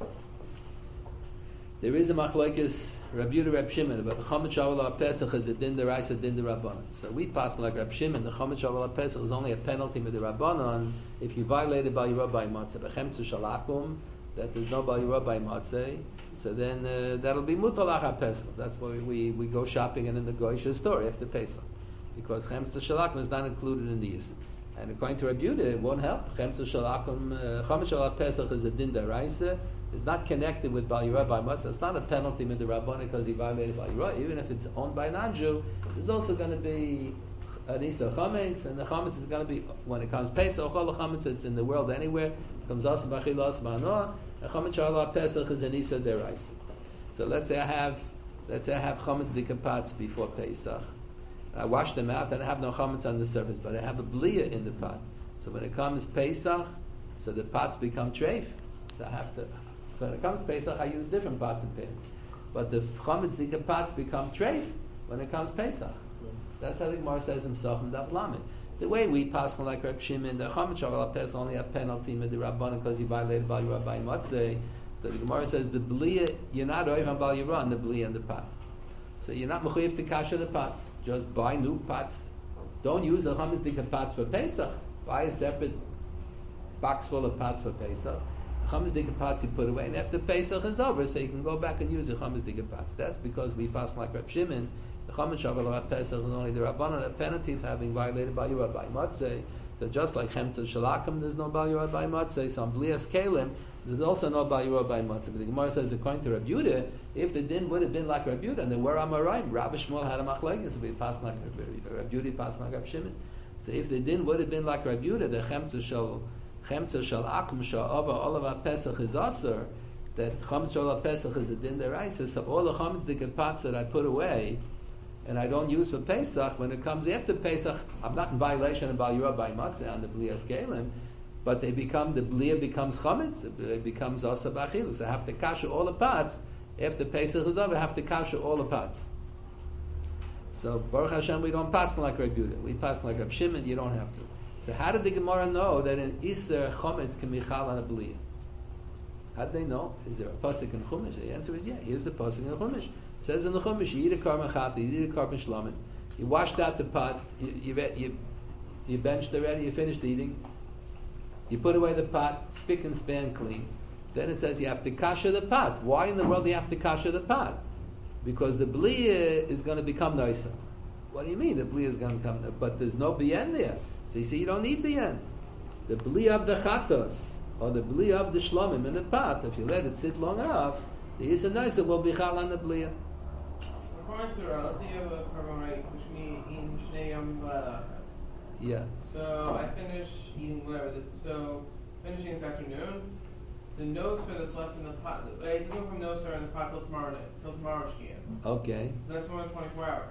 There is a machlokes Rabbi Yehuda Reb Shimon about the Chomet Shavuot Pesach is a din deraisa, din derabbanan. So we pass like Reb Shimon. The Chomet Shavuot Pesach is only a penalty with the rabbanon if you violated by Yerah by Matzah. B'chemtzu shalakum, that there's no by Yerah by Matzah. So then that'll be mutalach Pesach. That's why we go shopping and in the Goyisha store after Pesach, because chemtzu shalakum is not included in these. And according to Rabbi Yehuda, it won't help. Chemtzu shalakum, Chomet Shavuot Pesach is a din deraisa. It's not connected with Bal Yirah by Matzah. It's not a penalty with the Rabbanah because he violated Bal Yirah. Even if it's owned by a non-Jew, there's also going to be an Isa Chametz, and the Chametz is going to be, when it comes Pesach, all the Chametz, it's in the world anywhere. It comes Asa B'achila, Asa B'anoah, and Chametz Shallah Pesach is an Isa Deraisa. So let's say I have Chametz Dikapats before Pesach. I wash them out, and I have no Chametz on the surface, but I have a Bliya in the pot. So when it comes Pesach, so the pots become treif. So I have to. So when it comes Pesach, I use different pots and pans. But the chametz dika pots become treif when it comes Pesach. That's how the Gemara says himself in Daf Lamed. The way we pass like Reb Shimon, the chametz shavuot Pesach only a penalty with the Rabbanan because he violated Bal Yirah by Matzeh. So the Gemara says the bliya, you're not oiv on Bal Yirah on the bliya in the pot. So you're not mechuyev to kasha the pots. Just buy new pots. Don't use the chametz dika pots for Pesach. Buy a separate box full of pots for Pesach. Chametz dika pots you put away, and after Pesach is over, so you can go back and use the chametz dika pots. That's because we pass like Reb Shimon. The chametz shavuot Pesach is only the Rabbanan, a penalty for having violated Bal Yirah by Matzeh. So just like chemtz shalakim, there's no Bal Yirah by Matzeh. So on blias kalim, there's also no Bal Yirah by Matzeh. But the Gemara says, according to Rabbi Yehuda, if the din would have been like Rabbi Yehuda, and there were Amoraim, Rabbi Shmuel had a machlokes, so we pass like Rabbi Yehuda, pass like Reb Shimon. So if the din would have been like Rabbi Yehuda, the chemtz shal akum sha'ava olav Pesach is aser, that chametz shal Pesach is a din deraisa. So all the chametz dika pots that I put away and I don't use for Pesach, when it comes after Pesach, I'm not in violation of Bal Yirah by Matzeh on the blias kalim, but the bliya becomes chametz, it becomes asa b'achilus. So I have to kasha all the pots after Pesach is over. I have to kasha all the pots. So Baruch Hashem, we don't pass like Rabbi Yehuda. We pass like Reb Shimon. You don't have to. So how did the Gemara know that in Iser chametz can be chal on a bliya? How did they know? Is there a pasuk in Chumash? The answer is yeah. Here's the pasuk in Chumash. It says in the Chumash, you eat a korban chata, you eat a korban shlamim, you washed out the pot, you benched already, you finished eating, you put away the pot, spick and span clean. Then it says you have to kasha the pot. Why in the world do you have to kasha the pot? Because the bliya is going to become noisa. What do you mean the bliya is going to become noisa? But there's no bien there. So you see, you don't need bien. The bliya of the chatos, or the bliya of the shlomim in the pot, if you let it sit long enough, the isa noisa will be chal on the bliya. According to the let's say you have a korban right, which means eating shnei yom v'layla. Yeah. So I finish eating whatever this. So finishing this afternoon, the noser that's left in the pot, it doesn't go from noser in the pot till tomorrow night, till tomorrow shkia. Okay. That's more than 24 hours.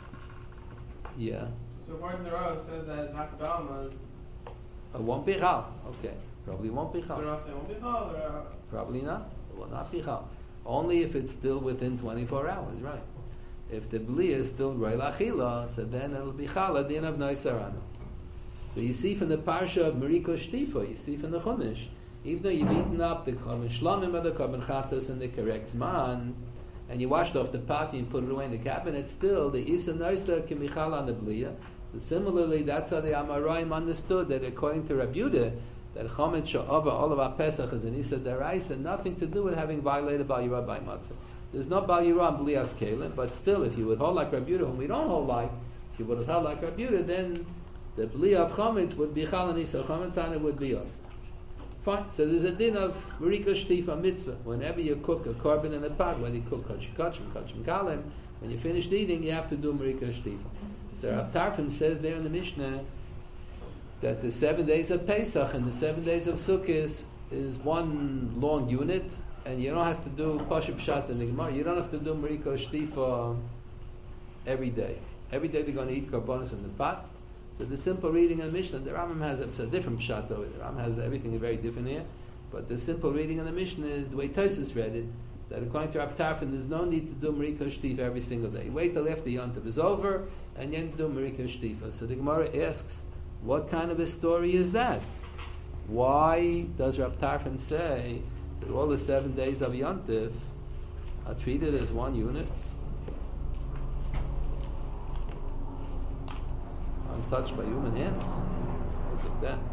Yeah. So according to the Rav, it says that it's Hakabalma. It won't be chal. Okay. Probably won't be The chal. Rav say it won't be chal, or Probably not. It will not be chal. Only if it's still within 24 hours, right? If the bliya is still roy lachila, so then it'll be chal din of noisarana. So you see from the parsha of Mariko Shtifa, you see from the Chumash, even though you've eaten up the korban shlamim or the korban chatas in the correct zman, and you washed off the pot and put it away in the cabinet, still the isa noisa can be chal on the bliya. So similarly, that's how the Amoraim understood that according to Rabbi Yehuda, that chametz sha'ava olav Pesach is an isa deraisa, nothing to do with having violated Bal Yirah by Matzah. there's no Bal Yirah and Blias Kalim, but still, if you would hold like Rabbi Yehuda, whom we don't hold like, if you would have held like Rabbi Yehuda, then the Bli of Chametz would be Chal Nisa Chametz, and it would be us. Fine. So there's a din of Marika Shtifa mitzvah. Whenever you cook a korban in a pot, whether you cook kachim kalim, when you finished eating, you have to do Marika Shtifa. So Rav Tarfon says there in the Mishnah that the 7 days of Pesach and the 7 days of Sukkot is one long unit, and you don't have to do Pashup Shat and the Gemara. You don't have to do Marika Shtifa every day. Every day they're going to eat korbanos in the pot. So the simple reading in the Mishnah, the Rambam has a different pshat though. The Rambam has everything very different here. But the simple reading in the Mishnah is the way Tosfos read it, that according to Rav Tarfon, there's no need to do Marika Shtifa every single day. Wait till after Yontav is over, and then do Marika Shtifa. So the Gemara asks, what kind of a story is that? Why does Rav Tarfon say that all the 7 days of Yontav are treated as one unit? Untouched by human hands. Look at that.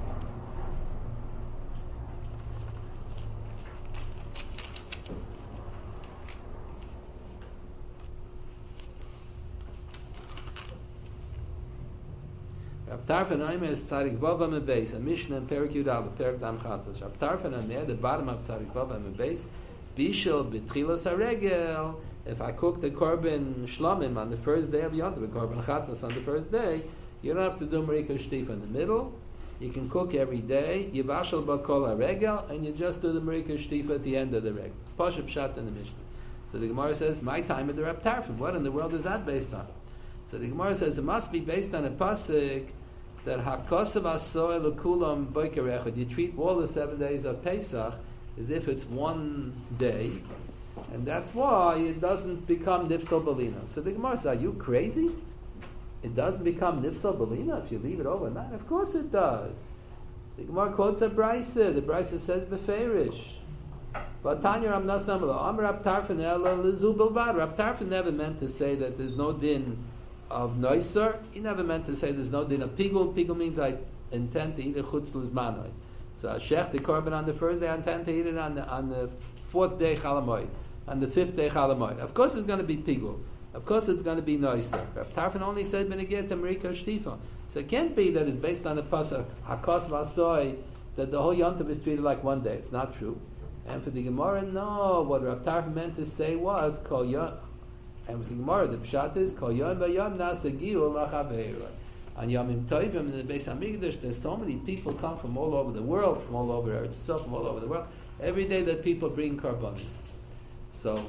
Rav Tarfon Aimer is Tzarik Vav Amebeis, a Mishnah in Perik Yud Aleph, Perik Dam Chatos. Rav Tarfon Aimer, the bottom of Tzarik Vav Amebeis, Bishel B'tchilos HaRegel. If I cook the korban shlamim on the first day of Yontav, the korban chatas on the first day, you don't have to do Marika Shtifa in the middle. You can cook every day. Yivashal B'kol HaRegel, and you just do the Marika Shtifa at the end of the regel. Pashup Pshat in the Mishnah. So the Gemara says, my time of the Rav Tarfon. What in the world is that based on? So the Gemara says it must be based on a pasuk that Hakosav Asoy L'Kulam Boker Echad. You treat all the 7 days of Pesach as if it's one day, and that's why it doesn't become Nifsal Balina. So the Gemara says, are you crazy? It doesn't become Nifsal Balina if you leave it overnight? Of course it does. The Gemara quotes a Brisa. The Brisa says Beferish. But Tanya Ram Nasnamala, Amar Rav Tarfon Ela Lezu Bilvad. Rav Tarfon never meant to say that there's no din of Noiser. He never meant to say there's no din of Pigul. Pigul means I intend to eat a Chutz Lizmanoi. So I shech the korban on the first day, I intend to eat it on the fourth day Chalamoid, on the fifth day Chalamoid. Of course it's going to be Pigul. Of course it's going to be Noiser. Rav Tarfon only said Benegir to Marika Shtifa. So it can't be that it's based on the pasuk Hakos Vasoy that the whole Yontav is treated like one day. It's not true. And for the Gemara, no. What Rav Tarfon meant to say was Kol Yom. And for the Gemara, the pshat is Kol Yom V'Yom Nasagiu Lachaveirah. On Yomim Tovim in the Beis Hamikdash, there's so many people come from all over the world, from all over Eretz Yisrael, from all over the world. Every day that people bring karbanos. So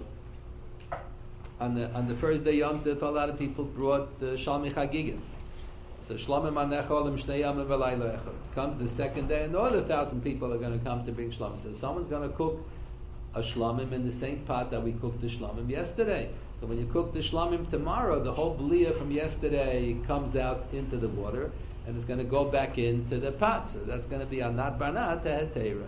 on the first day Yom Tov, a lot of people brought Shalmi Chagigim. So Shlomim Anecholim Shnei Yamim V'Layla Echad. Comes the second day, and another 1,000 people are going to come to bring Shlomim. So someone's going to cook a Shlomim in the same pot that we cooked the Shlomim yesterday. So when you cook the Shlomim tomorrow, the whole Blia from yesterday comes out into the water, and it's going to go back into the pot. So that's going to be Anat Barnat Teheteira.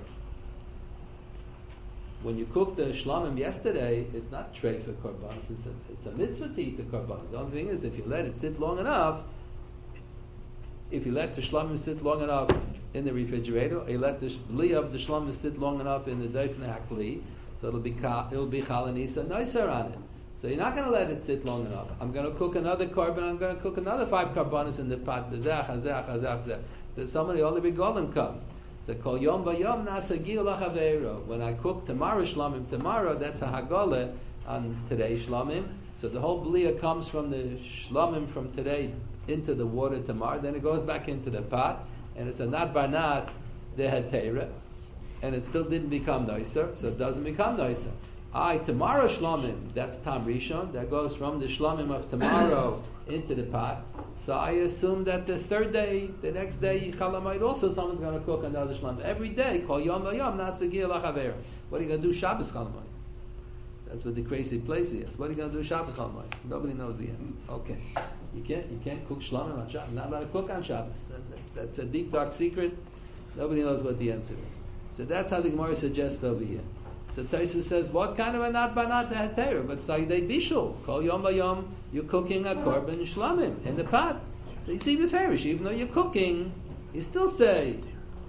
When you cook the Shlomim yesterday, it's not tray for korbanos. It's a mitzvah to eat the korbanos. The only thing is, if you let it sit long enough, if you let the Shlomim sit long enough in the refrigerator, or you let the Bli of the Shlomim sit long enough in the Doifne Hakli, so it'll be Chalanisa Noiser on it. So you're not going to let it sit long enough. I'm going to cook another korban. I'm going to cook another 5 korbanos in the pot. That somebody all the big golem come. So Kol Yom V'Yom Nasagiu Lachaveiro. When I cook tomorrow Shlomim tomorrow, that's a Hagole on today's Shlomim. So the whole Blia comes from the Shlomim from today into the water tomorrow. Then it goes back into the pot, and it's a Nat Barnat Dehetera, and it still didn't become Noiser, so it doesn't become Noiser. Tomorrow Shlomim, that's Tam Rishon, that goes from the Shlomim of tomorrow into the pot. So I assume that the third day, the next day, Chalamayit, also someone's going to cook another Shlomim. Every day, Kol Yom V'Yom Nasagir Lachaver. What are you going to do Shabbos Chalamayit? That's what the crazy place is. What are you going to do Shabbos Chalamayit? Nobody knows the answer. Okay. You can't cook Shlomim on Shabbos. Not allowed to cook on Shabbos. That's a deep, dark secret. Nobody knows what the answer is. So that's how the Gemara suggests over here. So Tosfos says, what kind of a not banat heter? But Sayyidei Bishul, Kol Yom V'Yom, you're cooking a korban shlamim in the pot. So you see Beferish, even though you're cooking, you still say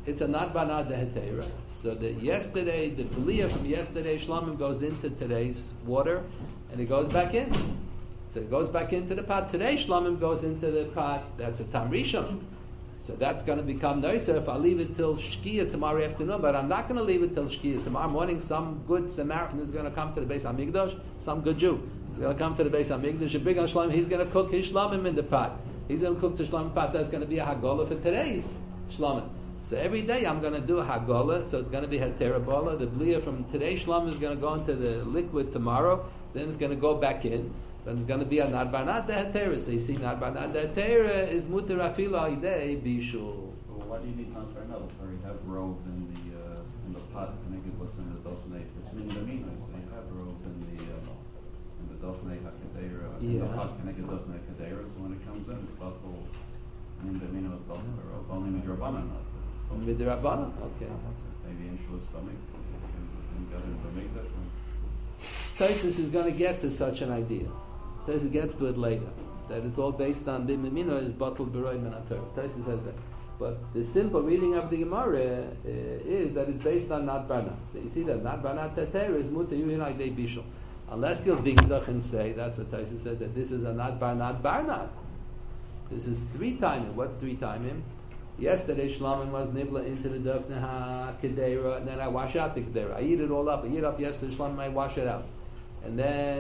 it's a not banad dehetera. So the Blia from yesterday shlamim goes into today's water, and it goes back in. So it goes back into the pot. Today shlamim goes into the pot. That's a tam rishon. So that's going to become noiser if I leave it till shkia tomorrow afternoon. But I'm not going to leave it till shkia tomorrow morning. Some good Samaritan is going to come to the Beis Hamikdash. Some good Jew is going to come to the Beis Hamikdash. A big shlamim. He's going to cook his shlamim in the pot. He's going to cook the shlamim pot. That's going to be a hagolah for today's shlamim. So every day I'm going to do a hagolah. So it's going to be heterabola. The blia from today's shlamim is going to go into the liquid tomorrow. Then it's going to go back in. Then it's going to be a nadbanat dehetera. So you see, nadbanat dehetera is muter afilu idei bishul. Well, why do you need nadbanat? Or you have robe in the pot, connected what's in the dofnei. It's min b'mina, so you have robe in the dofnei hakadera. In the pot connected dofnei hakadera. So when it comes in, it's batul min b'mina with batul robe. Only midrabanan. Midrabanan, okay. Maybe in shul stomach. And got in b'mikdash. Taisus is going to get to such an idea. Taisus gets to it later. That it's all based on bimimino is bottled beroy menator. Taisus says that. But the simple reading of the Gemara is that it's based on not barnat. So you see that not barnat teter is muter yuhinai de bishul. Unless you'll dingzach and say, that's what Taisus says, that this is a not barnat. This is 3 timing. What's 3 timing? Yesterday shlamim was nibla into the dafne ha-kedera, and then I wash out the kedera. I eat it all up. I eat up yesterday shlamim, I wash it out. And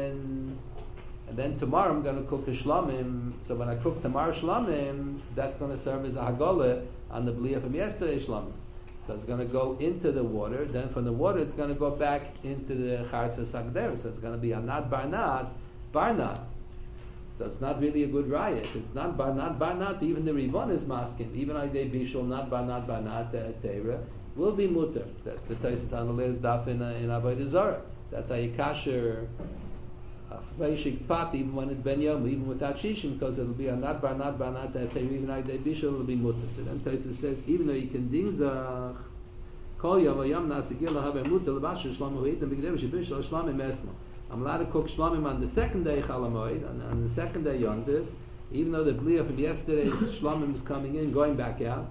then tomorrow I'm going to cook a shlamim. So when I cook tomorrow shlamim, that's going to serve as a hagolah on the blia from yesterday shlamim. So it's going to go into the water. Then from the water, it's going to go back into the charsa sagder. So it's going to be a not barnat. So it's not really a good riot. It's not barnat. Even the Rivon is masking. Even Aydei Bishul, not barnat teira, will be mutter. That's the Taisus on the latest daf in Avodah Zarah. That's how you kasher a fleishig pot even when it's ben yom, even without shishim, because it'll be a not barnat teira. Even Aydei Bishul will be mutter. So then Taisus says, even though you can dingzach, kol yom v'yom nasigil lahaber mutter l'bashir shlam hu'it nebigdev shebishul shlamim esmo. I'm allowed to cook shlamim on the second day Chalamoid, on the second day Yontiv, even though the blia from yesterday's shlamim is coming in, going back out.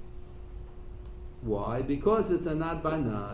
Why? Because it's a not by not.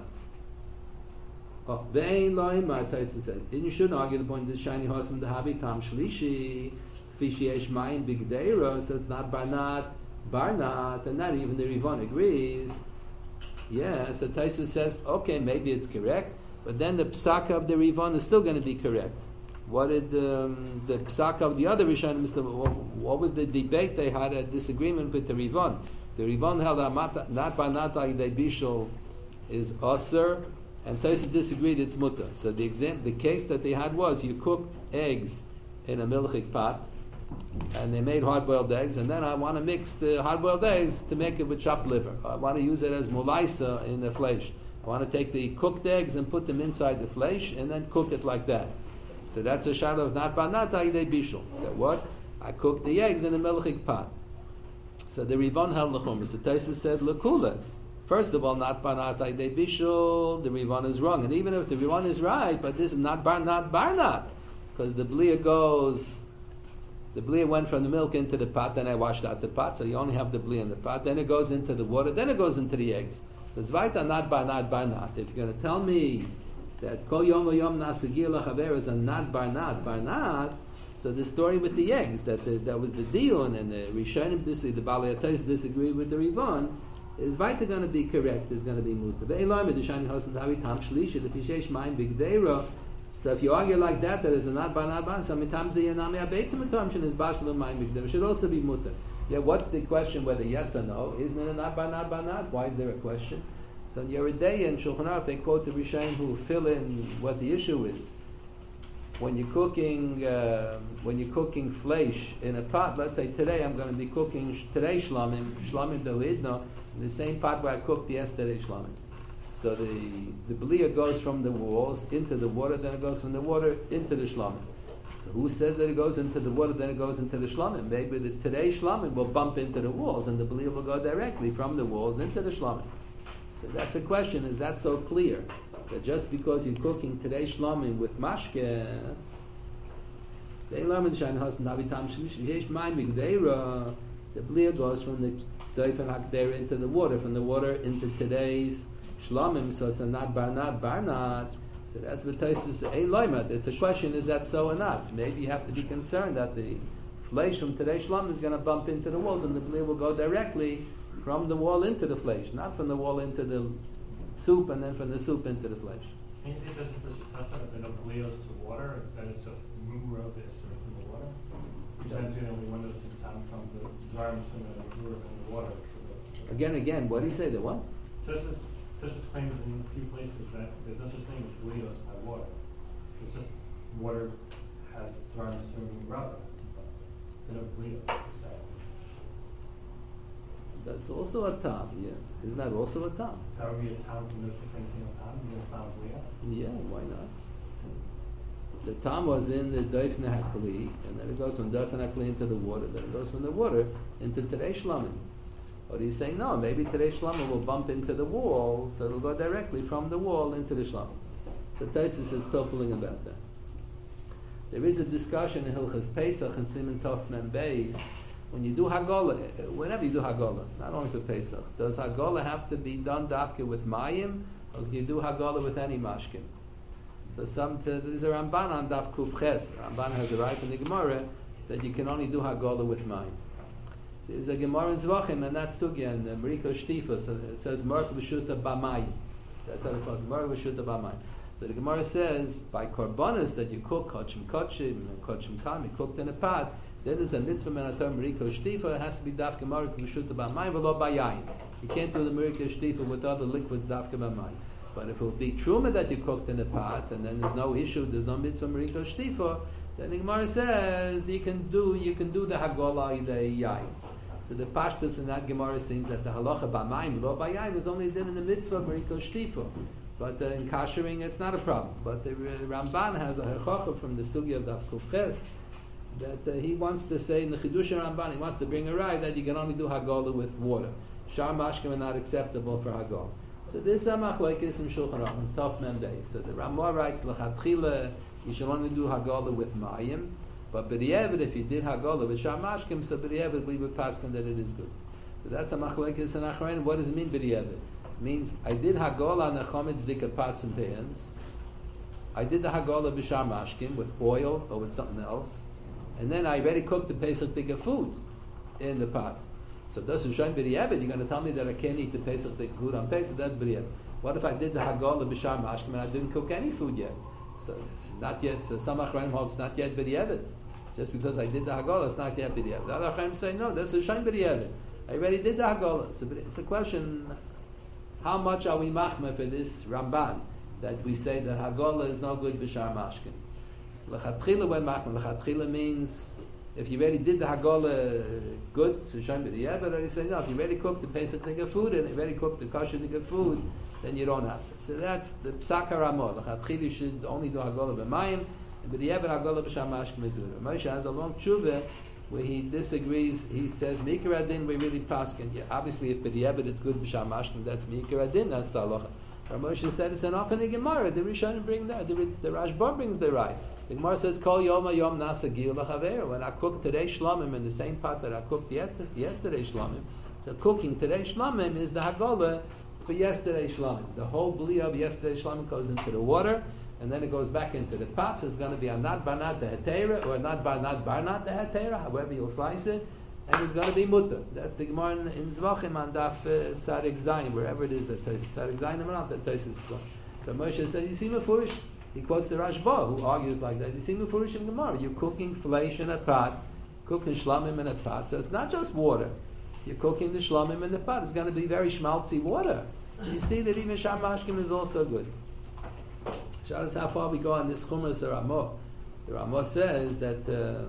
Ve'ein lo'im, Tyson said. And you shouldn't argue the point that shiny hosam dehabi tam shlishi, fishi esh mayim bigdeira, so it's not by not, barnat, and not even the Rivon agrees. Yeah, so Tyson says, okay, maybe it's correct. But then the psaka of the Rivon is still going to be correct. What did the psaka of the other Rishonim? What was the debate? They had a disagreement with the Rivon. The Rivon held that not by not Aydei Bishul is aser, and Tosafos disagreed it's mutter. So the case that they had was you cooked eggs in a milchik pot, and they made hard-boiled eggs, and then I want to mix the hard-boiled eggs to make it with chopped liver. I want to use it as mulaisa in the flesh. I want to take the cooked eggs and put them inside the flesh and then cook it like that. So that's a shadow of not banat aydei bishul. That what? I cooked the eggs in a melchik pot. So the Rivon held l'chumis. The Tosafos said l'kula. First of all, not banat aydei bishul. The Rivon is wrong, and even if the Rivon is right, but this is not barnat, because the blia went from the milk into the pot, then I washed out the pot, so you only have the blia in the pot. Then it goes into the water, then it goes into the eggs. So it's weiter not barnat. If you're going to tell me that kol yom v'yom nasagir lachaver is a not barnat, so the story with the eggs, that was the dion, and the Rishonim, the Balei Atayis disagree with the Rivon, is weiter going to be correct, is going to be mutter. So if you argue like that is a not barnat, sometimes the yanami abetzim atomshin is bashal and mine bigdeira should also be mutter. Yeah, what's the question whether yes or no? Isn't it a not barnat? Why is there a question? So in Yeridei and Shulchan Aruch they quote the Rishonim who fill in what the issue is. When you're cooking flesh in a pot, let's say today I'm going to be cooking shlamim delidno in the same pot where I cooked yesterday shlamim. So the belia goes from the walls into the water, then it goes from the water into the shlamim. So who said that it goes into the water, then it goes into the shlamim? Maybe today's shlamim will bump into the walls, and the belia will go directly from the walls into the shlamim. So that's a question: is that so clear that just because you're cooking today's shlamim with mashke, The blia goes from the doifen hakder into the water, from the water into today's shlamim, so it's a not barnat. So that's what Taisus ein loimat. It's a question: is that so or not? Maybe you have to be concerned that the flesh from today's shlamim is going to bump into the walls, and the blia will go directly from the wall into the flesh, not from the wall into the soup, and then from the soup into the flesh. Can you say this test that there are no blios to water, instead it's just mumra the isra from the water? Sometimes the only windows in time from the dry mushroom and the mumra from the water. Again, what do you say? The what? Just claims in a few places that there's no such thing as blios by water. It's just water has dry mushroom and rubber. There are no blios per se. That's also a tam, yeah. Isn't that also a tam? That would be a town from this different single town, you would found blia. Yeah, why not? The tam was in the doifne hakli, and then it goes from doifne hakli into the water, then it goes from the water into today's shlamim. Or do you say no? Maybe today's shlamim will bump into the wall, so it'll go directly from the wall into the shlamim. So Taisus is pilpling about that. There is a discussion in Hilchas Pesach and Siman Tov Mem Beis. When you do Hagala, whenever you do Hagala, not only for Pesach, does Hagala have to be done dafke with Mayim, or can you do Hagala with any mashkin? So there's a Ramban on Daf Kuf Ches. Ramban has a right in the Gemara that you can only do Hagala with Mayim. There's a Gemara in Zvachim, and that's Sugya in Mariko Shtifa. So it says Mark V'shuta B'mayim. That's how it calls Mark V'shuta B'mayim. So the Gemara says by korbanos that you cook kochim kam, you cooked in a pot. Then there's a mitzvah menator Mariko Shtifa. It has to be dafke Mark V'shuta B'mayim v'lo b'yayin. You can't do the Mariko Shtifa with other liquids dafke B'mayim. But if it would be truma that you cooked in a pot, and then there's no issue, there's no mitzvah Mariko Shtifa, then the Gemara says you can do the Hagolah the yayin. So the pashtus in that Gemara seems that the halacha b'mayim lo b'yayin is only done in the mitzvah Mariko Shtifa. But in kashering it's not a problem. But the Ramban has a hechacha from the sugya of Daf Kuf Ches that he wants to say in the Chidush Ramban, he wants to bring a raya that you can only do Hagolah with water. Shar mashkim are not acceptable for Hagolah. So this is a machlekes in Shulchan Aruch, in Tov Mem Beis. So the Ramah writes lechatchila you should only do Hagolah with mayim, but b'di'evid if you did Hagolah with shar mashkim, so b'di'evid we would paskin that it is good. So that's a machlekes in Achrein. What does it mean b'di'evid? It means I did Hagolah on the chometz dika pots and pans. I did the Hagolah b'shar mashkim with oil or with something else, and then I already cooked the Pesach dika food in the pot. So doesn't shine b'di'evid. You're going to tell me that I can't eat the Pesach dika food on Pesach? That's b'di'evid. What if I did the Hagolah b'shar mashkim and I didn't cook any food yet? So it's not yet. So some Achrein holds not yet b'di'evid. Just because I did the Hagolah, it's not yet b'di'evid. The other Achrein say no. This is shine b'di'evid. I already did the Hagolah. So it's a question. How much are we machmeh for this Ramban that we say that Hagolah is no good b'shar mashkin? L'chatchila when machmeh. L'chatchila means if you already did the Hagolah good, so shine b'di'evid, or you say no, if you already cooked the Pesach nigga food and you already cooked the kosher nigga food, then you don't have it. So that's the Psak HaRamah. L'chatchila you should only do Hagolah b'mayim, and b'di'evid Hagolah b'shar mashkin mezurah. Moshe has a long tshuva where he disagrees. He says Mikra Adin we really paskin. Yeah, obviously if b'di'evid it's good b'shar mashkin, that's Mikra Adin, that's the halacha. Moshe said it's an often a Gemara. The Rishonim bring that. The Rashba brings the right. The Gemara says Kol Yom Yom Nasa Gil L'Chaver. When I cook today shlamim in the same pot that I cooked yesterday shlamim, so cooking today shlamim is the Hagolah for yesterday shlamim. The whole bli of yesterday shlamim goes into the water, and then it goes back into the pot. So it's going to be a not barnat the hetera, or not barnat the hetera, however you'll slice it, and it's going to be mutter. That's the Gemara in Zvachim on Daf Tzadik Zayin, wherever it is that Tzadik Zayin Amanat that Tosis is going. So Moshe said, you see Mefurish. He quotes the Rashba, who argues like that. You see Mefurish in Gemara. You're cooking flesh in a pot, cooking shlamim in a pot. So it's not just water. You're cooking the shlamim in the pot. It's going to be very schmaltzy water. So you see that even shar mashkim is also good. Show us how far we go on this Chumash Ramah. The Ramah says that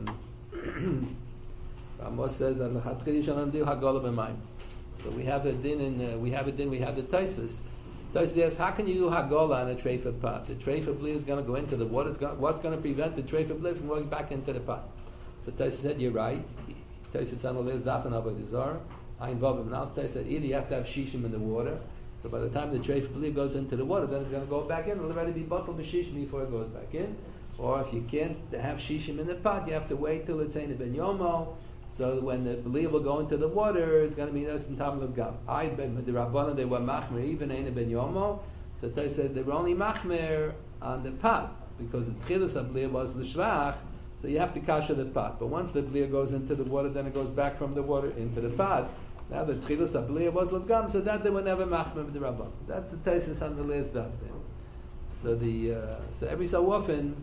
l'chatchila you shall do Hagolah b'mayim. So we have a din we have the Tosfos. Tosfos asks, how can you do Hagolah on a treifa pot? The treifa bli is going to go into the water. What's going to prevent the treifa bli from going back into the pot? So Tosfos said, you're right. Tosfos on the list daf and avodah zarah. I involve him now. Tosfos said either you have to have shishim in the water. So by the time the treifa bli goes into the water, then it's going to go back in. It'll already be bottled b'shishim before it goes back in. Or if you can't have shishim in the pot, you have to wait till it's ein ben yomo, So when the Blia will go into the water, it's going to be this in Tam of Gam. I ben the Rabbanan they were machmer even Ein ben Yomo. So Tais says they were only machmer on the pot because the Tchilas of Blia was l'shvach. So you have to kasha the pot. But once the Blia goes into the water, then it goes back from the water into the pot. Now the Tchilas of Blia was l'gam, so that they were never machmer with the Rabbanan. That's the Tais on the last daf there. So so every so often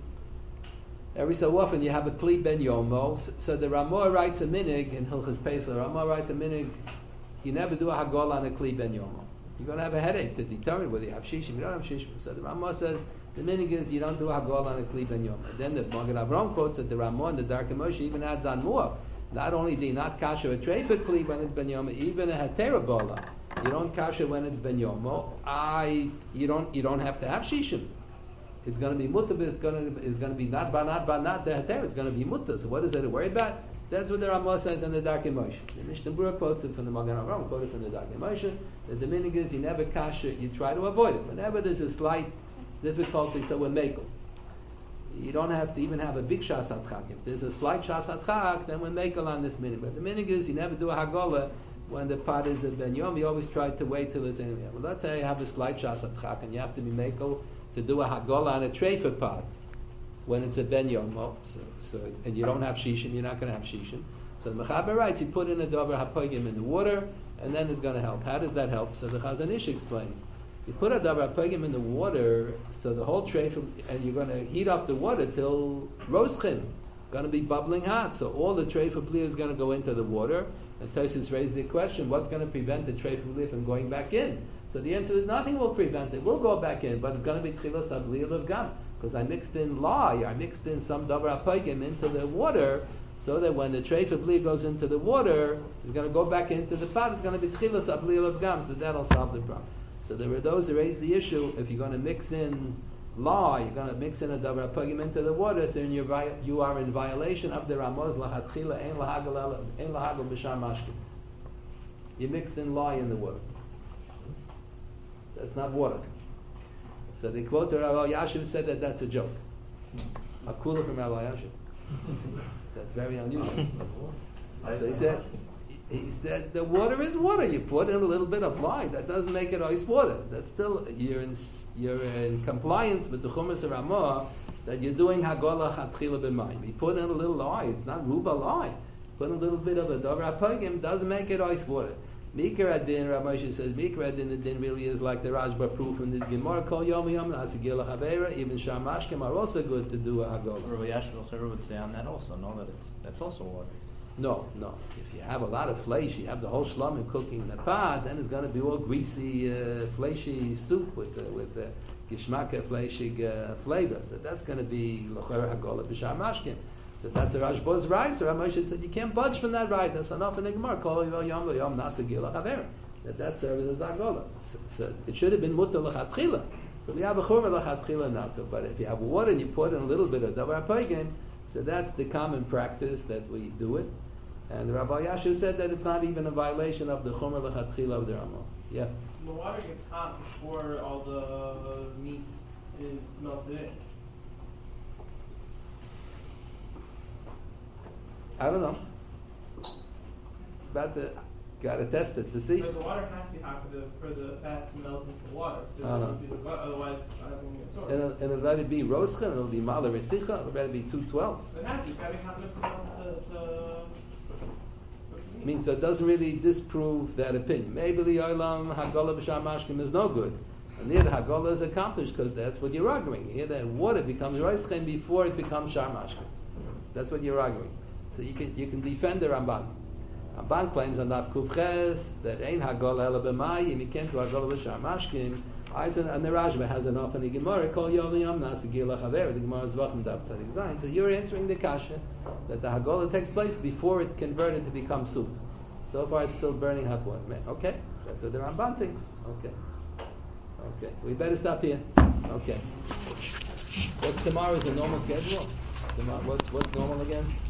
you have a Kli Ben Yomo. So the Ramah writes a minig in Hilchas Pesach. Ramah writes a minig. You never do a Hagol on a Kli Ben Yomo. You're going to have a headache to determine whether you have Shishim. You don't have Shishim. So the Ramah says the minig is you don't do a Hagol on a Kli Ben Yomo. And then the Magen Avram quotes that the Ramah and the Darkei Moshe even adds on more. Not only do you not kasher a treifa Kli when it's Ben Yomo, even a Hetera Bola. You don't kasher when it's Ben Yomo. You don't have to have Shishim. It's going to be mutter, but it's going to be not the heter. It's going to be mutter. So what is there to worry about? That's what the Ramah says in the Darkei Moshe. The Mishnah Berurah quotes it from the Magen Avram, quoted from the Darkei Moshe. That the minig is you never kasher, you try to avoid it. Whenever there's a slight difficulty, so we're makel. You don't have to even have a big shas atchak. If there's a slight shas atchak, then we're makel on this minig. But the minig is you never do a hagola when the pot is a ben yom. You always try to wait till it's in. Well, let's say you have a slight shas atchak and you have to be makel to do a hagola on a treifa pot when it's a ben yomo, so and you don't have shishim, you're not going to have shishim. So the Mechaber writes, you put in a davar hapogim in the water, and then it's going to help. How does that help? So the Chazon Ish explains, you put a davar hapogim in the water, so the whole treifa, and you're going to heat up the water till roschim, going to be bubbling hot. So all the treifa blia is going to go into the water. And Tosfos raised the question, what's going to prevent the treifa blia from going back in? So the answer is nothing will prevent it. We'll go back in, but it's going to be tchilas abliyah of gam because I mixed in some davar hapogim into the water, so that when the treifa blia goes into the water, it's going to go back into the pot. It's going to be tchilas abliyah of gam, so that'll solve the problem. So there were those who raised the issue: if you're going to mix in you're going to mix in a davar hapogim into the water, so you are in violation of the Ramaz lachatchila ein lahagel b'shar mashkin. You mixed in in the water. That's not water. So they quote the Rabbi Yashiv said that that's a joke. A kula from Rabbi Yashiv. That's very unusual. So he said the water is water. You put in a little bit of lye. That doesn't make it ice water. That's still you're in compliance with the Chumash Ramah that you're doing hagola chatchila b'mayim. You put in a little lye. It's not ruba lye. Put in a little bit of a davar hapogim. Doesn't make it ice water. Mikra Adin, Rabbi Moshe says, Mikra Adin, the din really is like the Rashba proof from this Gemara, Kol Yom Yom, Nasagil HaChavera, even Shamashkim are also good to do a Hagolah. Rabbi Yashvil would say on that also, no, that's also water. No. If you have a lot of flesh, you have the whole shlamim cooking in the pot, then it's going to be all greasy, fleshy soup with the gishmaka, fleshig flavor. So that's going to be L'chera Hagolah B'Shamashkim. So that's a Rashba's right. So Rabbi Moshe said you can't budge from that right. That's enough in the Gemara. Kol yom v'yom nasagil l'chaver. That serves as agola. So it should have been mutter l'chatchila. So we have a churva l'chatchila not to. But if you have water and you put in a little bit of davar hapogim, so that's the common practice that we do it. And the Rabbi Yashiv said that it's not even a violation of the churva l'chatchila of the Ramah. Yeah. The water gets hot before all the meat is melted in. I don't know. Gotta test it to see. But the water has to be hot for the fat to melt into the water. Otherwise, it's going to get absorbed. And it'll let it be roschim, it'll be mala resicha, it'll let it be 212. It has to be. It's got to be hot enough to melt the I mean, so it doesn't really disprove that opinion. Maybe the olam hagolah b'shar mashkim is no good. And here the hagolah is accomplished because that's what you're arguing. Here the water becomes roschim before it becomes shar mashkim. That's what you're arguing. So you can defend the Ramban. Ramban claims on Daf Kufches that ein hagolah ela b'mayim. You can't do hagolah b'shar mashkim. And the Rashba has an off in the Gemara called Yom Yom Nasagil L'chaver. The Gemara is Vachim Daf Tzadik Zayin. So you're answering the kasha that the hagolah takes place before it converted to become soup. So far, it's still burning hot water. Okay, that's what the Ramban thinks. Okay, we better stop here. Okay. What's tomorrow's the normal schedule? What's normal again?